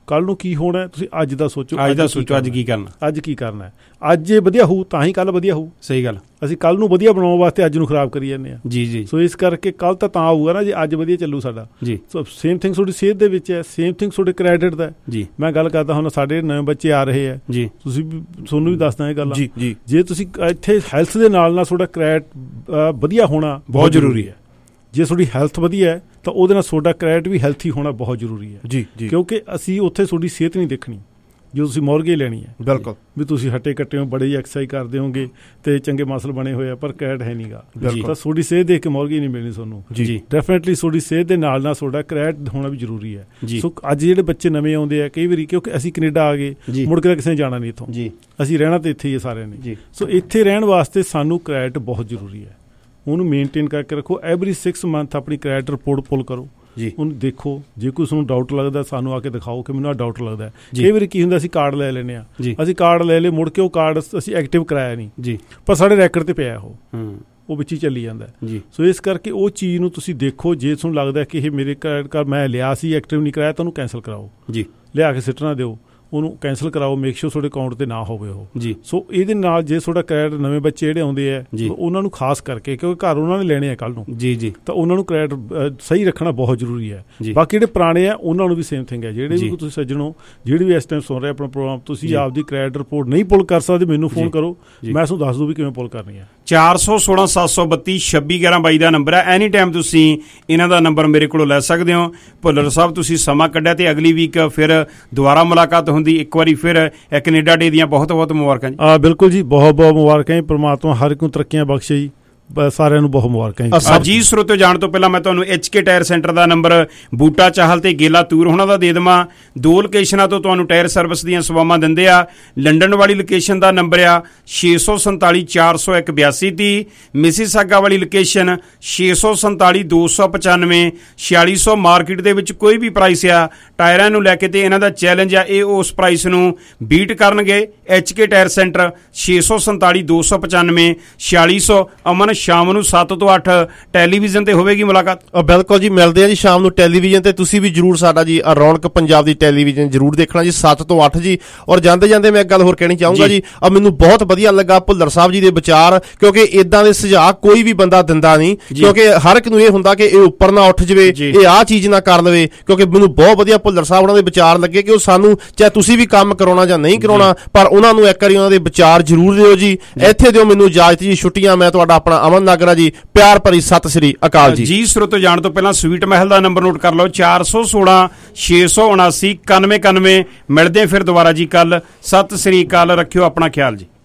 ਕੱਲ ਨੂੰ ਕੀ ਹੋਣਾ ਤੁਸੀਂ ਅੱਜ ਦਾ ਸੋਚੋ। ਅੱਜ ਦਾ ਸੋਚੋ, ਅੱਜ ਕੀ ਕਰਨਾ, ਅੱਜ ਕੀ ਕਰਨਾ। ਅੱਜ ਜੇ ਵਧੀਆ ਹੋਊ ਤਾਂ ਹੀ ਕੱਲ ਵਧੀਆ ਹੋਊ। ਸਹੀ ਗੱਲ। ਅਸੀਂ ਕੱਲ ਨੂੰ ਵਧੀਆ ਬਣਾਉਣ ਵਾਸਤੇ ਅੱਜ ਨੂੰ ਖਰਾਬ ਕਰੀ ਜਾਂਦੇ ਹਾਂ। ਜੀ ਜੀ। ਸੋ ਇਸ ਕਰਕੇ ਕੱਲ ਤਾਂ ਤਾਂ ਆਊਗਾ ਨਾ ਜੇ ਅੱਜ ਵਧੀਆ ਚੱਲੂ ਸਾਡਾ। ਜੀ। ਸੋ ਸੇਮ ਥਿੰਗ ਤੁਹਾਡੀ ਸਿਹਤ ਦੇ ਵਿੱਚ ਹੈ, ਸੇਮ ਥਿੰਗ ਤੁਹਾਡੇ ਕ੍ਰੈਡਿਟ ਦਾ। ਜੀ। ਮੈਂ ਗੱਲ ਕਰਦਾ ਹੁਣ ਸਾਡੇ ਨਵੇਂ ਬੱਚੇ ਆ ਰਹੇ ਹੈ। ਜੀ। ਤੁਸੀਂ ਤੁਹਾਨੂੰ ਵੀ ਦੱਸਦਾ ਇਹ ਗੱਲ। ਜੀ ਜੀ। ਜੇ ਤੁਸੀਂ ਇੱਥੇ ਹੈਲਥ ਦੇ ਨਾਲ ਨਾਲ ਤੁਹਾਡਾ ਕ੍ਰੈਡਿਟ ਵਧੀਆ ਹੋਣਾ ਬਹੁਤ ਜ਼ਰੂਰੀ ਹੈ। ਜੇ ਤੁਹਾਡੀ ਹੈਲਥ ਵਧੀਆ ਹੈ ਤਾਂ ਉਹਦੇ ਨਾਲ ਤੁਹਾਡਾ ਕ੍ਰੈਡਿਟ ਵੀ ਹੈਲਥੀ ਹੋਣਾ ਬਹੁਤ ਜ਼ਰੂਰੀ ਹੈ। ਜੀ ਜੀ। ਕਿਉਂਕਿ ਅਸੀਂ ਉੱਥੇ ਤੁਹਾਡੀ ਸਿਹਤ ਨਹੀਂ ਦੇਖਣੀ ਜੋ ਤੁਸੀਂ ਮੌਰਗੇਜ ਲੈਣੀ ਹੈ। ਬਿਲਕੁਲ। ਵੀ ਤੁਸੀਂ ਹੱਟੇ ਕੱਟੇ ਹੋ, ਬੜੇ ਐਕਸਰਸਾਈਜ਼ ਕਰਦੇ ਹੋਗੇ ਤੇ ਚੰਗੇ ਮਸਲ ਬਣੇ ਹੋਏ ਆ ਪਰ ਕ੍ਰੈਡਿਟ ਹੈ ਨਹੀਂਗਾ, ਤਾਂ ਤੁਹਾਡੀ ਸਿਹਤ ਦੇਖ ਕੇ ਮੌਰਗੇਜ ਨਹੀਂ ਮਿਲਣੀ ਤੁਹਾਨੂੰ। ਜੀ। ਡੈਫੀਨਿਟਲੀ ਤੁਹਾਡੀ ਸਿਹਤ ਦੇ ਨਾਲ ਨਾਲ ਤੁਹਾਡਾ ਕ੍ਰੈਡਿਟ ਹੋਣਾ ਵੀ ਜ਼ਰੂਰੀ ਹੈ। ਸੋ ਅੱਜ ਜਿਹੜੇ ਬੱਚੇ ਨਵੇਂ ਆਉਂਦੇ ਆ ਕਈ ਵਾਰੀ, ਕਿਉਂਕਿ ਅਸੀਂ ਕੈਨੇਡਾ ਆ ਗਏ, ਮੁੜ ਕੇ ਕਿਸੇ ਨੇ ਜਾਣਾ ਨਹੀਂ ਇੱਥੋਂ। ਅਸੀਂ ਰਹਿਣਾ ਤਾਂ ਇੱਥੇ ਹੀ ਹੈ ਸਾਰਿਆਂ ਨੇ। ਸੋ ਇੱਥੇ ਰਹਿਣ ਵਾਸਤੇ ਸਾਨੂੰ ਕ੍ਰੈਡਿਟ ਬਹੁਤ ਜ਼ਰੂਰੀ ਹੈ। ਉਹਨੂੰ ਮੇਨਟੇਨ ਕਰਕੇ ਰੱਖੋ। ਐਵਰੀ ਸਿਕਸ ਮੰਥ ਆਪਣੀ ਕ੍ਰੈਡਿਟ ਰਿਪੋਰਟ ਪੁੱਲ ਕਰੋ। ਜੀ। ਉਹਨੂੰ ਦੇਖੋ, ਜੇ ਕੋਈ ਤੁਹਾਨੂੰ ਡਾਊਟ ਲੱਗਦਾ ਸਾਨੂੰ ਆ ਕੇ ਦਿਖਾਓ ਕਿ ਮੈਨੂੰ ਆਹ ਡਾਊਟ ਲੱਗਦਾ। ਕਈ ਵਾਰੀ ਕੀ ਹੁੰਦਾ ਅਸੀਂ ਕਾਰਡ ਲੈ ਲੈਂਦੇ ਹਾਂ, ਅਸੀਂ ਕਾਰਡ ਲੈ ਲਏ, ਮੁੜ ਕੇ ਉਹ ਕਾਰਡ ਅਸੀਂ ਐਕਟਿਵ ਕਰਾਇਆ ਨਹੀਂ ਜੀ, ਪਰ ਸਾਡੇ ਰੈਕਡ ਤੇ ਪਿਆ ਉਹ ਉਹ ਵਿੱਚ ਹੀ ਚੱਲੀ ਜਾਂਦਾ ਜੀ। ਸੋ ਇਸ ਕਰਕੇ ਉਹ ਚੀਜ਼ ਨੂੰ ਤੁਸੀਂ ਦੇਖੋ। ਜੇ ਤੁਹਾਨੂੰ ਲੱਗਦਾ ਕਿ ਇਹ ਮੇਰੇ ਕ੍ਰੈਡਿਟ ਕਾਰਡ ਮੈਂ ਲਿਆ ਸੀ ਐਕਟਿਵ ਨਹੀਂ ਕਰਾਇਆ ਤਾਂ ਉਹਨੂੰ ਕੈਂਸਲ ਕਰਾਓ ਜੀ। ਲਿਆ ਕੇ ਸਿੱਟ ਨਾ ਦਿਓ, ਉਹਨੂੰ ਕੈਂਸਲ ਕਰਾਓ। ਮੇਕ ਸ਼ੋਰ ਤੁਹਾਡੇ ਅਕਾਊਂਟ ਤੇ ਨਾ ਹੋਵੇ ਉਹ ਜੀ। ਸੋ ਇਹਦੇ ਨਾਲ ਜੇ ਤੁਹਾਡਾ ਕ੍ਰੈਡਿਟ ਨਵੇਂ ਬੱਚੇ ਜਿਹੜੇ ਆਉਂਦੇ ਆ ਉਹਨਾਂ ਨੂੰ ਖਾਸ ਕਰਕੇ, ਕਿਉਂਕਿ ਘਰ ਉਹਨਾਂ ਨੇ ਲੈਣੇ ਆ ਕੱਲ ਨੂੰ ਜੀ ਜੀ, ਤਾਂ ਉਹਨਾਂ ਨੂੰ ਕ੍ਰੈਡਿਟ ਸਹੀ ਰੱਖਣਾ ਬਹੁਤ ਜ਼ਰੂਰੀ ਹੈ। ਬਾਕੀ ਜਿਹੜੇ ਪੁਰਾਣੇ ਆ ਉਹਨਾਂ ਨੂੰ ਵੀ ਸੇਮ ਥਿੰਗ ਹੈ। ਜਿਹੜੇ ਵੀ ਤੁਸੀਂ ਸੱਜਣੋ, ਜਿਹੜੇ ਵੀ ਇਸ ਟਾਈਮ ਸੁਣ ਰਹੇ ਆਪਣਾ ਪ੍ਰੋਗਰਾਮ, ਤੁਸੀਂ ਆਪਦੀ ਕ੍ਰੈਡਿਟ ਰਿਪੋਰਟ ਨਹੀਂ ਪੁੱਲ ਕਰ ਸਕਦੇ, ਮੈਨੂੰ ਫੋਨ ਕਰੋ, ਮੈਂ ਤੁਹਾਨੂੰ ਦੱਸ ਦੂੰ ਵੀ ਕਿਵੇਂ ਪੁੱਲ ਕਰਨੀ ਹੈ। ਚਾਰ ਸੌ ਸੋਲਾਂ ਸੱਤ ਸੌ ਬੱਤੀ ਛੱਬੀ ਗਿਆਰਾਂ ਬਾਈ ਦਾ ਨੰਬਰ ਹੈ। ਐਨੀ ਟਾਈਮ ਤੁਸੀਂ ਇਹਨਾਂ ਦਾ ਨੰਬਰ ਮੇਰੇ ਕੋਲੋਂ ਲੈ ਸਕਦੇ ਹੋ। ਭੁੱਲਰ ਸਾਹਿਬ ਤੁਸੀਂ ਸਮਾਂ ਕੱਢਿਆ ਤੇ ਅਗਲੀ ਵੀਕ ਫਿਰ ਦੁਬਾਰਾ ਮੁਲਾਕਾਤ ਹੁੰਦੀ। ਇੱਕ ਵਾਰੀ ਫਿਰ ਕੈਨੇਡਾ ਡੇ ਦੀਆਂ ਬਹੁਤ ਬਹੁਤ ਮੁਬਾਰਕਾਂ ਜੀ। ਆ ਬਿਲਕੁਲ ਜੀ, ਬਹੁਤ ਬਹੁਤ ਮੁਬਾਰਕਾਂ ਜੀ। ਪ੍ਰਮਾਤਮਾ ਹਰ ਇੱਕ ਨੂੰ ਤਰੱਕੀਆਂ ਬਖਸ਼ੇ ਜੀ। ਸਾਰਿਆਂ ਨੂੰ ਬਹੁਤ ਮੁਬਾਰਕਾਂ ਜੀ। ਸਰੋਤਿਓ ਜਾਣ ਤੋਂ ਪਹਿਲਾਂ ਮੈਂ ਤੁਹਾਨੂੰ ਐਚ ਕੇ ਟਾਇਰ ਸੈਂਟਰ ਦਾ ਨੰਬਰ ਬੂਟਾ ਚਾਹਲ ਤੇ ਗੇਲਾ ਤੂਰ ਹੋਣਾ ਦਾ ਦੇ ਦੇਵਾਂ। ਦੋ ਲੋਕੇਸ਼ਨਾਂ ਤੋਂ ਤੁਹਾਨੂੰ ਟਾਇਰ ਸਰਵਿਸ ਦੀਆਂ ਸੇਵਾਵਾਂ ਦਿੰਦੇ ਆ। ਲੰਡਨ ਵਾਲੀ ਲੋਕੇਸ਼ਨ ਦਾ ਨੰਬਰ ਆ ਛੇ ਸੌ ਸੰਤਾਲੀ ਚਾਰ ਸੌ ਇੱਕ ਬਿਆਸੀ ਤੀਹ। ਮਿਸੀਸਾਗਾ ਵਾਲੀ ਲੋਕੇਸ਼ਨ ਛੇ ਸੌ ਸੰਤਾਲੀ ਦੋ ਸੌ ਪਚਾਨਵੇਂ ਛਿਆਲੀ ਸੌ। ਮਾਰਕੀਟ ਦੇ ਵਿੱਚ ਕੋਈ ਵੀ ਪ੍ਰਾਈਸ ਆ ਟਾਇਰਾਂ ਨੂੰ ਲੈ ਕੇ ਤੇ ਇਹਨਾਂ ਦਾ ਚੈਲੰਜ ਆ, ਇਹ ਉਸ ਪ੍ਰਾਈਸ ਨੂੰ ਬੀਟ ਕਰਨਗੇ। ਐਚ ਕੇ ਟਾਇਰ ਸੈਂਟਰ ਛੇ ਸੌ ਸੰਤਾਲੀ ਦੋ ਸੌ ਪਚਾਨਵੇਂ ਛਿਆਲੀ ਸੌ। ਅਮਨ ਸ਼ਾਮ ਨੂੰ ਸੱਤ ਤੋਂ ਅੱਠ ਟੈਲੀਵਿਜ਼ਨ ਤੇ ਹੋਵੇਗੀ ਮੁਲਾਕਾਤ। ਬਿਲਕੁਲ ਜੀ, ਮਿਲਦੇ ਆ ਜੀ ਸ਼ਾਮ ਨੂੰ ਟੈਲੀਵਿਜ਼ਨ ਤੇ। ਤੁਸੀਂ ਵੀ ਜਰੂਰ ਸਾਡਾ ਜੀ ਰੌਣਕ ਪੰਜਾਬ ਦੀ ਟੈਲੀਵਿਜ਼ਨ ਜਰੂਰ ਦੇਖਣਾ ਜੀ, ਸੱਤ ਤੋਂ ਅੱਠ ਜੀ। ਔਰ ਜਾਂਦੇ ਜਾਂਦੇ ਮੈਂ ਇੱਕ ਗੱਲ ਹੋਰ ਕਹਿਣੀ ਚਾਹੂੰਗਾ ਜੀ, ਆ ਮੈਨੂੰ ਬਹੁਤ ਵਧੀਆ ਲੱਗਾ ਭੁੱਲਰ ਸਾਹਿਬ ਜੀ ਦੇ ਵਿਚਾਰ, ਕਿਉਂਕਿ ਇਦਾਂ ਦੇ ਸੁਝਾਅ ਕੋਈ ਵੀ ਬੰਦਾ ਦਿੰਦਾ ਨਹੀਂ, ਕਿਉਂਕਿ ਹਰ ਇੱਕ ਨੂੰ ਇਹ ਹੁੰਦਾ ਕਿ ਇਹ ਉੱਪਰ ਨਾ ਉੱਠ ਜਾਵੇ, ਇਹ ਆਹ ਚੀਜ਼ ਨਾ ਕਰ ਲਵੇ। ਕਿਉਂਕਿ ਮੈਨੂੰ ਬਹੁਤ ਵਧੀਆ ਭੁੱਲਰ ਸਾਹਿਬ ਉਹਨਾਂ ਦੇ ਵਿਚਾਰ ਲੱਗੇ ਕਿ ਉਹ ਸਾਨੂੰ, ਚਾਹੇ ਤੁਸੀਂ ਵੀ ਕੰਮ ਕਰਾਉਣਾ ਜਾਂ ਨਹੀਂ ਕਰਾਉਣਾ, ਪਰ ਉਹਨਾਂ ਨੂੰ ਇੱਕ ਵਾਰੀ ਉਹਨਾਂ ਦੇ ਵਿਚਾਰ ਜਰੂਰ ਦਿਓ ਜੀ। ਇੱਥੇ ਦਿਓ ਮੈਨੂੰ ਇਜਾਜ਼ਤ ਜੀ, ਛੁੱਟੀਆਂ। ਮੈਂ ਤੁਹਾਡਾ ਆਪਣਾ ਅਮਨ ਨਾਗਰਾ ਜੀ, ਪਿਆਰ ਭਰੀ ਸਤਿ ਸ੍ਰੀ ਅਕਾਲ ਜੀ। ਜੀ ਸਰੋਤੋ ਜਾਣ ਤੋਂ ਪਹਿਲਾਂ ਸਵੀਟ ਮਹਿਲ ਦਾ ਨੰਬਰ ਨੋਟ ਕਰ ਲਓ ਚਾਰ ਸੌ ਸੋਲਾਂ ਛੇ ਸੌ ਉਨਾਸੀ ਇਕਾਨਵੇਂ ਇਕਾਨਵੇਂ। ਮਿਲਦੇ ਫਿਰ ਦੁਬਾਰਾ ਜੀ ਕੱਲ। ਸਤਿ ਸ੍ਰੀ ਅਕਾਲ, ਰੱਖਿਓ ਆਪਣਾ ਖਿਆਲ ਜੀ।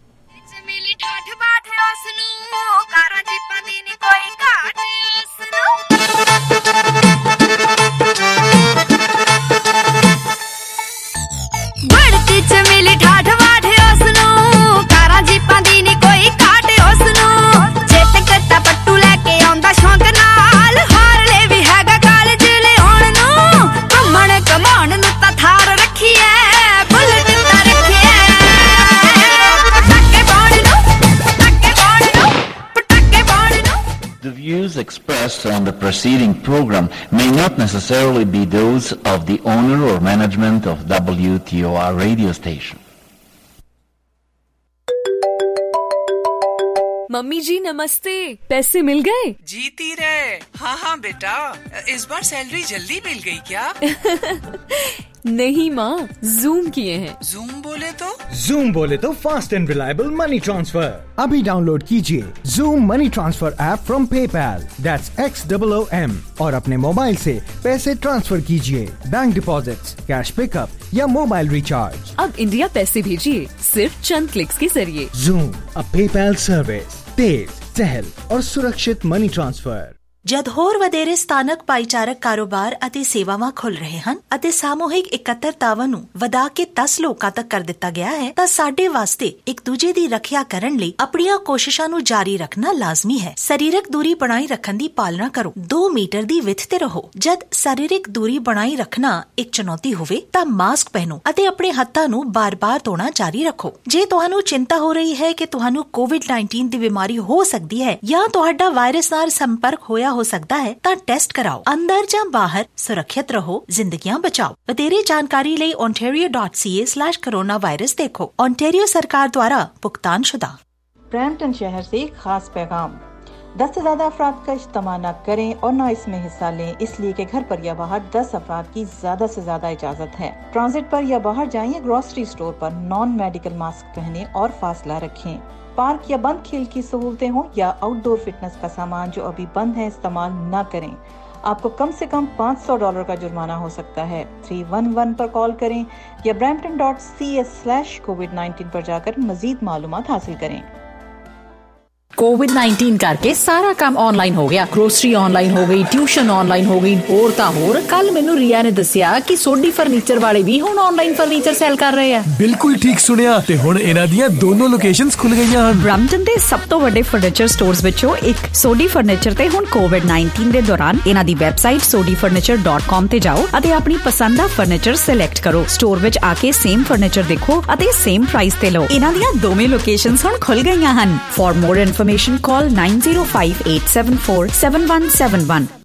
Expressed on the preceding program may not necessarily be those of the owner or management of W T O R radio station. Mummy ji नमस्ते, पैसे मिल गए? जीती रहे। हाँ हाँ बेटा, इस बार सैलरी जल्दी मिल गई क्या? नहीं माँ, जूम किए हैं। जूम बोले तो? जूम बोले तो fast and reliable money transfer. अभी डाउनलोड कीजिए Xoom money transfer app from PayPal, that's X double O M, और अपने मोबाइल से पैसे ट्रांसफर कीजिए, बैंक डिपॉजिट्स, कैश पिकअप या मोबाइल रिचार्ज। अब इंडिया पैसे भेजिए सिर्फ चंद क्लिक्स के जरिए। जूम, अ पेपैल सर्विस, तेज, सहल और सुरक्षित मनी ट्रांसफर। ਜਦ ਹੋਰ ਵਧੇਰੇ ਸਥਾਨਕ ਭਾਈਚਾਰਕ ਕਾਰੋਬਾਰ ਅਤੇ ਸੇਵਾਵਾਂ ਖੁੱਲ ਰਹੇ ਹਨ ਅਤੇ ਸਾਮੂਹਿਕ ਇਕੱਤਰਤਾਵਾਂ ਨੂੰ ਵਧਾ ਕੇ ਦਸ ਲੋਕਾਂ ਤੱਕ ਕਰ ਦਿੱਤਾ ਗਿਆ ਹੈ, ਤਾਂ ਸਾਡੇ ਵਾਸਤੇ ਇੱਕ ਦੂਜੇ ਦੀ ਰੱਖਿਆ ਕਰਨ ਲਈ ਆਪਣੀਆਂ ਕੋਸ਼ਿਸ਼ਾਂ ਨੂੰ ਜਾਰੀ ਰੱਖਣਾ ਲਾਜ਼ਮੀ ਹੈ। ਸਰੀਰਕ ਦੂਰੀ ਬਣਾਈ ਰੱਖਣ ਦੀ ਪਾਲਣਾ ਕਰੋ, ਦੋ ਮੀਟਰ ਦੀ ਵਿੱਥ ਤੇ ਰਹੋ। ਜਦ ਸਰੀਰਕ ਦੂਰੀ ਬਣਾਈ ਰੱਖਣਾ ਇੱਕ ਚੁਣੌਤੀ ਹੋਵੇ ਤਾਂ ਮਾਸਕ ਪਹਿਨੋ ਅਤੇ ਆਪਣੇ ਹੱਥਾਂ ਨੂੰ ਬਾਰ-ਬਾਰ ਧੋਣਾ ਜਾਰੀ ਰੱਖੋ। ਜੇ ਤੁਹਾਨੂੰ ਚਿੰਤਾ ਹੋ ਰਹੀ ਹੈ ਕਿ ਤੁਹਾਨੂੰ ਕੋਵਿਡ ਨਾਈਨਟੀਨ ਦੀ ਬਿਮਾਰੀ ਹੋ ਸਕਦੀ ਹੈ ਜਾਂ ਤੁਹਾਡਾ ਵਾਇਰਸ ਨਾਲ ਸੰਪਰਕ ਹੋਇਆ हो सकता है ਤਾਂ ਟੈਸਟ ਕਰਾਓ। ਅੰਦਰ ਜਾਂ ਬਾਹਰ ਸੁਰੱਖਿਅਤ ਰਹੋ, ਜ਼ਿੰਦਗੀਆਂ ਬਚਾਓ। ਵਧੇਰੇ ਜਾਣਕਾਰੀ ਲਈ ontario dot c a slash coronavirus देखो। ontario सरकार द्वारा भुगतान शुदा। ब्रैम्पटन शहर से एक खास पैगाम, दस से ज्यादा अफराद का इज्तिमा न करें और न इसमें हिस्सा लें, इसलिए कि घर पर या बाहर दस अफराद की ज्यादा से ज्यादा इजाजत है। ट्रांजिट पर या बाहर जाएं या ग्रोसरी स्टोर पर नॉन मेडिकल मास्क पहने और फासला रखें। पार्क या बंद खेल की सहूलतें हों या आउटडोर फिटनेस का सामान जो अभी बंद है इस्तेमाल न करें। आपको कम से कम पाँच सौ डॉलर का जुर्माना हो सकता है। थ्री वन वन पर कॉल करें या Brampton dot C A slash covid nineteen पर जाकर मजीद मालूमात हासिल करें। कोविड नाइन्टीन करके सारा काम ऑनलाइन हो गया, ग्रोसरी ऑनलाइन हो गई, ट्यूशन ऑनलाइन हो गई, होर तां होर। कल मैनू रिया ने दसिया कि सोडी फर्नीचर वाले भी हुण ऑनलाइन फर्नीचर सेल कर रहे हैं। बिल्कुल ठीक सुनिया ते हुण इन्हां दीयां दोनों लोकेशंस खुल गईयां हन। ब्रैम्पटन दे सब तो वड्डे फर्नीचर स्टोर्स विचों एक सोडी फर्नीचर ते हुण कोविड नाइन्टीन दे दौरान इन्हां दी website Sodhi furniture dot com ते जाओ अते अपनी पसंद दा फर्नीचर सिलेक्ट करो। स्टोर विच आके सेम फर्नीचर देखो अते सेम प्राइस ते लो। इन्हां दीयां दोवें लोकेशंस हुण खुल गईयां हन। For more information call nine zero five eight seven four seven one seven one